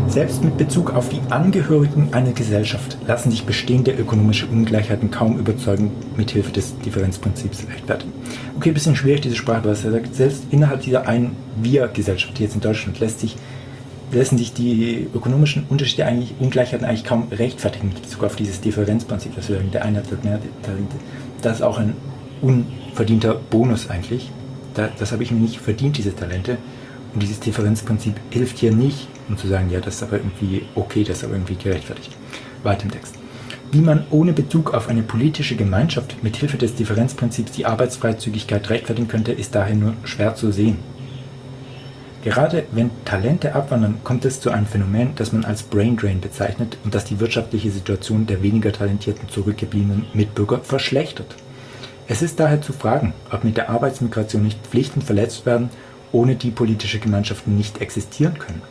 Selbst mit Bezug auf die Angehörigen einer Gesellschaft lassen sich bestehende ökonomische Ungleichheiten kaum überzeugend mit Hilfe des Differenzprinzips rechtfertigen. Okay, ein bisschen schwierig diese Sprache, was er sagt. Selbst innerhalb dieser einen Wir-Gesellschaft, die jetzt in Deutschland, lässt sich, lassen sich die ökonomischen Unterschiede eigentlich, Ungleichheiten eigentlich kaum rechtfertigen mit Bezug auf dieses Differenzprinzip, das wir sagen, der eine hat mehr Talente. Das ist auch ein unverdienter Bonus eigentlich. Da, das habe ich mir nicht verdient, diese Talente. Und dieses Differenzprinzip hilft hier nicht, um zu sagen, ja, das ist aber irgendwie okay, das ist aber irgendwie gerechtfertigt. Weiter im Text. Wie man ohne Bezug auf eine politische Gemeinschaft mit Hilfe des Differenzprinzips die Arbeitsfreizügigkeit rechtfertigen könnte, ist daher nur schwer zu sehen. Gerade wenn Talente abwandern, kommt es zu einem Phänomen, das man als Brain Drain bezeichnet und das die wirtschaftliche Situation der weniger talentierten zurückgebliebenen Mitbürger verschlechtert. Es ist daher zu fragen, ob mit der Arbeitsmigration nicht Pflichten verletzt werden, ohne die politische Gemeinschaften nicht existieren können.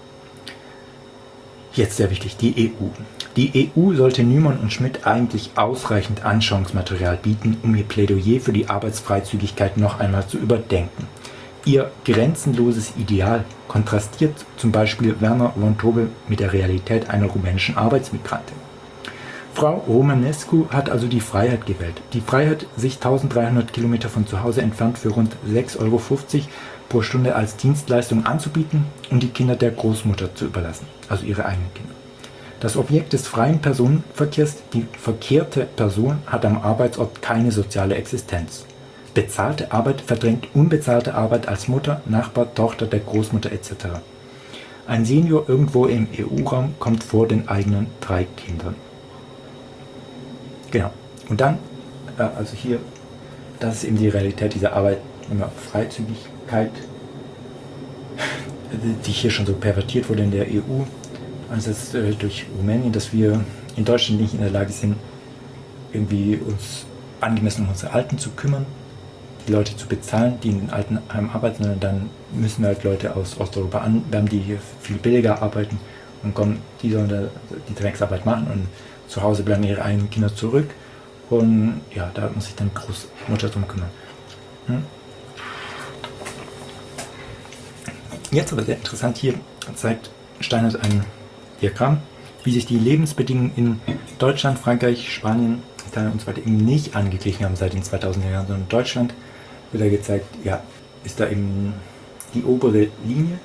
Jetzt sehr wichtig, die E U. Die E U sollte Nümann und Schmidt eigentlich ausreichend Anschauungsmaterial bieten, um ihr Plädoyer für die Arbeitsfreizügigkeit noch einmal zu überdenken. Ihr grenzenloses Ideal kontrastiert zum Beispiel Werner von Tobel mit der Realität einer rumänischen Arbeitsmigrantin. Frau Romanescu hat also die Freiheit gewählt. Die Freiheit, sich eintausenddreihundert Kilometer von zu Hause entfernt für rund sechs Euro fünfzig pro Stunde als Dienstleistung anzubieten und die Kinder der Großmutter zu überlassen, also ihre eigenen Kinder. Das Objekt des freien Personenverkehrs, die verkehrte Person, hat am Arbeitsort keine soziale Existenz. Bezahlte Arbeit verdrängt unbezahlte Arbeit als Mutter, Nachbar, Tochter der Großmutter et cetera. Ein Senior irgendwo im E U-Raum kommt vor den eigenen drei Kindern. Genau. Und dann, äh, also hier, das ist eben die Realität dieser Arbeitnehmerfreizügigkeit, die hier schon so pervertiert wurde in der E U, also das, äh, durch Rumänien, dass wir in Deutschland nicht in der Lage sind, irgendwie uns angemessen um unsere Alten zu kümmern, die Leute zu bezahlen, die in den Altenheimen arbeiten, sondern dann müssen wir halt Leute aus Osteuropa anwerben, die hier viel billiger arbeiten und kommen, die sollen da die Drecksarbeit machen und zu Hause bleiben ihre eigenen Kinder zurück und ja, da muss sich dann Großmutter drum kümmern. Hm? Jetzt aber sehr interessant, hier zeigt Steinert ein Diagramm, wie sich die Lebensbedingungen in Deutschland, Frankreich, Spanien, Italien und so weiter eben nicht angeglichen haben seit den zweitausender Jahren, sondern in Deutschland wird da gezeigt, ja, ist da eben die obere Linie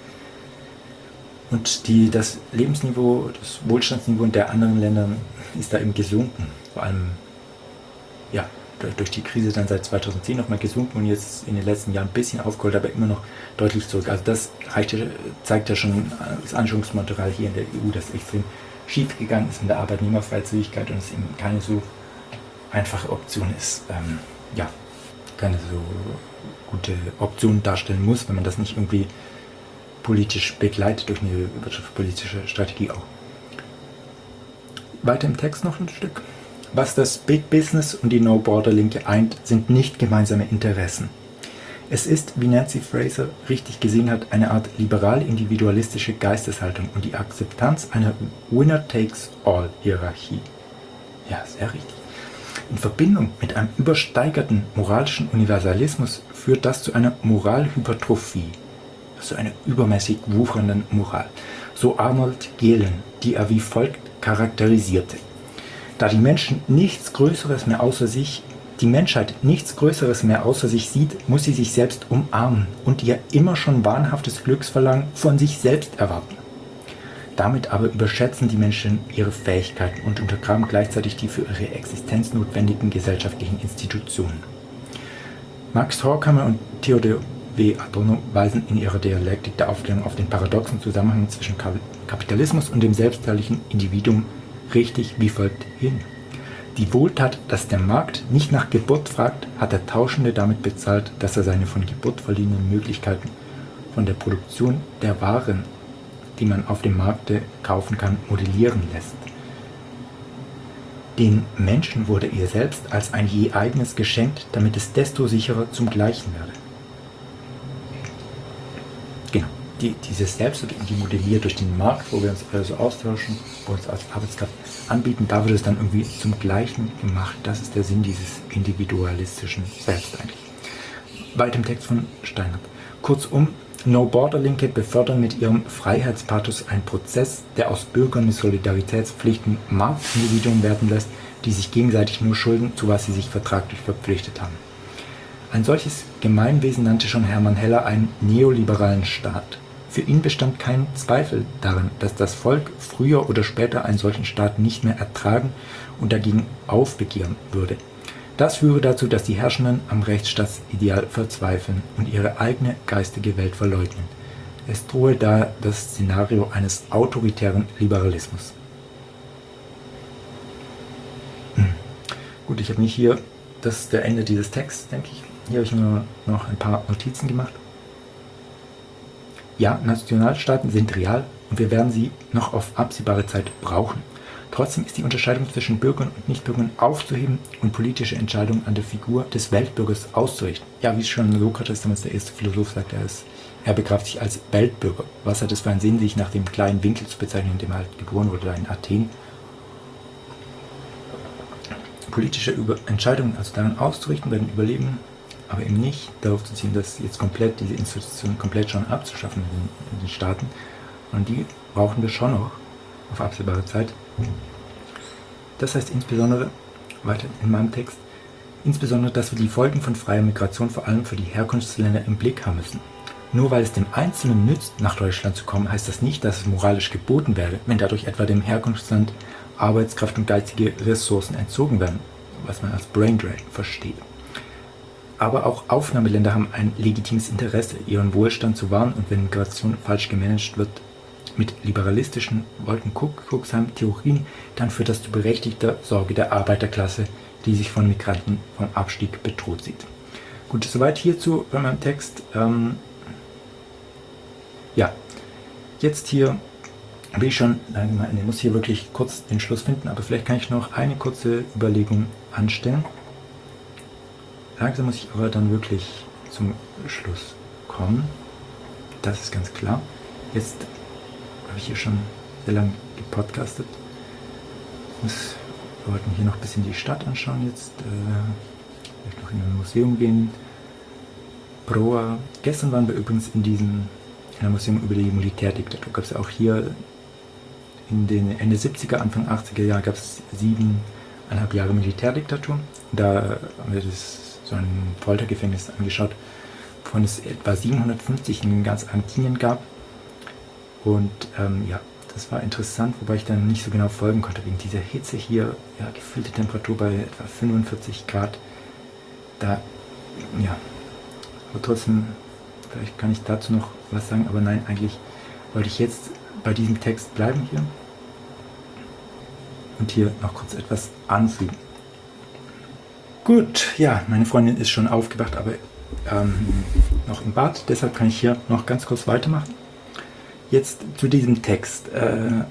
und die, das Lebensniveau, das Wohlstandsniveau der anderen Länder ist da eben gesunken, vor allem ja, durch die Krise dann seit zweitausendzehn nochmal gesunken und jetzt in den letzten Jahren ein bisschen aufgeholt, aber immer noch deutlich zurück. Also das reicht, zeigt ja schon das Anschauungsmaterial hier in der E U, das extrem schief gegangen ist mit der Arbeitnehmerfreizügigkeit und es eben keine so einfache Option ist, ähm, ja, keine so gute Option darstellen muss, wenn man das nicht irgendwie politisch begleitet durch eine wirtschaftspolitische Strategie auch. Weiter im Text noch ein Stück. Was das Big Business und die No-Border-Linke eint, sind nicht gemeinsame Interessen. Es ist, wie Nancy Fraser richtig gesehen hat, eine Art liberal-individualistische Geisteshaltung und die Akzeptanz einer Winner-takes-all-Hierarchie. Ja, sehr richtig. In Verbindung mit einem übersteigerten moralischen Universalismus führt das zu einer Moralhypertrophie, also einer übermäßig wuchernden Moral. So Arnold Gehlen, die er wie folgt charakterisierte. Da die Menschen nichts Größeres mehr außer sich, die Menschheit nichts Größeres mehr außer sich sieht, muss sie sich selbst umarmen und ihr immer schon wahnhaftes Glücksverlangen von sich selbst erwarten. Damit aber überschätzen die Menschen ihre Fähigkeiten und untergraben gleichzeitig die für ihre Existenz notwendigen gesellschaftlichen Institutionen. Max Horkheimer und Theodor W. Adorno weisen in ihrer Dialektik der Aufklärung auf den paradoxen Zusammenhang zwischen Kapitalismus und dem selbstherrlichen Individuum richtig wie folgt hin. Die Wohltat, dass der Markt nicht nach Geburt fragt, hat der Tauschende damit bezahlt, dass er seine von Geburt verliehenen Möglichkeiten von der Produktion der Waren, die man auf dem Markte kaufen kann, modellieren lässt. Den Menschen wurde er selbst als ein je eigenes geschenkt, damit es desto sicherer zum Gleichen werde. Genau, die, dieses Selbst wird irgendwie modelliert durch den Markt, wo wir uns also austauschen, wo wir uns als Arbeitskraft anbieten, da wird es dann irgendwie zum Gleichen gemacht. Das ist der Sinn dieses individualistischen Selbst eigentlich. Weit im Text von Steinert. Kurzum, No-Border-Linke befördern mit ihrem Freiheitspathos einen Prozess, der aus Bürgern mit Solidaritätspflichten Marktindividuen werden lässt, die sich gegenseitig nur schulden, zu was sie sich vertraglich verpflichtet haben. Ein solches Gemeinwesen nannte schon Hermann Heller einen neoliberalen Staat. Für ihn bestand kein Zweifel daran, dass das Volk früher oder später einen solchen Staat nicht mehr ertragen und dagegen aufbegehren würde. Das führe dazu, dass die Herrschenden am Rechtsstaatsideal verzweifeln und ihre eigene geistige Welt verleugnen. Es drohe da das Szenario eines autoritären Liberalismus. Hm. Gut, ich habe nicht hier, das ist der Ende dieses Texts, denke ich. Hier habe ich mir noch ein paar Notizen gemacht. Ja, Nationalstaaten sind real und wir werden sie noch auf absehbare Zeit brauchen. Trotzdem ist die Unterscheidung zwischen Bürgern und Nichtbürgern aufzuheben und politische Entscheidungen an der Figur des Weltbürgers auszurichten. Ja, wie schon Sokrates, damals der erste Philosoph, sagt, er, ist, er begreift sich als Weltbürger. Was hat es für einen Sinn, sich nach dem kleinen Winkel zu bezeichnen, in dem er halt geboren wurde, in Athen? Politische Über- Entscheidungen also daran auszurichten, werden überleben, aber eben nicht darauf zu ziehen, dass jetzt komplett diese Institutionen komplett schon abzuschaffen in den, in den Staaten. Und die brauchen wir schon noch auf absehbare Zeit. Das heißt insbesondere, weiter in meinem Text, insbesondere, dass wir die Folgen von freier Migration vor allem für die Herkunftsländer im Blick haben müssen. Nur weil es dem Einzelnen nützt, nach Deutschland zu kommen, heißt das nicht, dass es moralisch geboten wäre, wenn dadurch etwa dem Herkunftsland Arbeitskraft und geistige Ressourcen entzogen werden, was man als Brain Drain versteht. Aber auch Aufnahmeländer haben ein legitimes Interesse, ihren Wohlstand zu wahren, und wenn Migration falsch gemanagt wird, mit liberalistischen Wolkenkuckucksheim-Theorien, dann führt das zu berechtigter Sorge der Arbeiterklasse, die sich von Migranten vom Abstieg bedroht sieht. Gut, soweit hierzu bei meinem Text. Ähm, ja, jetzt hier will ich schon, ich muss hier wirklich kurz den Schluss finden, aber vielleicht kann ich noch eine kurze Überlegung anstellen. Langsam muss ich aber dann wirklich zum Schluss kommen. Das ist ganz klar. Jetzt habe ich hier schon sehr lange gepodcastet. Muss, wir wollten hier noch ein bisschen die Stadt anschauen jetzt. Äh, vielleicht noch in ein Museum gehen. Proa. Gestern waren wir übrigens in diesem in einem Museum über die Militärdiktatur. Gab es ja auch hier in den Ende siebziger, Anfang achtziger Jahre gab es siebeneinhalb Jahre Militärdiktatur. Da haben wir das, so ein Foltergefängnis angeschaut, wovon es etwa siebenhundertfünfzig in ganz Argentinien gab. Und ähm, ja, das war interessant, wobei ich dann nicht so genau folgen konnte, wegen dieser Hitze hier, ja, gefühlte Temperatur bei etwa fünfundvierzig Grad. Da, ja, aber trotzdem, vielleicht kann ich dazu noch was sagen, aber nein, eigentlich wollte ich jetzt bei diesem Text bleiben hier und hier noch kurz etwas anfügen. Gut, ja, meine Freundin ist schon aufgewacht, aber ähm, noch im Bad, deshalb kann ich hier noch ganz kurz weitermachen. Jetzt zu diesem Text. Äh,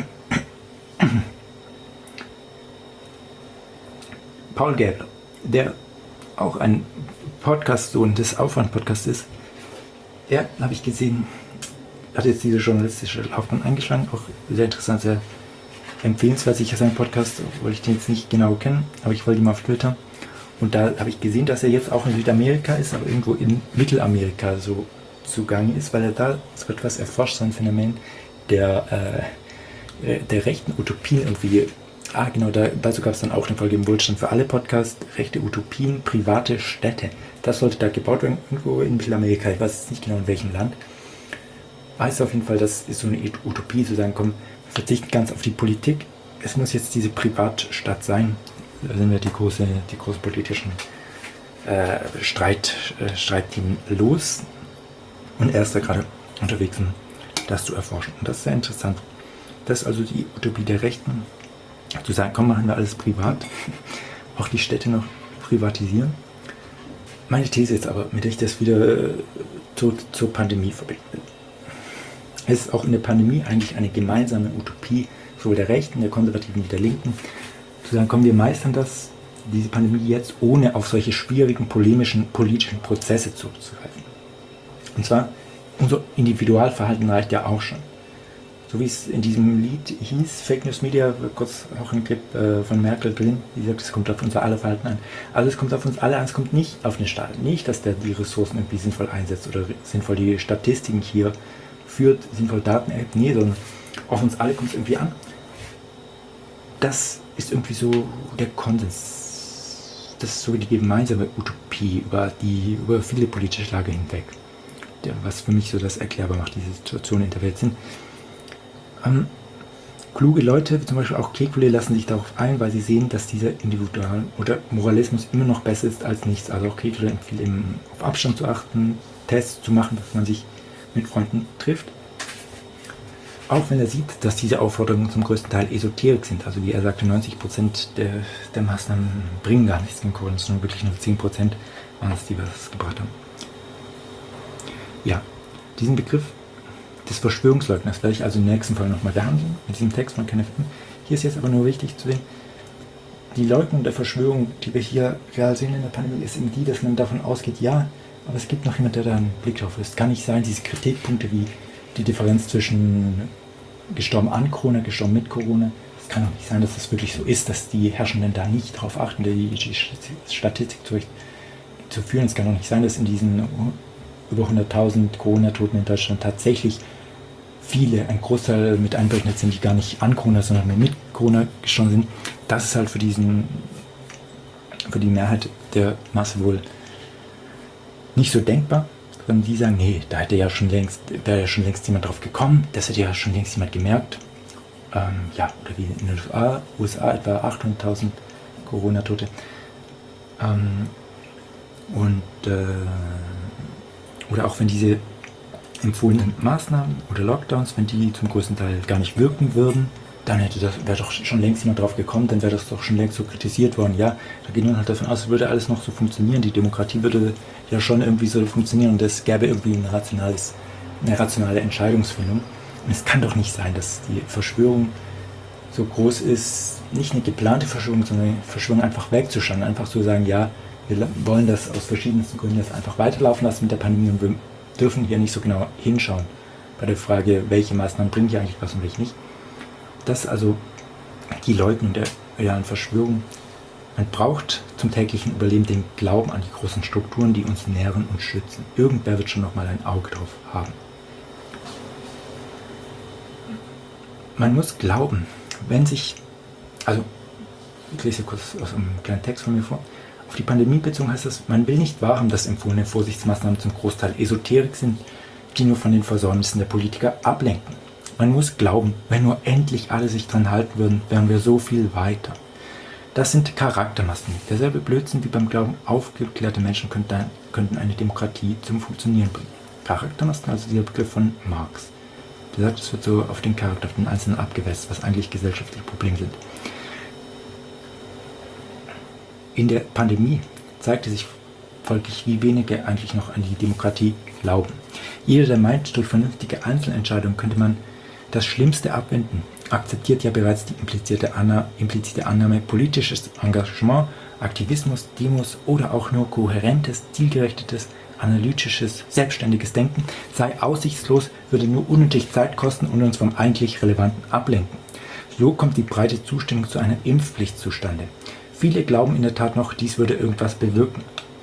Paul Gäbler, der auch ein Podcast-Sohn des Aufwand-Podcasts ist, er, habe ich gesehen, hat jetzt diese journalistische Laufbahn eingeschlagen, auch sehr interessant, sehr empfehlenswert, sicher sein Podcast, obwohl ich den jetzt nicht genau kenne, aber ich wollte ihn mal auf Twitter. Und da habe ich gesehen, dass er jetzt auch in Südamerika ist, aber irgendwo in Mittelamerika so zugange ist, weil er da so etwas erforscht, so ein Phänomen der, äh, der rechten Utopien irgendwie. Ah, genau, da, dazu gab es dann auch eine Folge im Wohlstand für alle Podcast, rechte Utopien, private Städte. Das sollte da gebaut werden, irgendwo in Mittelamerika, ich weiß nicht genau in welchem Land. Heißt auf jeden Fall, das ist so eine Utopie, zu sagen, komm, wir verzichten ganz auf die Politik, es muss jetzt diese Privatstadt sein. Da sind wir die große, die großen politischen äh, Streit, äh, Streitthemen los. Und er ist da gerade unterwegs, um das zu erforschen. Und das ist sehr interessant. Das ist also die Utopie der Rechten, zu sagen, komm, machen wir alles privat, auch die Städte noch privatisieren. Meine These jetzt aber, mit der ich das wieder zur, zur Pandemie verbinde. Es ist auch in der Pandemie eigentlich eine gemeinsame Utopie, sowohl der Rechten, der Konservativen wie der Linken, zu sagen, komm, wir meistern das, diese Pandemie jetzt, ohne auf solche schwierigen, polemischen, politischen Prozesse zurückzugreifen. Und zwar, unser Individualverhalten reicht ja auch schon. So wie es in diesem Lied hieß, Fake News Media, kurz auch ein Clip äh, von Merkel drin, die sagt, es kommt auf unser alle Verhalten an. Also es kommt auf uns alle an, es kommt nicht auf den Staat. Nicht, dass der die Ressourcen irgendwie sinnvoll einsetzt oder sinnvoll die Statistiken hier führt, sinnvoll Daten erhebt. Nee, sondern auf uns alle kommt es irgendwie an. Das ist irgendwie so der Konsens. Das ist so die gemeinsame Utopie über, die, über viele politische Lager hinweg. Der, was für mich so das erklärbar macht, diese Situationen in der Welt sind. Ähm, kluge Leute, wie zum Beispiel auch Kekulé, lassen sich darauf ein, weil sie sehen, dass dieser Individual- oder Moralismus immer noch besser ist als nichts. Also auch Kekulé empfiehlt eben, auf Abstand zu achten, Tests zu machen, dass man sich mit Freunden trifft. Auch wenn er sieht, dass diese Aufforderungen zum größten Teil Esoterik sind. Also wie er sagte, neunzig Prozent der, der Maßnahmen bringen gar nichts gegen Corona, sondern wirklich nur zehn Prozent waren es, die was gebracht haben. Ja, diesen Begriff des Verschwörungsleugners werde ich also im nächsten Fall nochmal behandeln, mit diesem Text von Kenneth. Hier ist jetzt aber nur wichtig zu sehen, die Leugnung der Verschwörung, die wir hier real sehen in der Pandemie, ist eben die, dass man davon ausgeht, ja, aber es gibt noch jemand, der da einen Blick drauf ist. Es kann nicht sein, diese Kritikpunkte wie die Differenz zwischen gestorben an Corona, gestorben mit Corona, es kann doch nicht sein, dass das wirklich so ist, dass die Herrschenden da nicht drauf achten, die, die Statistik zu, zu führen. Es kann doch nicht sein, dass in diesen über hunderttausend Corona-Toten in Deutschland tatsächlich viele, ein Großteil mit einberechnet sind, die gar nicht an Corona, sondern nur mit Corona gestorben sind. Das ist halt für diesen, für die Mehrheit der Masse wohl nicht so denkbar, sondern die sagen, nee, da hätte ja schon längst, wäre ja schon längst jemand drauf gekommen, das hätte ja schon längst jemand gemerkt. Ähm, ja, oder wie in den U S A, U S A etwa achthunderttausend Corona-Tote. Ähm, und äh, oder auch wenn diese empfohlenen Maßnahmen oder Lockdowns, wenn die zum größten Teil gar nicht wirken würden, dann hätte das, wäre doch schon längst jemand drauf gekommen, dann wäre das doch schon längst so kritisiert worden. Ja, da geht man halt davon aus, es würde alles noch so funktionieren, die Demokratie würde ja schon irgendwie so funktionieren und es gäbe irgendwie ein rationales, eine rationale Entscheidungsfindung. Und es kann doch nicht sein, dass die Verschwörung so groß ist, nicht eine geplante Verschwörung, sondern eine Verschwörung einfach wegzuschauen, einfach zu sagen, ja, wir wollen das aus verschiedensten Gründen jetzt einfach weiterlaufen lassen mit der Pandemie und wir dürfen hier nicht so genau hinschauen bei der Frage, welche Maßnahmen bringen hier eigentlich was und welche nicht. Das also die Leugnung der realen Verschwörung. Man braucht zum täglichen Überleben den Glauben an die großen Strukturen, die uns nähren und schützen. Irgendwer wird schon nochmal ein Auge drauf haben. Man muss glauben, wenn sich, also ich lese hier kurz aus einem kleinen Text von mir vor, auf die Pandemie bezogen heißt es, man will nicht wahrhaben, dass empfohlene Vorsichtsmaßnahmen zum Großteil Esoterik sind, die nur von den Versäumnissen der Politiker ablenken. Man muss glauben, wenn nur endlich alle sich dran halten würden, wären wir so viel weiter. Das sind Charaktermasken. Derselbe Blödsinn wie beim Glauben, aufgeklärte Menschen könnten, könnten eine Demokratie zum Funktionieren bringen. Charaktermasken, also dieser Begriff von Marx. Der sagt, es wird so auf den Charakter, auf den Einzelnen abgewälzt, was eigentlich gesellschaftliche Probleme sind. In der Pandemie zeigte sich folglich, wie wenige eigentlich noch an die Demokratie glauben. Jeder, der meint, durch vernünftige Einzelentscheidungen könnte man das Schlimmste abwenden, akzeptiert ja bereits die implizierte, Anna, implizite Annahme, politisches Engagement, Aktivismus, Demos oder auch nur kohärentes, zielgerichtetes, analytisches, selbstständiges Denken sei aussichtslos, würde nur unnötig Zeit kosten und uns vom eigentlich Relevanten ablenken. So kommt die breite Zustimmung zu einer Impfpflicht zustande. Viele glauben in der Tat noch, dies würde irgendwas bewirken.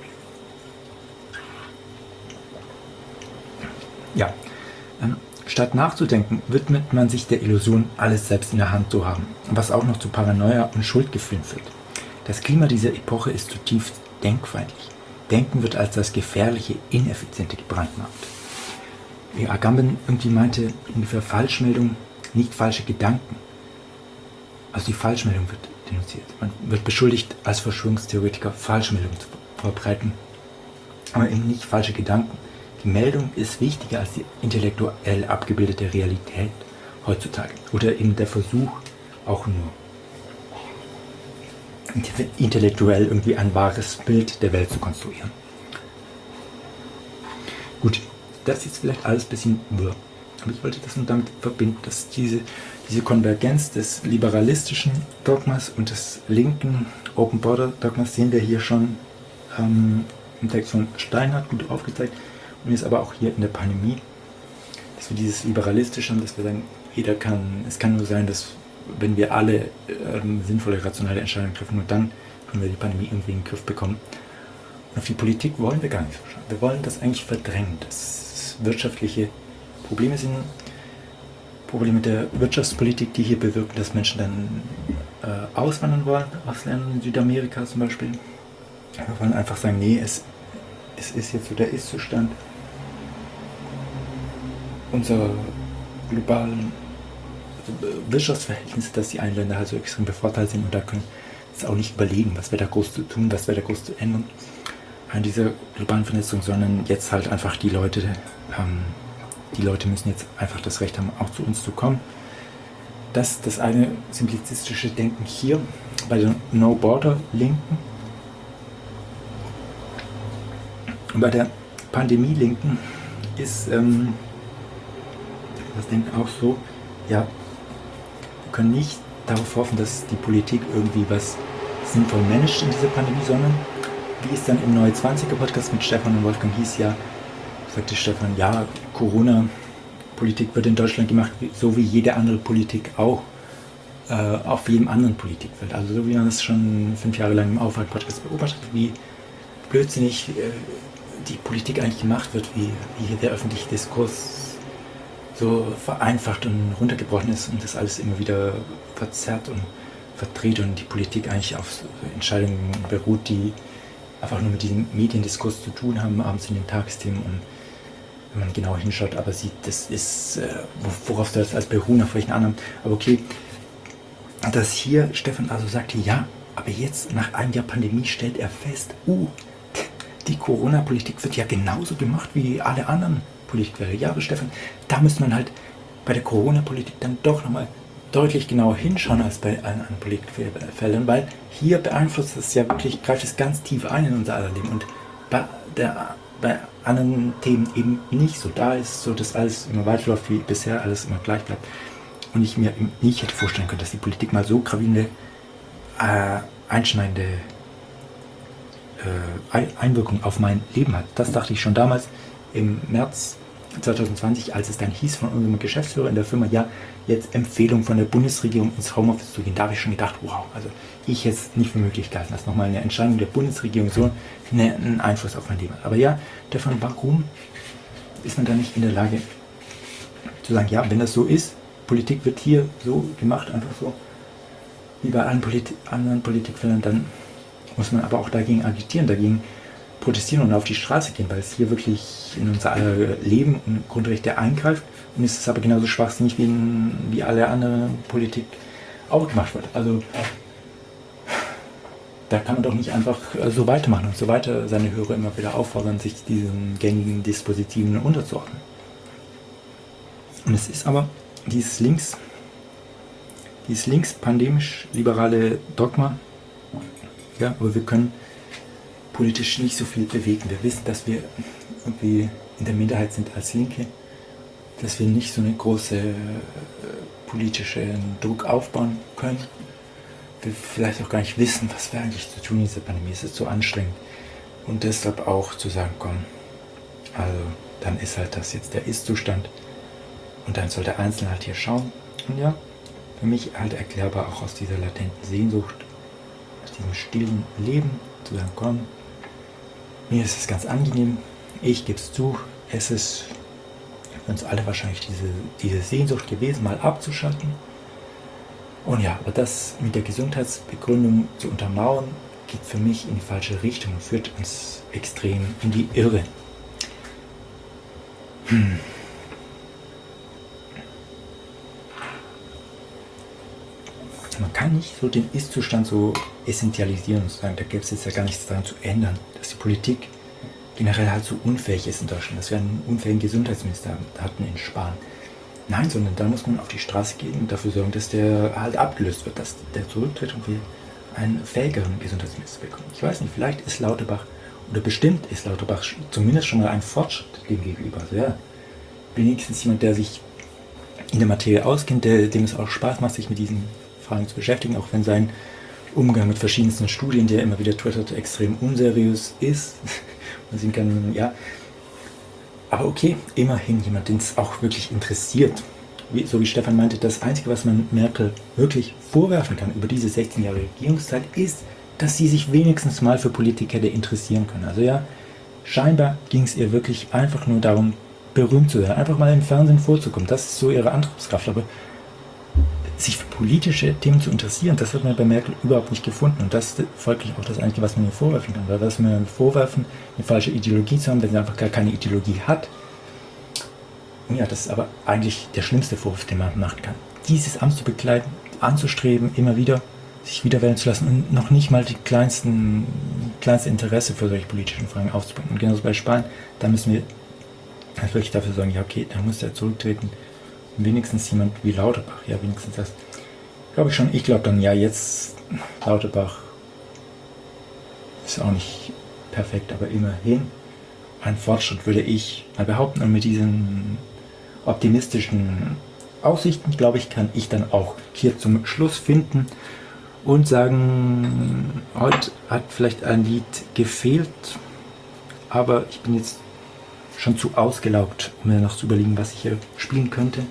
Ja, ähm, statt nachzudenken, widmet man sich der Illusion, alles selbst in der Hand zu haben, was auch noch zu Paranoia und Schuldgefühlen führt. Das Klima dieser Epoche ist zutiefst denkfeindlich. Denken wird als das Gefährliche, Ineffiziente gebrandmarkt. Wie Agamben irgendwie meinte, ungefähr Falschmeldung, nicht falsche Gedanken. Also die Falschmeldung wird denunziert. Man wird beschuldigt, als Verschwörungstheoretiker Falschmeldungen zu verbreiten, aber eben nicht falsche Gedanken. Die Meldung ist wichtiger als die intellektuell abgebildete Realität heutzutage. Oder eben der Versuch, auch nur intellektuell irgendwie ein wahres Bild der Welt zu konstruieren. Gut, das ist vielleicht alles ein bisschen wirr. Aber ich wollte das nur damit verbinden, dass diese, diese Konvergenz des liberalistischen Dogmas und des linken Open Border Dogmas sehen wir hier schon ähm, im Text von Steinhardt gut aufgezeigt und jetzt aber auch hier in der Pandemie, dass wir dieses Liberalistische haben, dass wir sagen, jeder kann, es kann nur sein, dass wenn wir alle ähm, sinnvolle, rationale Entscheidungen treffen, nur dann können wir die Pandemie irgendwie in den Griff bekommen. Und auf die Politik wollen wir gar nicht so schauen. Wir wollen das eigentlich verdrängen, dass wirtschaftliche Probleme sind, Probleme der Wirtschaftspolitik, die hier bewirken, dass Menschen dann äh, auswandern wollen, aus Ländern in Südamerika zum Beispiel. Wir wollen einfach sagen, nee, es, es ist jetzt so der Ist-Zustand unserer globalen Wirtschaftsverhältnisse, dass die einen Länder halt so extrem bevorteilt sind und da können es auch nicht überlegen, was wir da groß zu tun, was wir da groß zu ändern an dieser globalen Vernetzung, sondern jetzt halt einfach die Leute, ähm, die Leute müssen jetzt einfach das Recht haben, auch zu uns zu kommen. Das ist das eine simplizistische Denken hier bei der No-Border-Linken. Und bei der Pandemie-Linken ist ähm, das Denken auch so, ja, wir können nicht darauf hoffen, dass die Politik irgendwie was sinnvoll managt in dieser Pandemie, sondern wie es dann im Neue zwanziger Podcast mit Stefan und Wolfgang hieß, ja, sagte Stefan, ja, Corona-Politik wird in Deutschland gemacht, so wie jede andere Politik auch, äh, auf jedem anderen Politikfeld. Also so wie man es schon fünf Jahre lang im Aufwachen-Podcast beobachtet, wie blödsinnig äh, die Politik eigentlich gemacht wird, wie, wie hier der öffentliche Diskurs so vereinfacht und runtergebrochen ist und das alles immer wieder verzerrt und verdreht und die Politik eigentlich auf Entscheidungen beruht, die einfach nur mit diesem Mediendiskurs zu tun haben, abends in den Tagesthemen und wenn man genau hinschaut, aber sieht, das ist, äh, worauf soll das als beruhen, auf welchen anderen, aber okay, dass hier Stefan also sagte, ja, aber jetzt nach einem Jahr Pandemie stellt er fest, uh, die Corona-Politik wird ja genauso gemacht wie alle anderen Politikfelder. Ja, aber Stefan, da muss man halt bei der Corona-Politik dann doch nochmal deutlich genauer hinschauen als bei allen anderen Politikfeldern, weil hier beeinflusst es ja wirklich, greift es ganz tief ein in unser aller Leben und bei, der, bei anderen Themen eben nicht so. Da ist so, dass alles immer weiterläuft wie bisher, alles immer gleich bleibt. Und ich mir nicht hätte vorstellen können, dass die Politik mal so gravierende, äh, einschneidende äh, Einwirkung auf mein Leben hat. Das dachte ich schon damals im März zwanzig zwanzig, als es dann hieß von unserem Geschäftsführer in der Firma, ja, jetzt Empfehlung von der Bundesregierung ins Homeoffice zu gehen. Da habe ich schon gedacht, wow, also ich hätte es nicht für möglich gehalten, dass nochmal eine Entscheidung der Bundesregierung so einen Einfluss auf mein Leben hat. Aber ja, Stefan, warum ist man da nicht in der Lage zu sagen, ja, wenn das so ist, Politik wird hier so gemacht, einfach so, wie bei allen Polit- anderen Politikfeldern, dann muss man aber auch dagegen agitieren, dagegen protestieren und auf die Straße gehen, weil es hier wirklich in unser aller Leben und Grundrechte eingreift und es ist aber genauso schwachsinnig wie, in, wie alle andere Politik auch gemacht wird. Also da kann man doch nicht einfach so weitermachen und so weiter seine Hörer immer wieder auffordern, sich diesen gängigen Dispositiven unterzuordnen. Und es ist aber dieses links, dieses links-pandemisch-liberale Dogma, ja, aber wir können politisch nicht so viel bewegen. Wir wissen, dass wir irgendwie in der Minderheit sind als Linke, dass wir nicht so einen großen äh, politischen Druck aufbauen können. Wir vielleicht auch gar nicht wissen, was wir eigentlich zu tun in dieser Pandemie. Es ist so anstrengend. Und deshalb auch zu sagen, komm, also dann ist halt das jetzt der Ist-Zustand und dann soll der Einzelne halt hier schauen. Und ja, für mich halt erklärbar auch aus dieser latenten Sehnsucht, aus diesem stillen Leben, zu sagen, komm, mir ist es ganz angenehm, ich gebe es zu, es ist für uns alle wahrscheinlich diese, diese Sehnsucht gewesen, mal abzuschalten. Und ja, aber das mit der Gesundheitsbegründung zu untermauern, geht für mich in die falsche Richtung und führt uns extrem in die Irre. Hm. Man kann nicht so den Ist-Zustand so essentialisieren und sagen, da gäbe es jetzt ja gar nichts daran zu ändern, dass die Politik generell halt so unfähig ist in Deutschland, dass wir einen unfähigen Gesundheitsminister hatten in Spanien. Nein, sondern da muss man auf die Straße gehen und dafür sorgen, dass der halt abgelöst wird, dass der zurücktritt und wir einen fähigeren Gesundheitsminister bekommen. Ich weiß nicht, vielleicht ist Lauterbach, oder bestimmt ist Lauterbach zumindest schon mal ein Fortschritt dem gegenüber. Also ja, wenigstens jemand, der sich in der Materie auskennt, der, dem es auch Spaß macht, sich mit diesen Fragen zu beschäftigen, auch wenn sein Umgang mit verschiedensten Studien, der immer wieder twittert, extrem unseriös ist. Man sehen kann, ja, aber okay, immerhin jemand, den es auch wirklich interessiert, wie, so wie Stefan meinte, das Einzige, was man Merkel wirklich vorwerfen kann über diese sechzehn Jahre Regierungszeit, ist, dass sie sich wenigstens mal für Politik hätte interessieren können. Also ja, scheinbar ging es ihr wirklich einfach nur darum, berühmt zu werden, einfach mal im Fernsehen vorzukommen. Das ist so ihre Antriebskraft. Aber sich für politische Themen zu interessieren, das hat man bei Merkel überhaupt nicht gefunden. Und das ist folglich auch das Einzige, was man ihr vorwerfen kann. Weil was man ihr vorwerfen, eine falsche Ideologie zu haben, wenn sie einfach gar keine Ideologie hat. Ja, das ist aber eigentlich der schlimmste Vorwurf, den man machen kann. Dieses Amt zu bekleiden, anzustreben, immer wieder sich wiederwählen zu lassen und noch nicht mal die kleinsten, kleinste Interesse für solche politischen Fragen aufzubringen. Und genauso bei Spahn, da müssen wir wirklich dafür sagen, ja okay, da muss er zurücktreten. Und wenigstens jemand wie Lauterbach, ja wenigstens das, glaube ich schon. Ich glaube dann, ja jetzt, Lauterbach ist auch nicht perfekt, aber immerhin ein Fortschritt, würde ich mal behaupten. Und mit diesen optimistischen Aussichten, glaube ich, kann ich dann auch hier zum Schluss finden und sagen, heute hat vielleicht ein Lied gefehlt, aber ich bin jetzt schon zu ausgelaugt, um mir noch zu überlegen, was ich hier spielen könnte.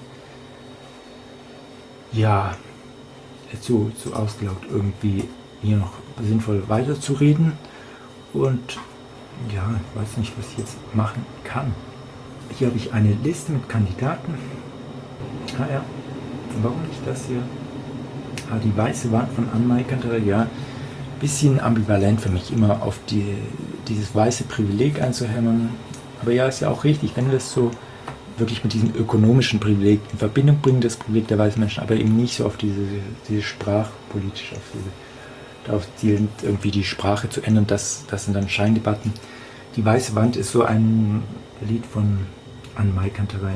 Ja, zu, zu ausgelaugt, irgendwie hier noch sinnvoll weiterzureden. Und ja, ich weiß nicht, was ich jetzt machen kann. Hier habe ich eine Liste mit Kandidaten. Ah ja, warum nicht das hier? Ah, die weiße Wand von Anne-Marie Kantereit, ja, bisschen ambivalent für mich, immer auf die, dieses weiße Privileg einzuhämmern. Aber ja, ist ja auch richtig, wenn wir es so wirklich mit diesem ökonomischen Privileg in Verbindung bringen, das Privileg der weißen Menschen, aber eben nicht so auf diese, diese sprachpolitisch, auf diese, darauf zielend, irgendwie die Sprache zu ändern, das, das sind dann Scheindebatten. Die weiße Wand ist so ein Lied von Anne-Marie Kantereit.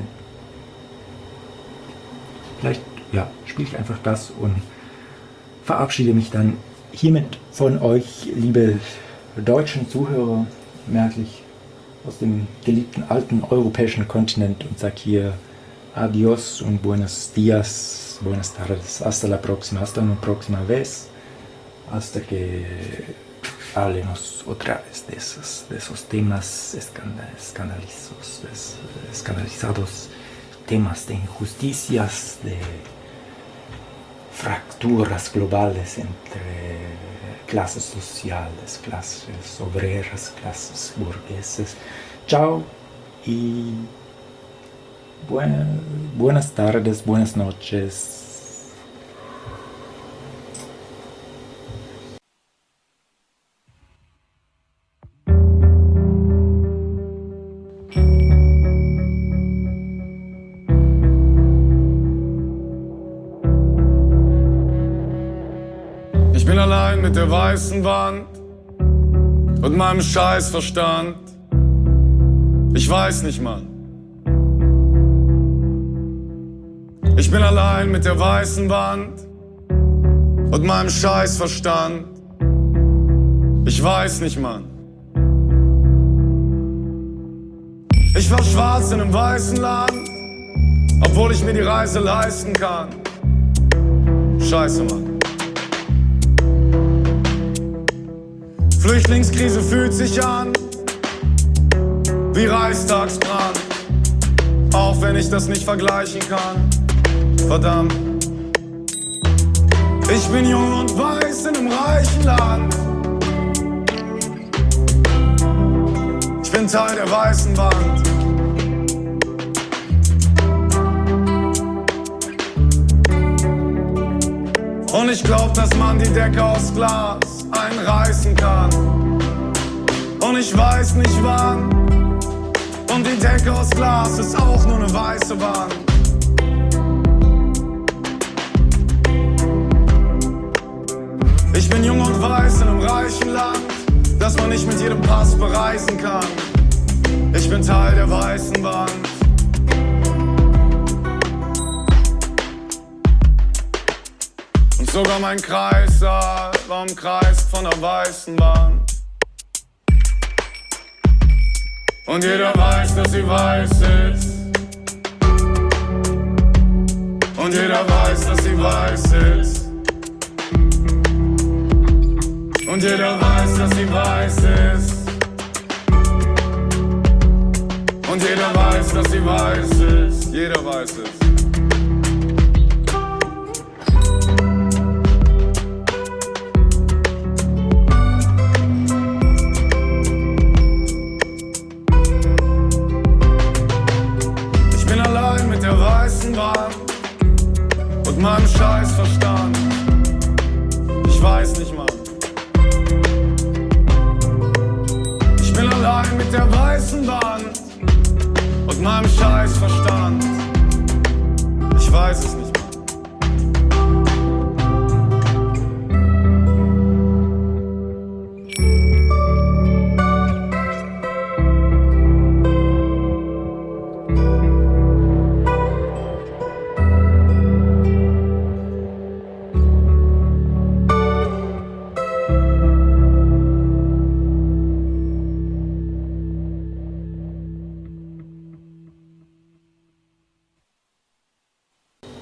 Vielleicht, ja, spiele ich einfach das und verabschiede mich dann hiermit von euch, liebe deutschen Zuhörer, merklich aus dem geliebten alten europäischen Kontinent, und sage hier Adios und Buenos Dias, Buenas tardes, hasta la próxima, hasta una próxima vez, hasta que hablemos otra vez de esos, de esos temas escandalizos, escandalizados, temas de injusticias, de fracturas globales entre clases sociales, clases obreras, clases burgueses. Chao y buena, buenas tardes, buenas noches. Ich bin allein mit der weißen Wand und meinem Scheißverstand. Ich weiß nicht, Mann. Ich bin allein mit der weißen Wand und meinem Scheißverstand. Ich weiß nicht, Mann. Ich war schwarz in einem weißen Land, obwohl ich mir die Reise leisten kann. Scheiße, Mann. Flüchtlingskrise fühlt sich an wie Reichstagsbrand, auch wenn ich das nicht vergleichen kann. Verdammt. Ich bin jung und weiß in einem reichen Land. Ich bin Teil der weißen Wand. Und ich glaub, dass man die Decke aus Glas einreißen kann. Und ich weiß nicht wann. Und die Decke aus Glas ist auch nur eine weiße Wand. Ich bin jung und weiß in einem reichen Land, das man nicht mit jedem Pass bereisen kann. Ich bin Teil der weißen Wand. Und sogar mein Kreissaal war umkreist von der weißen Wand. Und jeder weiß, dass sie weiß ist. Und jeder weiß, dass sie weiß ist. Und jeder weiß, dass sie weiß ist. Und jeder weiß, dass sie weiß ist. Jeder weiß es. mit der weißen Wand und meinem Scheißverstand. Ich weiß es nicht.